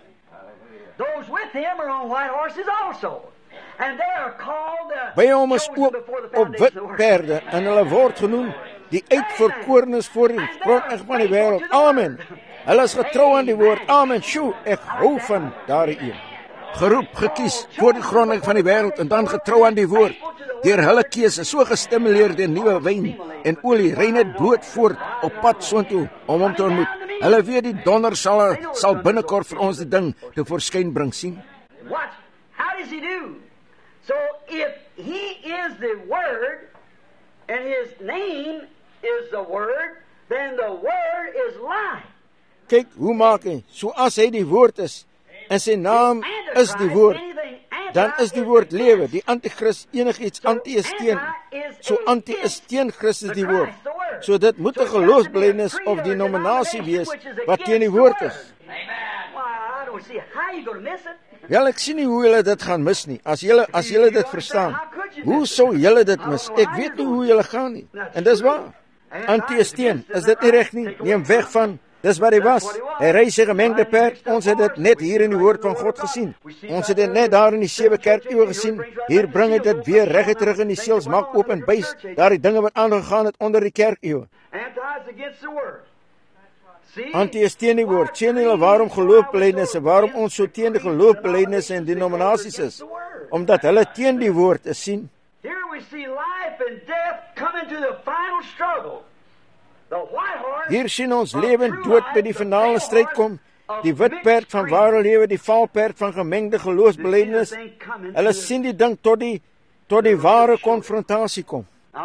By hom is ook op wit perde, en hulle word genoem die uitverkorenes voor die grondleg van die wêreld. Amen. Hulle is getrou aan die woord. Amen. Sjoe, ek hou van daardie een. Geroep, gekies voor die grondleg van die wêreld en dan getrou aan die woord. Deur hulle keuse so gestimuleer deur nuwe wyn en olie, ry net bloot voort op pad soontoe om hom te ontmoet. Hulle weet die donder sal binnekort vir ons die ding te voorskyn bring, sien. Watch, how does he do? So if he is the word and his name is the word, then the word is life. Kyk, hoe maak hy? So as hy die woord is en sy naam is die woord, dan is die woord lewe. Die antichrist enigiets anti is teen. So anti is teen Christus die woord. So dit moet 'n geloofsbelijdenis of denominasie wees wat teen die woord is. Wel, ek sien nie hoe julle dit gaan mis nie. As julle dit verstaan, hoe sou julle dit mis? Ek weet nie hoe julle gaan nie. En dis waar. Anti is teen. Is dit nie reg nie? Neem weg van. Dis wat hy was. Hy ry sy gemengde perd. Ons het dit net hier in die woord van God gesien. Ons het dit net daar in die 7 kerkeeue gesien. Hier bring hy dit weer reg terug in die seels, maak oop en buis daar die dinge wat aangegaan het onder die kerkeeue. Anti is teen die woord. Sien julle waarom geloofsbelijdenisse, waarom ons so teen die geloofsbelijdenisse en denominasies is? Omdat hulle teen die woord is, sien. Here we see life and death come into the final struggle. Hier sien ons lewe en dood by die finale stryd kom. Die wit perd van ware lewe, die valperd van gemengde geloofsbelijdenis. Hulle sien die ding tot die ware konfrontasie kom.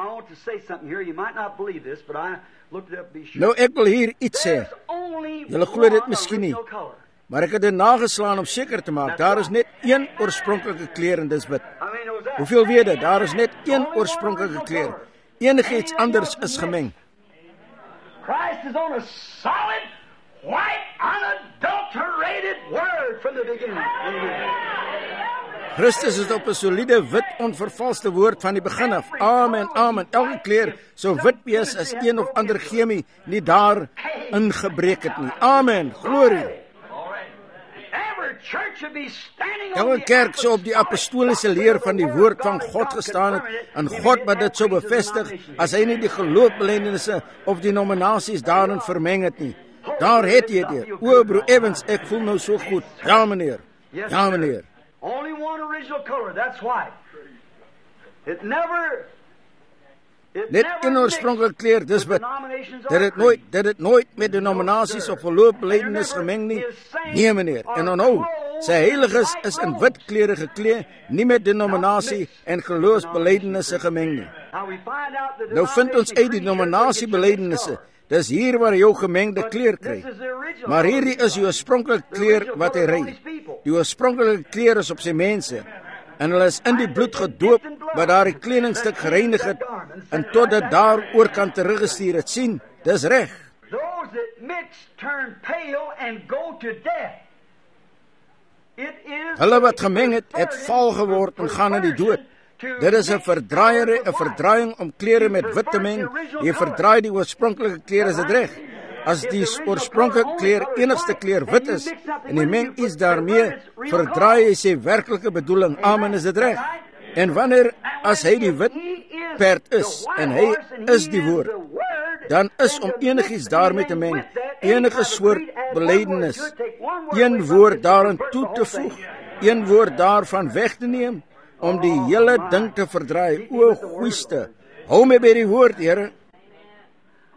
Nou, ek wil hier iets sê. Julle glo dit miskien nie, maar ek het dit nageslaan om seker te maak. Daar is net 1 oorspronklike kleur en dis wit. Hoeveel weet dit? Daar is net 1 oorspronklike kleur. Enigiets anders is gemeng. Christ is on a solid, white, unadulterated word from the beginning. Christus is op 'n soliede, wit, onvervalste woord van die begin af. Amen, amen. Elke kleur so wit wees as een of ander chemie nie daar ingebreek het nie. Amen. Glorie. Elke kerk sou op die apostoliese leer van die woord van God gestaan het, en God wat dit sou bevestig, as hy nie die geloofsbelijdenisse of die nominasies daarin vermeng het nie. Daar het jy dit. O, broer Evans, ek voel nou so goed. Ja, meneer. Ja, meneer. Only one original color, that's white. It never Net 'n oorspronklike kleur, dis wit. Dit het nooit met denominasies of geloofsbelijdenis gemeng nie. Nee, meneer. En onthou, sy heiliges is in wit klere geklee, nie met denominasie en geloofsbelijdenisse gemeng nie. Nou vind ons uit die denominasiebelijdenisse. Dis hier waar jy jou gemengde kleur kry. Maar hierdie is die oorspronklike kleur wat hy ry. Die oorspronklike kleur is op sy mense. En hulle is in die bloed gedoop, wat daar die kledingstuk gereinig het, en tot dit daar oor kan teruggestuur het. Sien, dis reg. Hulle wat gemeng het val geword en gaan in die dood. Dit is 'n verdraaiing om klere met wit te meng. Jy verdraai die oorspronklike kleur, is dit reg? As die oorspronklike kleur enigste kleur wit is, en die meng iets daarmee, verdraai hy sy werklike bedoeling. Amen, is dit reg? En wanneer, as hy die wit perd is, en hy is die woord, dan is om enigiets daarmee te meng, enige soort belijdenis, 1 woord daarin toe te voeg, 1 woord daarvan weg te neem, om die hele ding te verdraai. O, goeieste, hou my by die woord, Here.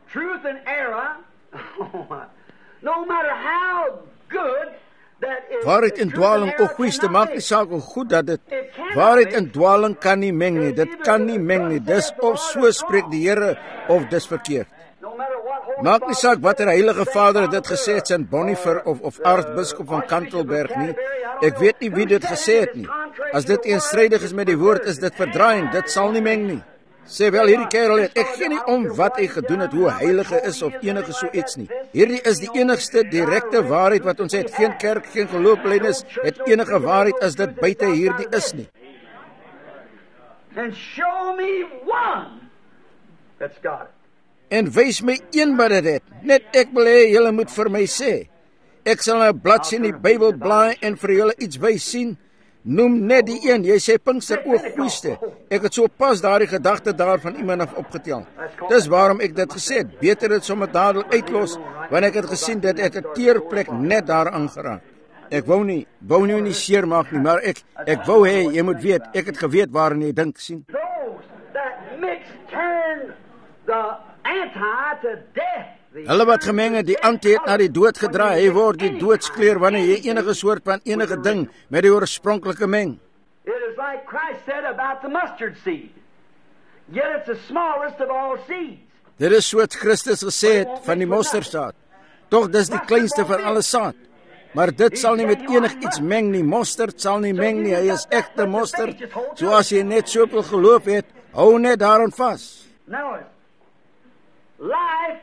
truth and error, no matter how good that is. Waarheid en dwaling, o goeieste, maak nie saak hoe goed dat dit. Waarheid en dwaling kan nie meng nie. Dit kan nie meng nie. Dis of so spreek die Here of dis verkeerd. Maak nie saak wat heilige vader dit gesê het, St. Bonifer of aartsbiskop van Kantelberg nie. Ek weet nie wie dit gesê het nie. As dit teenstrydig is met die woord, is dit verdraaiend. Dit sal nie meng nie. Sê wel, hierdie kerel het, ek gee nie om wat hy gedoen het, hoe heilige is of enige so iets nie. Hierdie is die enigste direkte waarheid wat ons het. Geen kerk, geen geloofbelijdenis het enige waarheid as dit buite hierdie is nie. And show me one that's got it. En wys my een wat dit het. Net ek wil hê julle moet vir my sê. Ek sal 'n bladsy in die Bybel blaai en vir julle iets wys sien. Noem net die een. Jy sê Pinkster, o goeiste. Ek het so pas daardie gedagte daarvan iemand af opgetel. Dis waarom ek dit gesê het. Beter dit sommer dadelik uitlos, want ek het gesien dat ek 'n teerplek net daar aangeraak. Ek wou nie seer maak nie, maar ek wou hê jy moet weet, ek het geweet waarin jy dink sien. Those that mix turn the anti to death. Hulle wat gemeng het, die anti het na die dood gedraai. Hy word die doodskleur wanneer jy enige soort van enige ding met die oorspronklike meng. It is like Christ said about the mustard seed. Yet it's the smallest of all seeds. Dit is so wat Christus gesê het van die mosterdsaad. Tog dis die kleinste van alle saad. Maar dit sal nie met enig iets meng nie. Mosterd sal nie meng nie. Hy is egte mosterd. So as jy net soveel geloof het, hou net daaraan vas. Now, life.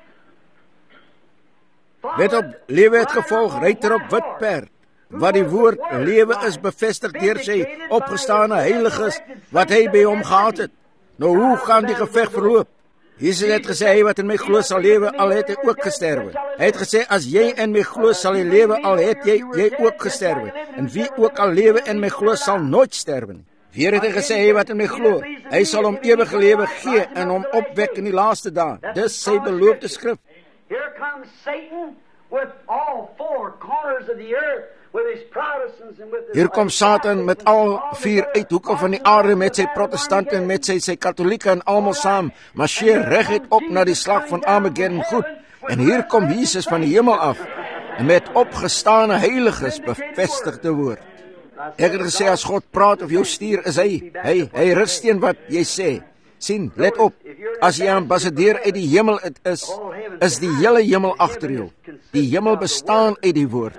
Let op, lewe het gevolg, ruiter op wit perd. Wat die woord lewe is bevestig deur sy opgestane heiliges wat hy by hom gehad het. Nou hoe gaan die geveg verloop? Jesus het gesê, hy wat in my glo sal lewe, al het hy ook gesterwe. Hy het gesê, as jy in my glo sal hy lewe, al het jy ook gesterwe. En wie ook al lewe in my glo sal nooit sterwe nie. Weer het hy gesê, hy wat in my glo, hy sal hom ewige lewe gee en hom opwek in die laaste dae. Dis sy beloofde skrif. Here comes Satan with all four corners of the earth, with his Protestants and with his... Hier kom Satan met al vier uithoeke van die aarde, met sy protestante en met sy katolieke en almal saam, marcheer reguit op na die slag van Armageddon goed. En hier kom Jesus van die hemel af, en met opgestane heiliges bevestig die woord. Ek het gesê, as God praat of jou stuur, is hy rus teen wat jy sê. Sien, let op, as jy ambassadeur uit die hemel is die hele hemel agter jou. Die hemel bestaan uit die woord.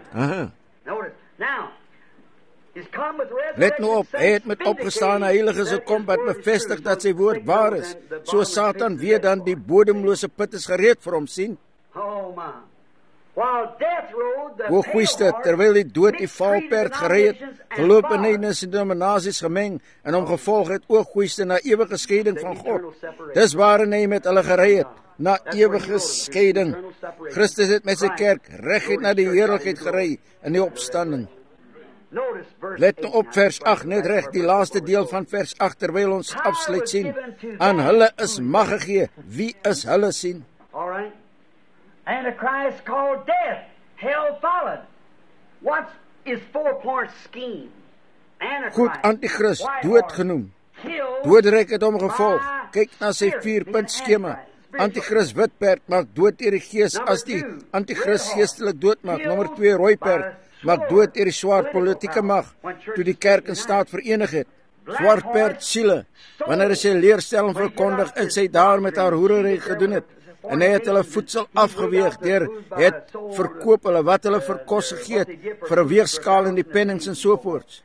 Let nou op, hy het met opgestane heiliges gekom wat bevestig dat sy woord waar is. So Satan weet dan die bodemlose put is gereed vir hom, sien. O goeiste, terwyl die dood die valperd gery het, geloofbelijdenis en denominasies gemeng en hom gevolg het, o goeiste, na ewige skeiding van God. Dis waarin hy met hulle gery het, na ewige skeiding. Christus het met sy kerk reguit na die heerlikheid gery in die opstanding. Let nou op vers 8, net reg, die laaste deel van vers 8, terwyl ons afsluit sien. Aan hulle is mag gegee. Wie is hulle, sien? Alright. Antichrist called death. Hell followed. What is 4-point scheme? Antichrist. Goed, Antichrist, dood genoem. Doodryk het hom gevolg. Kyk na sy 4-punt skema. Antichrist witperd maak dood deur die gees as die Antichrist geestelik doodmaak. Nommer 2 rooiperd maak dood deur die swart politieke mag toe die kerk en staat verenig het. Swartperd siele, wanneer hy sy leerstelling verkondig en sy daar met haar hoerery gedoen het. En hy het hulle voedsel afgeweeg deur het verkoop hulle wat hulle vir kos gegee het vir 'n weegskaal en die pennings en sovoorts.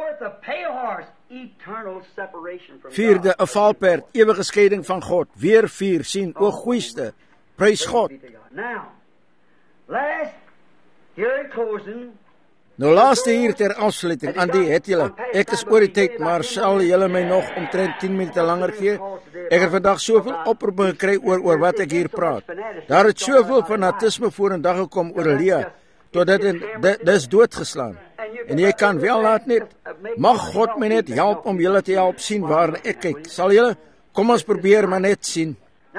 4de 'n valperd, ewige skeiding van God. Weer 4 sien, o goeiste, prys God. Nou laaste hier ter afsluiting, Andy, het julle, ek is oor die tyd, maar sal julle my nog omtrent 10 minute langer gee? Ek het vandag soveel oproepe gekry oor wat ek hier praat. Daar het soveel fanatisme vorendag gekom oor Elia, totdat dit is doodgeslaan. En jy kan wel laat net, mag God my net help om julle te help sien waar ek kyk. Sal julle, kom ons probeer maar net sien.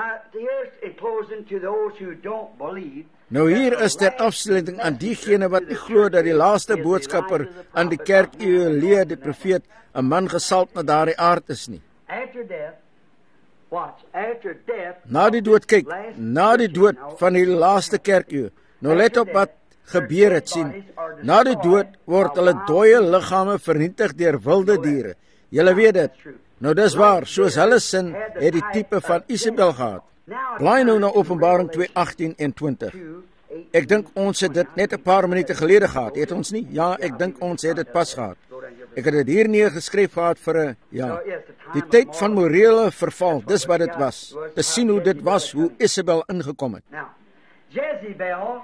Nou hier is ter afsluiting aan diegene wat nie glo dat die laaste boodskapper aan die kerk Elia die profeet 'n man gesalp na daardie aard is nie. Na die dood, kyk, na die dood van die laaste kerkeeu. Nou let op wat gebeur het, sien. Na die dood word hulle dooie liggame vernietig deur wilde diere. Julle weet dit. Nou dis waar, soos hulle sin het die tipe van Isabel gehad. Blaai nou na Openbaring 2:18 en 20. Ek dink ons het dit net 'n paar minute gelede gehad, het ons nie? Ja, ek dink ons het dit pas gehad. Ek het dit hier neergeskryf gehad vir 'n, ja, die tyd van morele verval, dis wat dit was. Te sien hoe dit was, hoe Isabel ingekom het. Now, Jezebel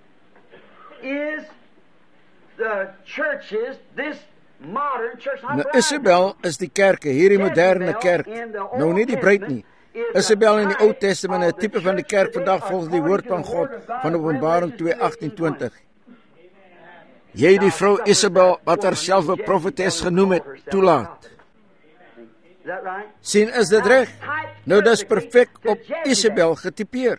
is the churches, this modern church. Nou, Isabel is die kerke, hierdie moderne kerk. Nou nie die bruid nie. Isabel in die Ou Testament is 'n tipe van die kerk vandag volgens die woord van God van Openbaring 2:18-20. Jy die vrou Isabel wat haarself 'n profetes genoem het, toelaat. Sien, is dit reg? Nou dis perfek op Isabel getipeer.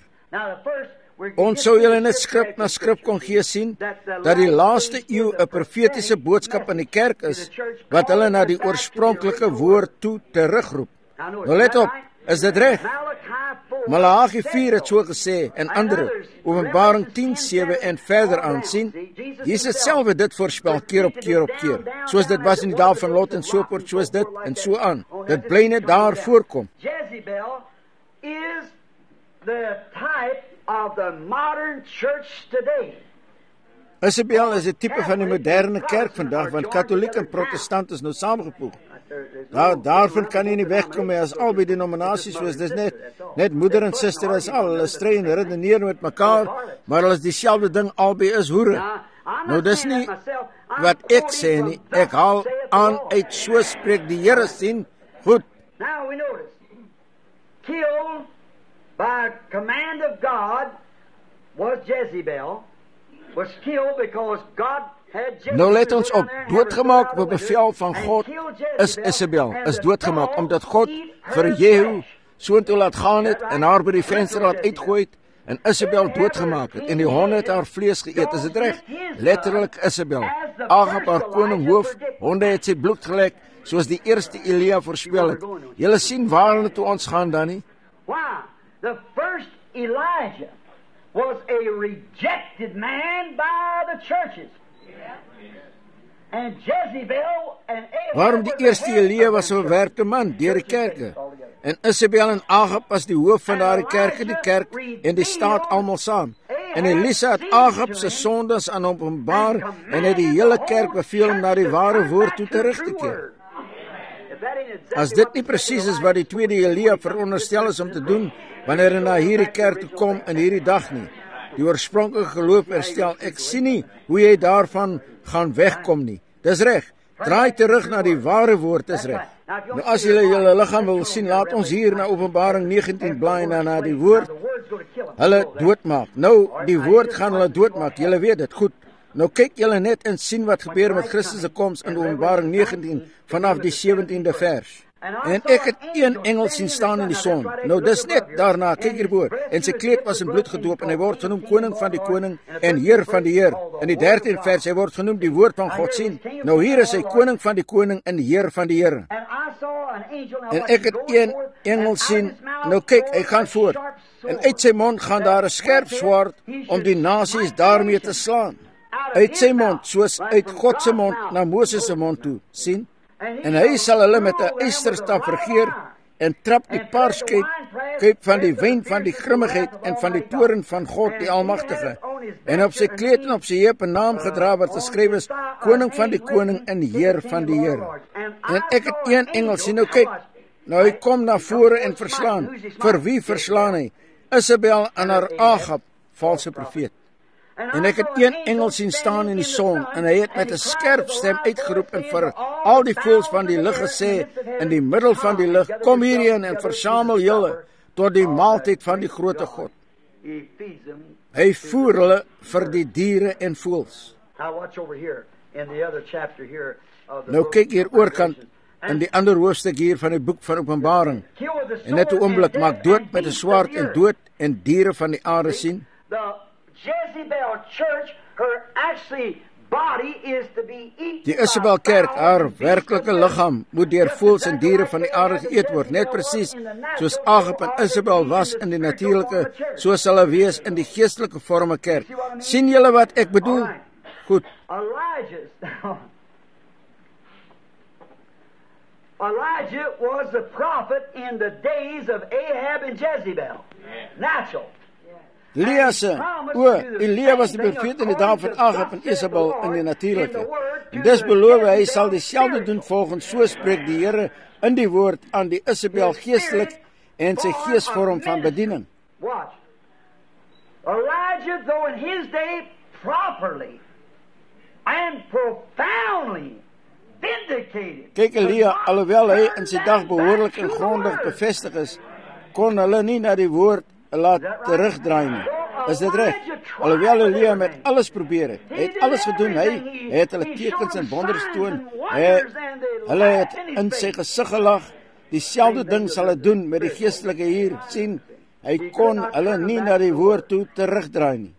Ons sou julle net skrif na skrif kon gee sien dat die laaste eeu 'n profetiese boodskap in die kerk is wat hulle na die oorspronklike woord toe terugroep. Nou let op, is dit reg? Maleagi 4 het so gesê en ander, Openbaring 10:7 en verder aansien. Jesus self het dit voorspel keer op keer op keer. Soos dit was in die dae van Lot en so voort, soos dit en so aan. Dit bly net daar voorkom. Jezebel is the type of the modern church today. Isabel is 'n tipe van die moderne kerk vandag, want Katoliek en Protestant is nou saamgevoeg. Daarvan kan jy nie wegkom as albei denominasies, soos dis net moeder en suster is al. Hulle stry en redeneer met mekaar, maar hulle is dieselfde ding, albei is hoere. Nou dis nie wat ek sê nie, ek haal aan uit so spreek die Here sien. Goed. Now we notice, killed by command of God was Jezebel, was killed because God had Jezebel. Nou let ons op, doodgemaak op bevel van God is Isabel, is doodgemaak, omdat God vir Jehu soontoe laat gaan het en haar by die venster laat uitgooi het en Isabel doodgemaak het en die honde het haar vlees geëet, is dit reg? Letterlik Isabel, Agab haar koning hoof, honde het sy bloed gelek, soos die eerste Elia voorspel het. Julle sien waarna toe ons gaan dan nie? Why? The first Elijah was a rejected man by the churches. And Jezebel and Ahab. Waarom die eerste Elia was 'n verwerpte man deur die kerke? En Isabel en Agab was die hoof van daardie kerke, die kerk en die staat almal saam. En Elisa het Agab se sondes aan hom openbaar en het die hele kerk beveel om na die ware woord toe terug te keer. As dit nie presies is wat die tweede Elia veronderstel is om te doen wanneer hy na hierdie kerk toe kom in hierdie dag nie, die oorspronklike geloof herstel, ek sien nie hoe jy daarvan gaan wegkom nie. Dis reg, draai terug na die ware woord, is reg. Nou as julle julle liggaam wil sien, laat ons hier na Openbaring 19 blaai na die woord hulle doodmaak. Nou, die woord gaan hulle doodmaak, julle weet dit, goed. Nou kyk julle net en sien wat gebeur met Christus se koms in Openbaring 19 vanaf die 17de vers. En ek het een engel sien staan in die son. Nou dis net daarna, kyk hierbo, en sy kleed was in bloed gedoop en hy word genoem koning van die koning en heer van die heer. In die 13de vers hy word genoem die woord van God sien. Nou hier is hy koning van die koning en heer van die Here. En ek het een engel sien. Nou kyk, hy gaan voort. En uit sy mond gaan daar 'n skerp swaard om die nasies daarmee te slaan. Uit sy mond, soos uit God se mond na Moses se mond toe, sien? En hy sal hulle met 'n ysterstaf regeer en trap die paarskuip van die wyn van die grimmigheid en van die toorn van God die Almagtige. En op sy kleed en op sy heup 'n naam gedra wat geskryf is, koning van die koning en heer van die Here. En ek het een engel sien, nou kyk, nou hy kom na vore en verslaan. Vir wie verslaan hy? Isabel en haar Agab, valse profeet. En ek het een engel sien staan in die son, en hy het met 'n skerp stem uitgeroep en vir al die voëls van die lug gesê, in die middel van die lug, kom hierheen en versamel julle tot die maaltyd van die groote God. Hy voer hulle vir die diere en voëls. Nou kyk hier oorkant in die ander hoofstuk hier van die boek van Openbaring. En net 'n oomblik, maak dood met 'n swaard en dood en diere van die aarde sien. Jezebel church, her actually Die Isabel kerk, haar werklike liggaam, moet deur voëls en diere van die aarde geëet word, net presies soos Agap en Isabel was in die natuurlike, so sal hulle wees in die geestelike vorme kerk. Sien julle wat ek bedoel? Goed. Elijah was the prophet in the days of Ahab and Jezebel. Natural. Elia was die profeet in die dae van Agap en Isabel in die natuurlike. En dis beloof hy sal dieselfde doen volgens so spreek die Here in die woord aan die Isabel geestelik en sy geesvorm van bediening. Watch. Elijah, though in his day properly and profoundly vindicated. Kyk, Elia, alhoewel hy in sy dag behoorlik en grondig bevestig is, kon hulle nie na die woord laat terugdraai nie. Is dit reg? Alhoewel Elia met alles probeer het, hy het alles gedoen, hy het hulle tekens en wonders getoon, hulle het in sy gesig gelag, dieselfde ding sal hy doen met die geestelike hier, sien, hy kon hulle nie na die woord toe terugdraai nie.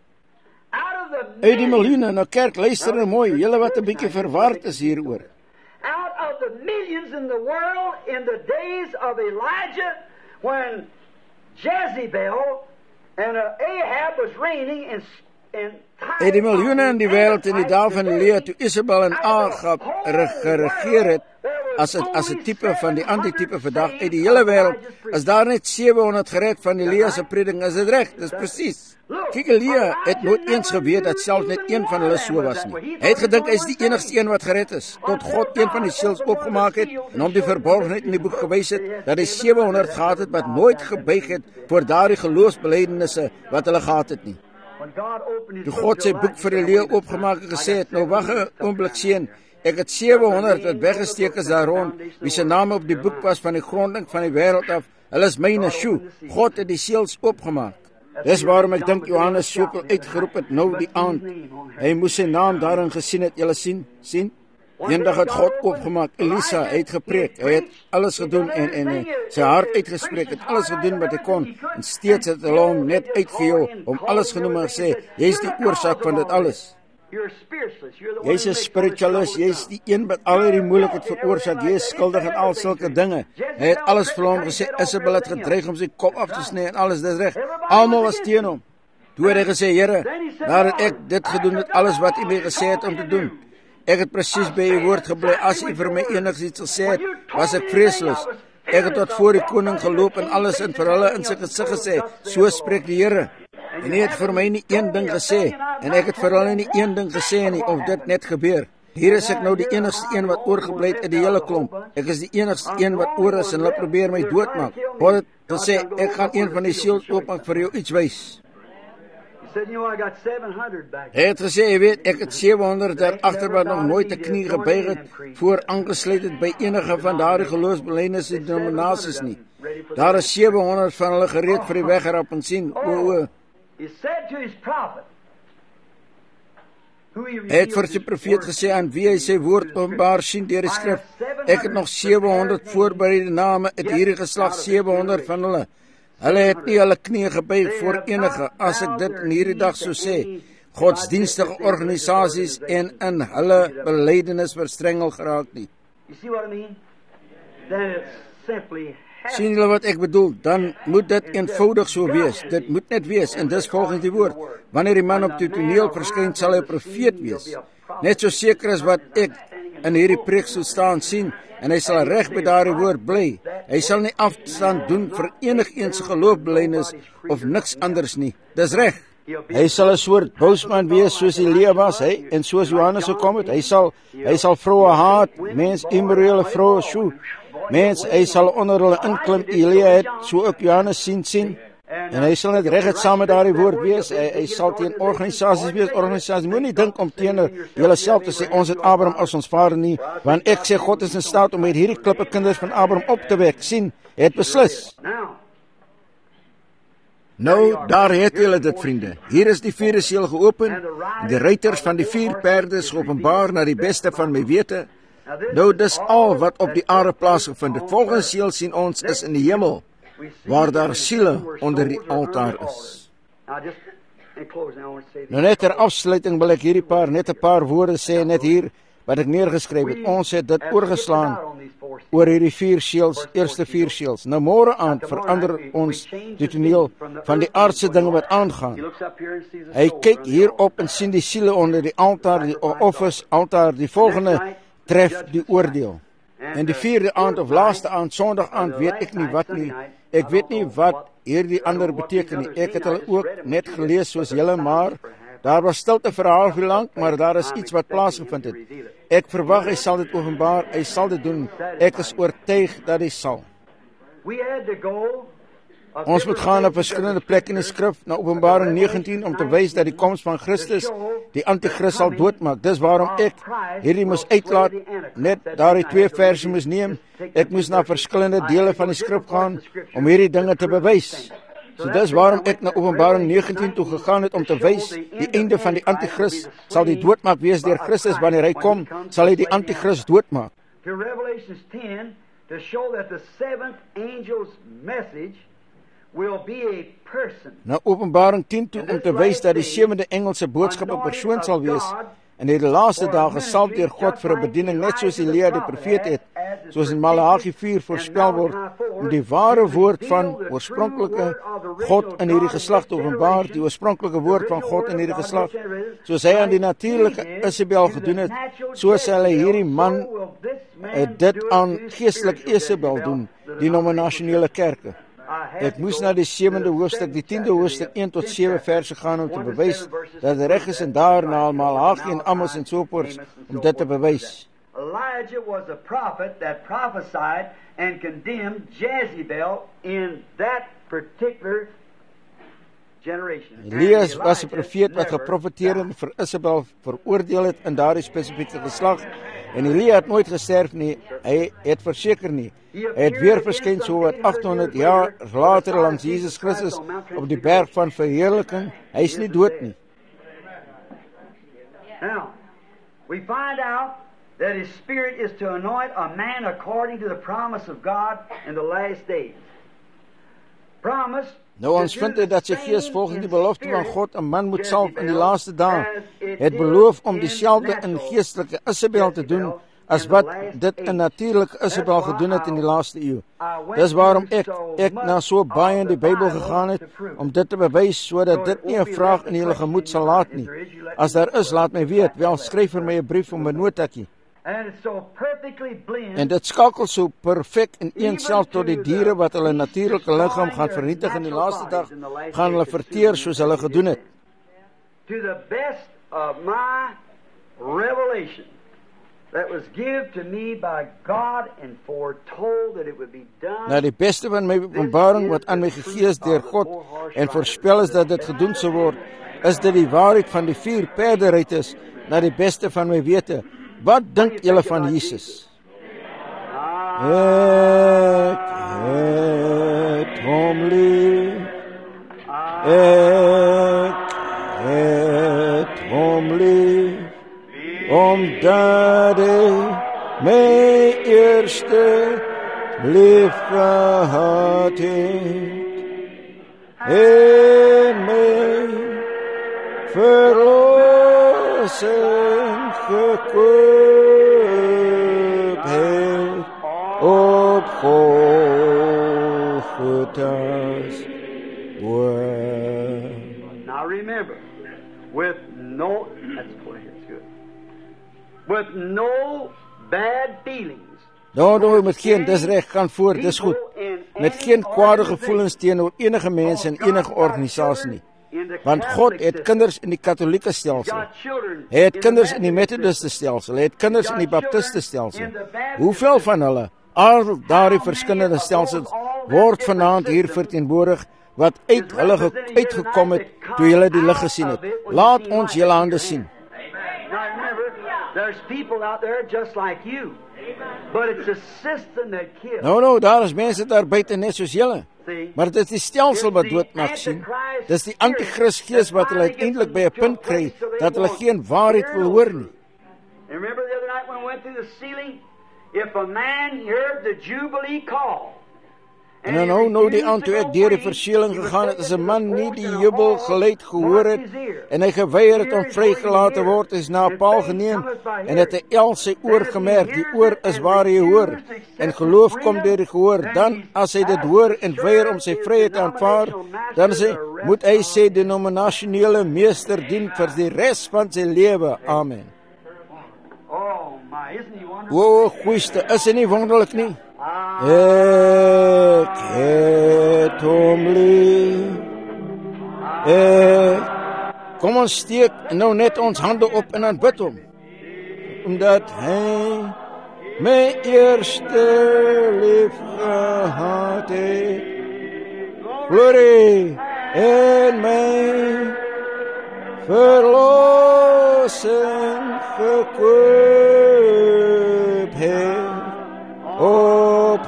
Uit die miljoene, nou kerk, luister nou mooi, julle wat 'n bietjie verward is hieroor. Out of the millions in the world in the days of Elijah, when Jezebel and Ahab was reigning in Uit die miljoene in die wêreld in die dae van Elia, toe Isabel en Agab geregeer het, as 'n tipe van die antitipe vandag, uit die hele wêreld, is daar net 700 gered van Elia se preding, is dit reg? Dis presies. Kyk, Elia het nooit eens geweet dat selfs net een van hulle so was nie. Hy het gedink hy is die enigste een wat gered is, tot God een van die seels oopgemaak het en hom die verborgenheid in die boek gewys het, dat hy 700 gehad het wat nooit gebuig het voor daardie geloofsbelydenisse wat hulle gehad het nie. Toe God sy boek vir Elia oopgemaak en gesê het, nou wag 'n oomblik seun, ek het 700 wat weggesteek is daar rond, wie se name op die boek was van die gronding van die wêreld af, hulle is myne, sjoe, God het die seels oopgemaak. Dis waarom ek dink Johannes soveel uitgeroep het nou die aand. Hy moes sy naam daarin gesien het, julle sien? Eendag het God opgemaak, Elisa, hy het gepreek, hy het alles gedoen en sy hart uitgespreek, het alles gedoen wat hy kon, en steeds het hulle hom net uitgehou, om alles genoem en gesê, jy is die oorsaak van dit alles. Jy is 'n spiritualist, jy is die een wat al hierdie moeilikheid veroorsaak, jy is skuldig aan al sulke dinge. Hy het alles vir hom gesê, Isabel het gedreig om sy kop af te sny en alles, dis reg. Almal was teen hom. Toe het hy gesê, Here, nadat ek dit gedoen het, alles wat U my gesê het om te doen, ek het presies by U woord gebly, as U vir my enigiets gesê het, was ek vreesloos. Ek het tot voor die koning geloop en alles en vir hulle in sy gesig gesê, so spreek die Here. En hy het vir my nie een ding gesê, en ek het vir hulle nie een ding gesê nie, of dit net gebeur. Hier is ek nou die enigste een wat oorgebly het uit die hele klomp. Ek is die enigste een wat oor is en hulle probeer my doodmaak. God het gesê, ek gaan een van die seels oopmaak vir jou iets wys. Hy het gesê, jy weet, ek het 700 daar agter wat nog nooit 'n knie gebuig het, voor aangesluit het by enige van daardie geloofsbelijdenisse denominasies nie. Daar is 700 van hulle gereed vir die wegrap en sien, Hy het vir sy profeet gesê aan wie hy sy woord openbaar sien deur die skrif. Ek het nog 700 voorbereide name uit hierdie geslag, 700 van hulle. Hulle het nie hulle knieë gebuig voor enige, as ek dit in hierdie dag sou sê, godsdienstige organisasies en in hulle belydenis verstrengel geraak nie. Sien julle wat ek bedoel? Dan moet dit eenvoudig so wees. Dit moet net wees, en dis volgens die woord. Wanneer die man op die toneel verskyn, sal hy 'n profeet wees. Net so seker as wat ek in hierdie preek sou staan sien, en hy sal reg by daardie woord bly. Hy sal nie afstand doen vir enigiets se geloofbelydenis of niks anders nie. Dis reg. Hy sal 'n soort bousman wees soos Elia was, en soos Johannes gekom het. Hy sal vroue haat, mens immorele vroue, hy sal onder hulle inklim, Elia het, so ook Johannes sien, en hy sal net reg saam met daardie woord wees. Hy sal teen organisasies wees, moet nie dink om teen julle self te sê, ons het Abraham as ons vader nie, want ek sê, God is in staat om met hierdie klippe kinders van Abraham op te wek, hy het beslis. Nou, daar het julle dit, vriende. Hier is die 4de seël geopen, en die ruiters van die 4 perde is geopenbaar na die beste van my wete. Nou, dis al wat op die aarde plaasgevind het. Volgende seël sien ons is in die hemel, waar daar siele onder die altaar is. Nou net ter afsluiting wil ek net 'n paar woorde sê net hier wat ek neergeskryf het. Ons het dit oorgeslaan oor hierdie 4 seels, eerste 4 seels. Nou môre aand verander ons die toneel van die aardse dinge wat aangaan. Hy kyk hierop en sien die siele onder die altaar, die offers, altaar. Die volgende tref die oordeel. En die 4de aand of laaste aand, Sondag aand, weet ek nie wat nie. Ek weet nie wat hierdie ander beteken nie. Ek het hulle ook net gelees soos julle, maar daar was stilte vir 'n halfuur lank, maar daar is iets wat plaasgevind het. Ek verwag hy sal dit openbaar, hy sal dit doen. Ek is oortuig dat hy sal. Ons moet gaan op verskillende plekke in die skrif, na Openbaring 19, om te wys dat die koms van Christus die antichrist sal doodmaak. Dis waarom ek hierdie moes uitlaat, net daardie 2 verse moes neem. Ek moes na verskillende dele van die skrif gaan, om hierdie dinge te bewys. So dis waarom ek na Openbaring 19 toe gegaan het, om te wys, die einde van die antichrist sal die doodmaak wees deur Christus. Wanneer hy kom, sal hy die antichrist doodmaak. To Revelation 10, to show that the 7th angel's message will be a person. Na Openbaring 10 toe, om te wys dat die 7de engel se boodskap 'n persoon sal wees, en in die laaste dae gesalf deur God vir 'n bediening, net soos Elia die profeet het, soos in Maleagi 4 voorspel word, om die ware woord van oorspronklike God in hierdie geslag te openbaar, die oorspronklike woord van God in hierdie geslag, soos hy aan die natuurlike Isabel gedoen het, so sal hy hierdie man dit aan geestelike Isabel doen, die nominasionele kerke. Ek moes na die 7de hoofstuk, die 10de hoofstuk 1 tot 7 verse gaan om te bewys dat dit reg is, en daarna Maleagi en Amos en sovoorts om dit te bewys. Elijah was a prophet that prophesied and condemned Jezebel in that particular generation. Elias was 'n profeet wat geprofeteer en vir Isabel veroordeel het in daardie spesifieke geslag. En Elia het nooit gesterf nie, hy het verseker nie. Hy het weer verskyn so wat 800 jaar later langs Jesus Christus op die berg van verheerliking. Hy is nie dood nie. Now, we find out that his spirit is to anoint a man according to the promise of God in the last days. Promise. Nou ons vind dit dat sy gees volgens die belofte van God 'n man moet salf in die laaste dae. Het beloof om dieselfde in geestelike Isabel te doen as wat dit in natuurlike Isabel gedoen het in die laaste eeu. Dis waarom ek na so baie in die Bybel gegaan het om dit te bewys, sodat dit nie 'n vraag in julle gemoed sal laat nie. As daar is, laat my weet. Wel, skryf vir my 'n brief om 'n notaatjie. En dit skakel so perfek in een self tot die diere wat hulle natuurlike liggaam gaan vernietig in die laaste dag, gaan hulle verteer soos hulle gedoen het. To the best of my revelation that was given to me by God and foretold that it would be done. Nou die beste van my openbaring wat aan my gegee is deur God en voorspel is dat dit gedoen sou word, is dit die waarheid van die 4 perderyters na die beste van my wete. Wat dink julle van Jesus? Ek het hom lief. Ek het hom lief. Omdat hy my eerste lief gehad het. En my verlossing gekoop het op Golgotha's boom. Now remember, with no, with no bad feelings. Nou, met geen, dis reg, gaan voort, dis goed. Met geen kwade gevoelens teenoor enige mens en enige organisasie nie. Want God het kinders in die katholieke stelsel. Hy het kinders in die methodiste stelsel. Hy het kinders in die baptiste stelsel. Hoeveel van hulle, al daardie verskillende stelsels, word vanaand hier verteenwoordig, wat uit hulle uitgekom het, toe julle die lig gesien het. Laat ons julle hande sien. Nou, daar is mense daar buite net soos julle. Maar dit is die stelsel wat doodmaak sien. Dis die antichrist gees wat hulle uiteindelik by 'n punt kry dat hulle geen waarheid wil hoor nie. Remember the other night when we went through the ceiling? If a man heard the jubilee call En nou die aan toe ek deur die verseeling gegaan het, as 'n man nie die jubelgeluid gehoor het, en hy geweier het om vrygelaat te word, is na 'n paal geneem, en het 'n el sy oor gemerk, die oor is waar jy hoor, en geloof kom deur die gehoor, dan as hy dit hoor en weier om sy vryheid te aanvaar, dan moet hy sy denominasionele meester dien vir die res van sy lewe. Amen. O, goeiste, is hy nie wonderlik nie? Ek het hom lief. Kom ons steek nou net ons hande op en aanbid hom, omdat hy my eerste lief gehad het. Glorie en my verlossing gekoop het op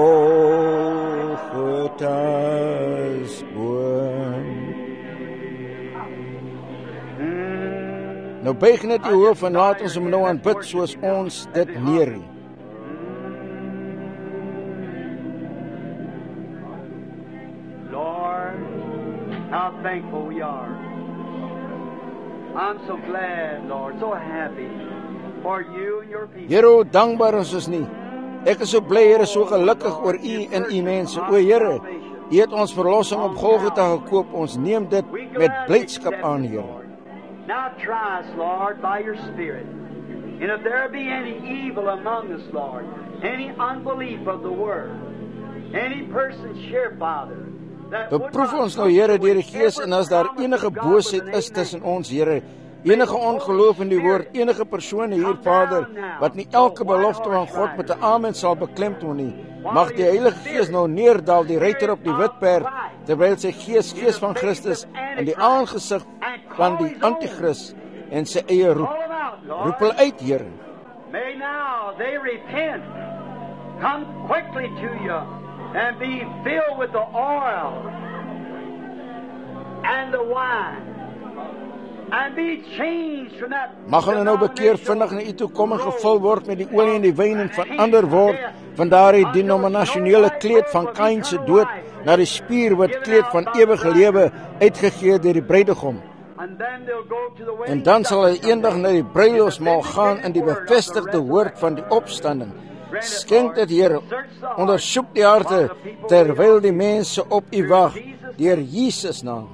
Golgotha's boom. Nou buig net die hoof en laat ons hom nou aanbid soos ons dit leer. Lord, how thankful we are. I'm so glad, Lord, so happy for you and your people. Here, o dankbaar is nie. Ek is so bly, Here, so gelukkig oor u en u mense. O Here, u het ons verlossing op Golgotha gekoop. Ons neem dit met blydskap aan, Here. Now try us, Lord, by your Spirit. And if there be any evil among us, Lord, any unbelief of the word, any person share, Father, beproef ons nou, Here, deur die Gees, en as daar enige boosheid is tussen ons, Here, enige ongeloof in die woord, enige persone hier, Vader, wat nie elke belofte van God met 'n amen sal beklemtoon nie, mag die Heilige Gees nou neerdal, die ruiter op die wit perd, terwyl sy Gees van Christus, in die aangesig van die Antichrist, en sy eie roep hulle uit, Here. May now they repent, come quickly to you, and be filled with the oil and the wine, and be changed from that. Mag hulle nou bekeer vinnig na u toe kom en gevul word met die olie en die wyn en verander word van daardie denominasionele kleed van Kain se dood na die spier wat kleed van ewige lewe uitgegee deur die bruidegom. En dan sal hy eendag na die bruilofsmaal gaan in die bevestigde woord van die opstanding. Skenk dit, Here, ondersoek die harte terwyl die mense op u wag, deur Jesus naam.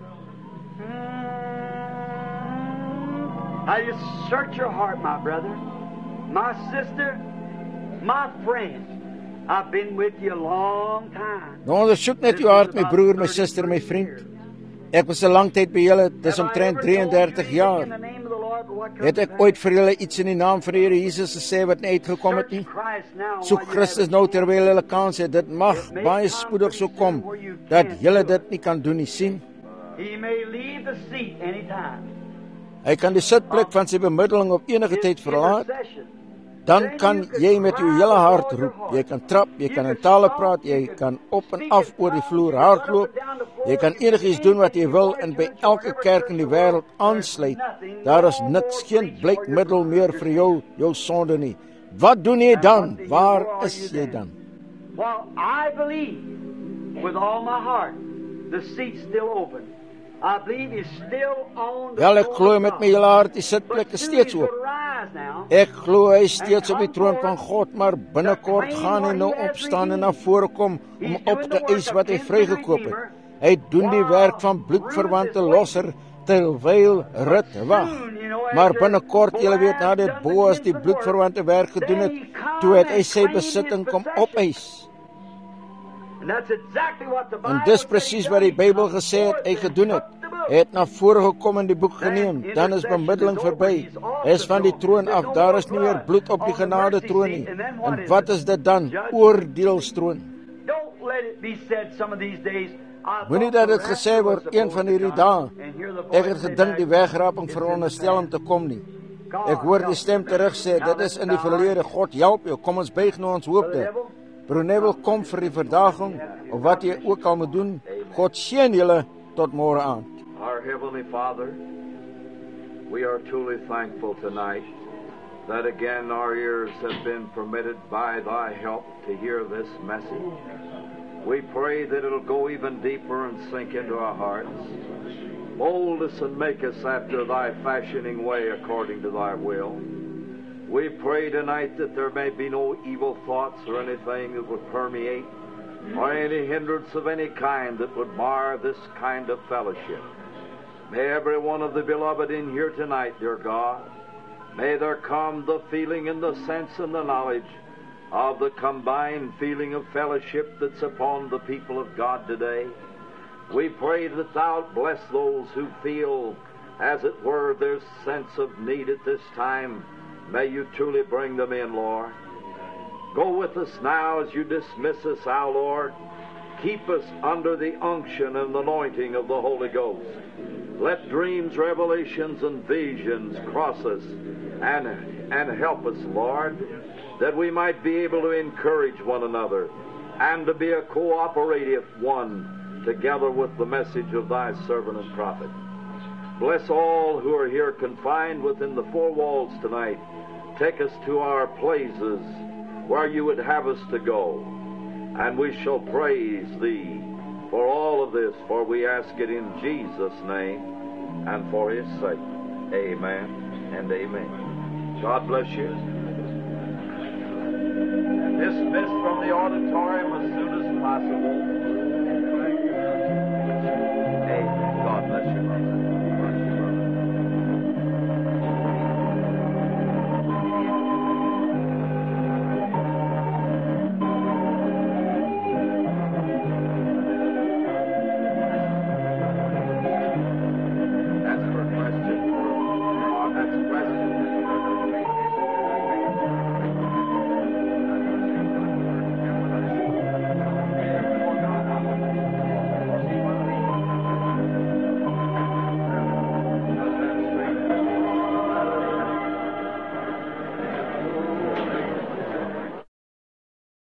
Now you search your heart, my brother, my sister, my friend. I've been with you a long time. Nou ondersoek net uw hart, my broer, my suster, my vriend. Ek was 'n lang tyd by julle, dis omtrent 33 jaar. Het ek ooit vir julle iets in die naam van die Here Jesus gesê wat nie uitgekom het nie? Soek Christus nou terwyl julle kans het. Dit mag baie spoedig so kom dat julle dit nie kan doen nie, sien. Hy kan die sitplek van sy bemiddeling op enige tyd verlaat. Dan kan jy met jou hele hart roep. Jy kan trap, jy kan in tale praat, jy kan op en af oor die vloer hardloop. Jy kan enigiets doen wat jy wil en by elke kerk in die wêreld aansluit. Daar is niks, geen blykmiddel meer vir jou sonde nie. Wat doen jy dan? Waar is jy dan? Well, I believe with all my heart the seat's still open. I believe he's still on the Wel, ek glo met my hele hart, die sitplek is steeds oop. Ek glo hy is steeds op die troon van God, maar binnekort gaan hy nou opstaan en na vore kom om op te eis wat hy vrygekoop het. Hy doen die werk van bloedverwante losser terwyl Rut wag. Maar binnekort, julle weet, nadat Boas die bloedverwante werk gedoen het, toe het hy sy besitting kom opeis. En dis presies wat die Bybel gesê het hy gedoen het. Hy het na vore gekom en die boek geneem. Dan is bemiddeling verby. Hy is van die troon af. Daar is nie meer bloed op die genade troon nie. En wat is dit dan? Oordeelstroon. Moenie dat dit gesê word een van hierdie dae. Ek het gedink die wegraping veronderstel om te kom nie. Ek hoor die stem terug sê, dit is in die verlede. God help jou. Kom ons buig nou ons hoofde. Broer Neville, kom vir die verdaging, of wat jy ook al moet doen. God seën julle tot môre aand. Our Heavenly Father, we are truly thankful tonight that again our ears have been permitted by thy help to hear this message. We pray that it'll go even deeper and sink into our hearts. Mold us and make us after thy fashioning way according to thy will. We pray tonight that there may be no evil thoughts or anything that would permeate, or any hindrance of any kind that would mar this kind of fellowship. May every one of the beloved in here tonight, dear God, may there come the feeling and the sense and the knowledge of the combined feeling of fellowship that's upon the people of God today. We pray that thou bless those who feel, as it were, their sense of need at this time. May you truly bring them in, Lord. Go with us now as you dismiss us, our Lord. Keep us under the unction and the anointing of the Holy Ghost. Let dreams, revelations, and visions cross us and help us, Lord, that we might be able to encourage one another and to be a cooperative one together with the message of thy servant and prophet. Bless all who are here confined within the four walls tonight. Take us to our places where you would have us to go, and we shall praise thee for all of this, for we ask it in Jesus' name and for his sake. Amen and amen. God bless you. Dismissed from the auditorium as soon as possible.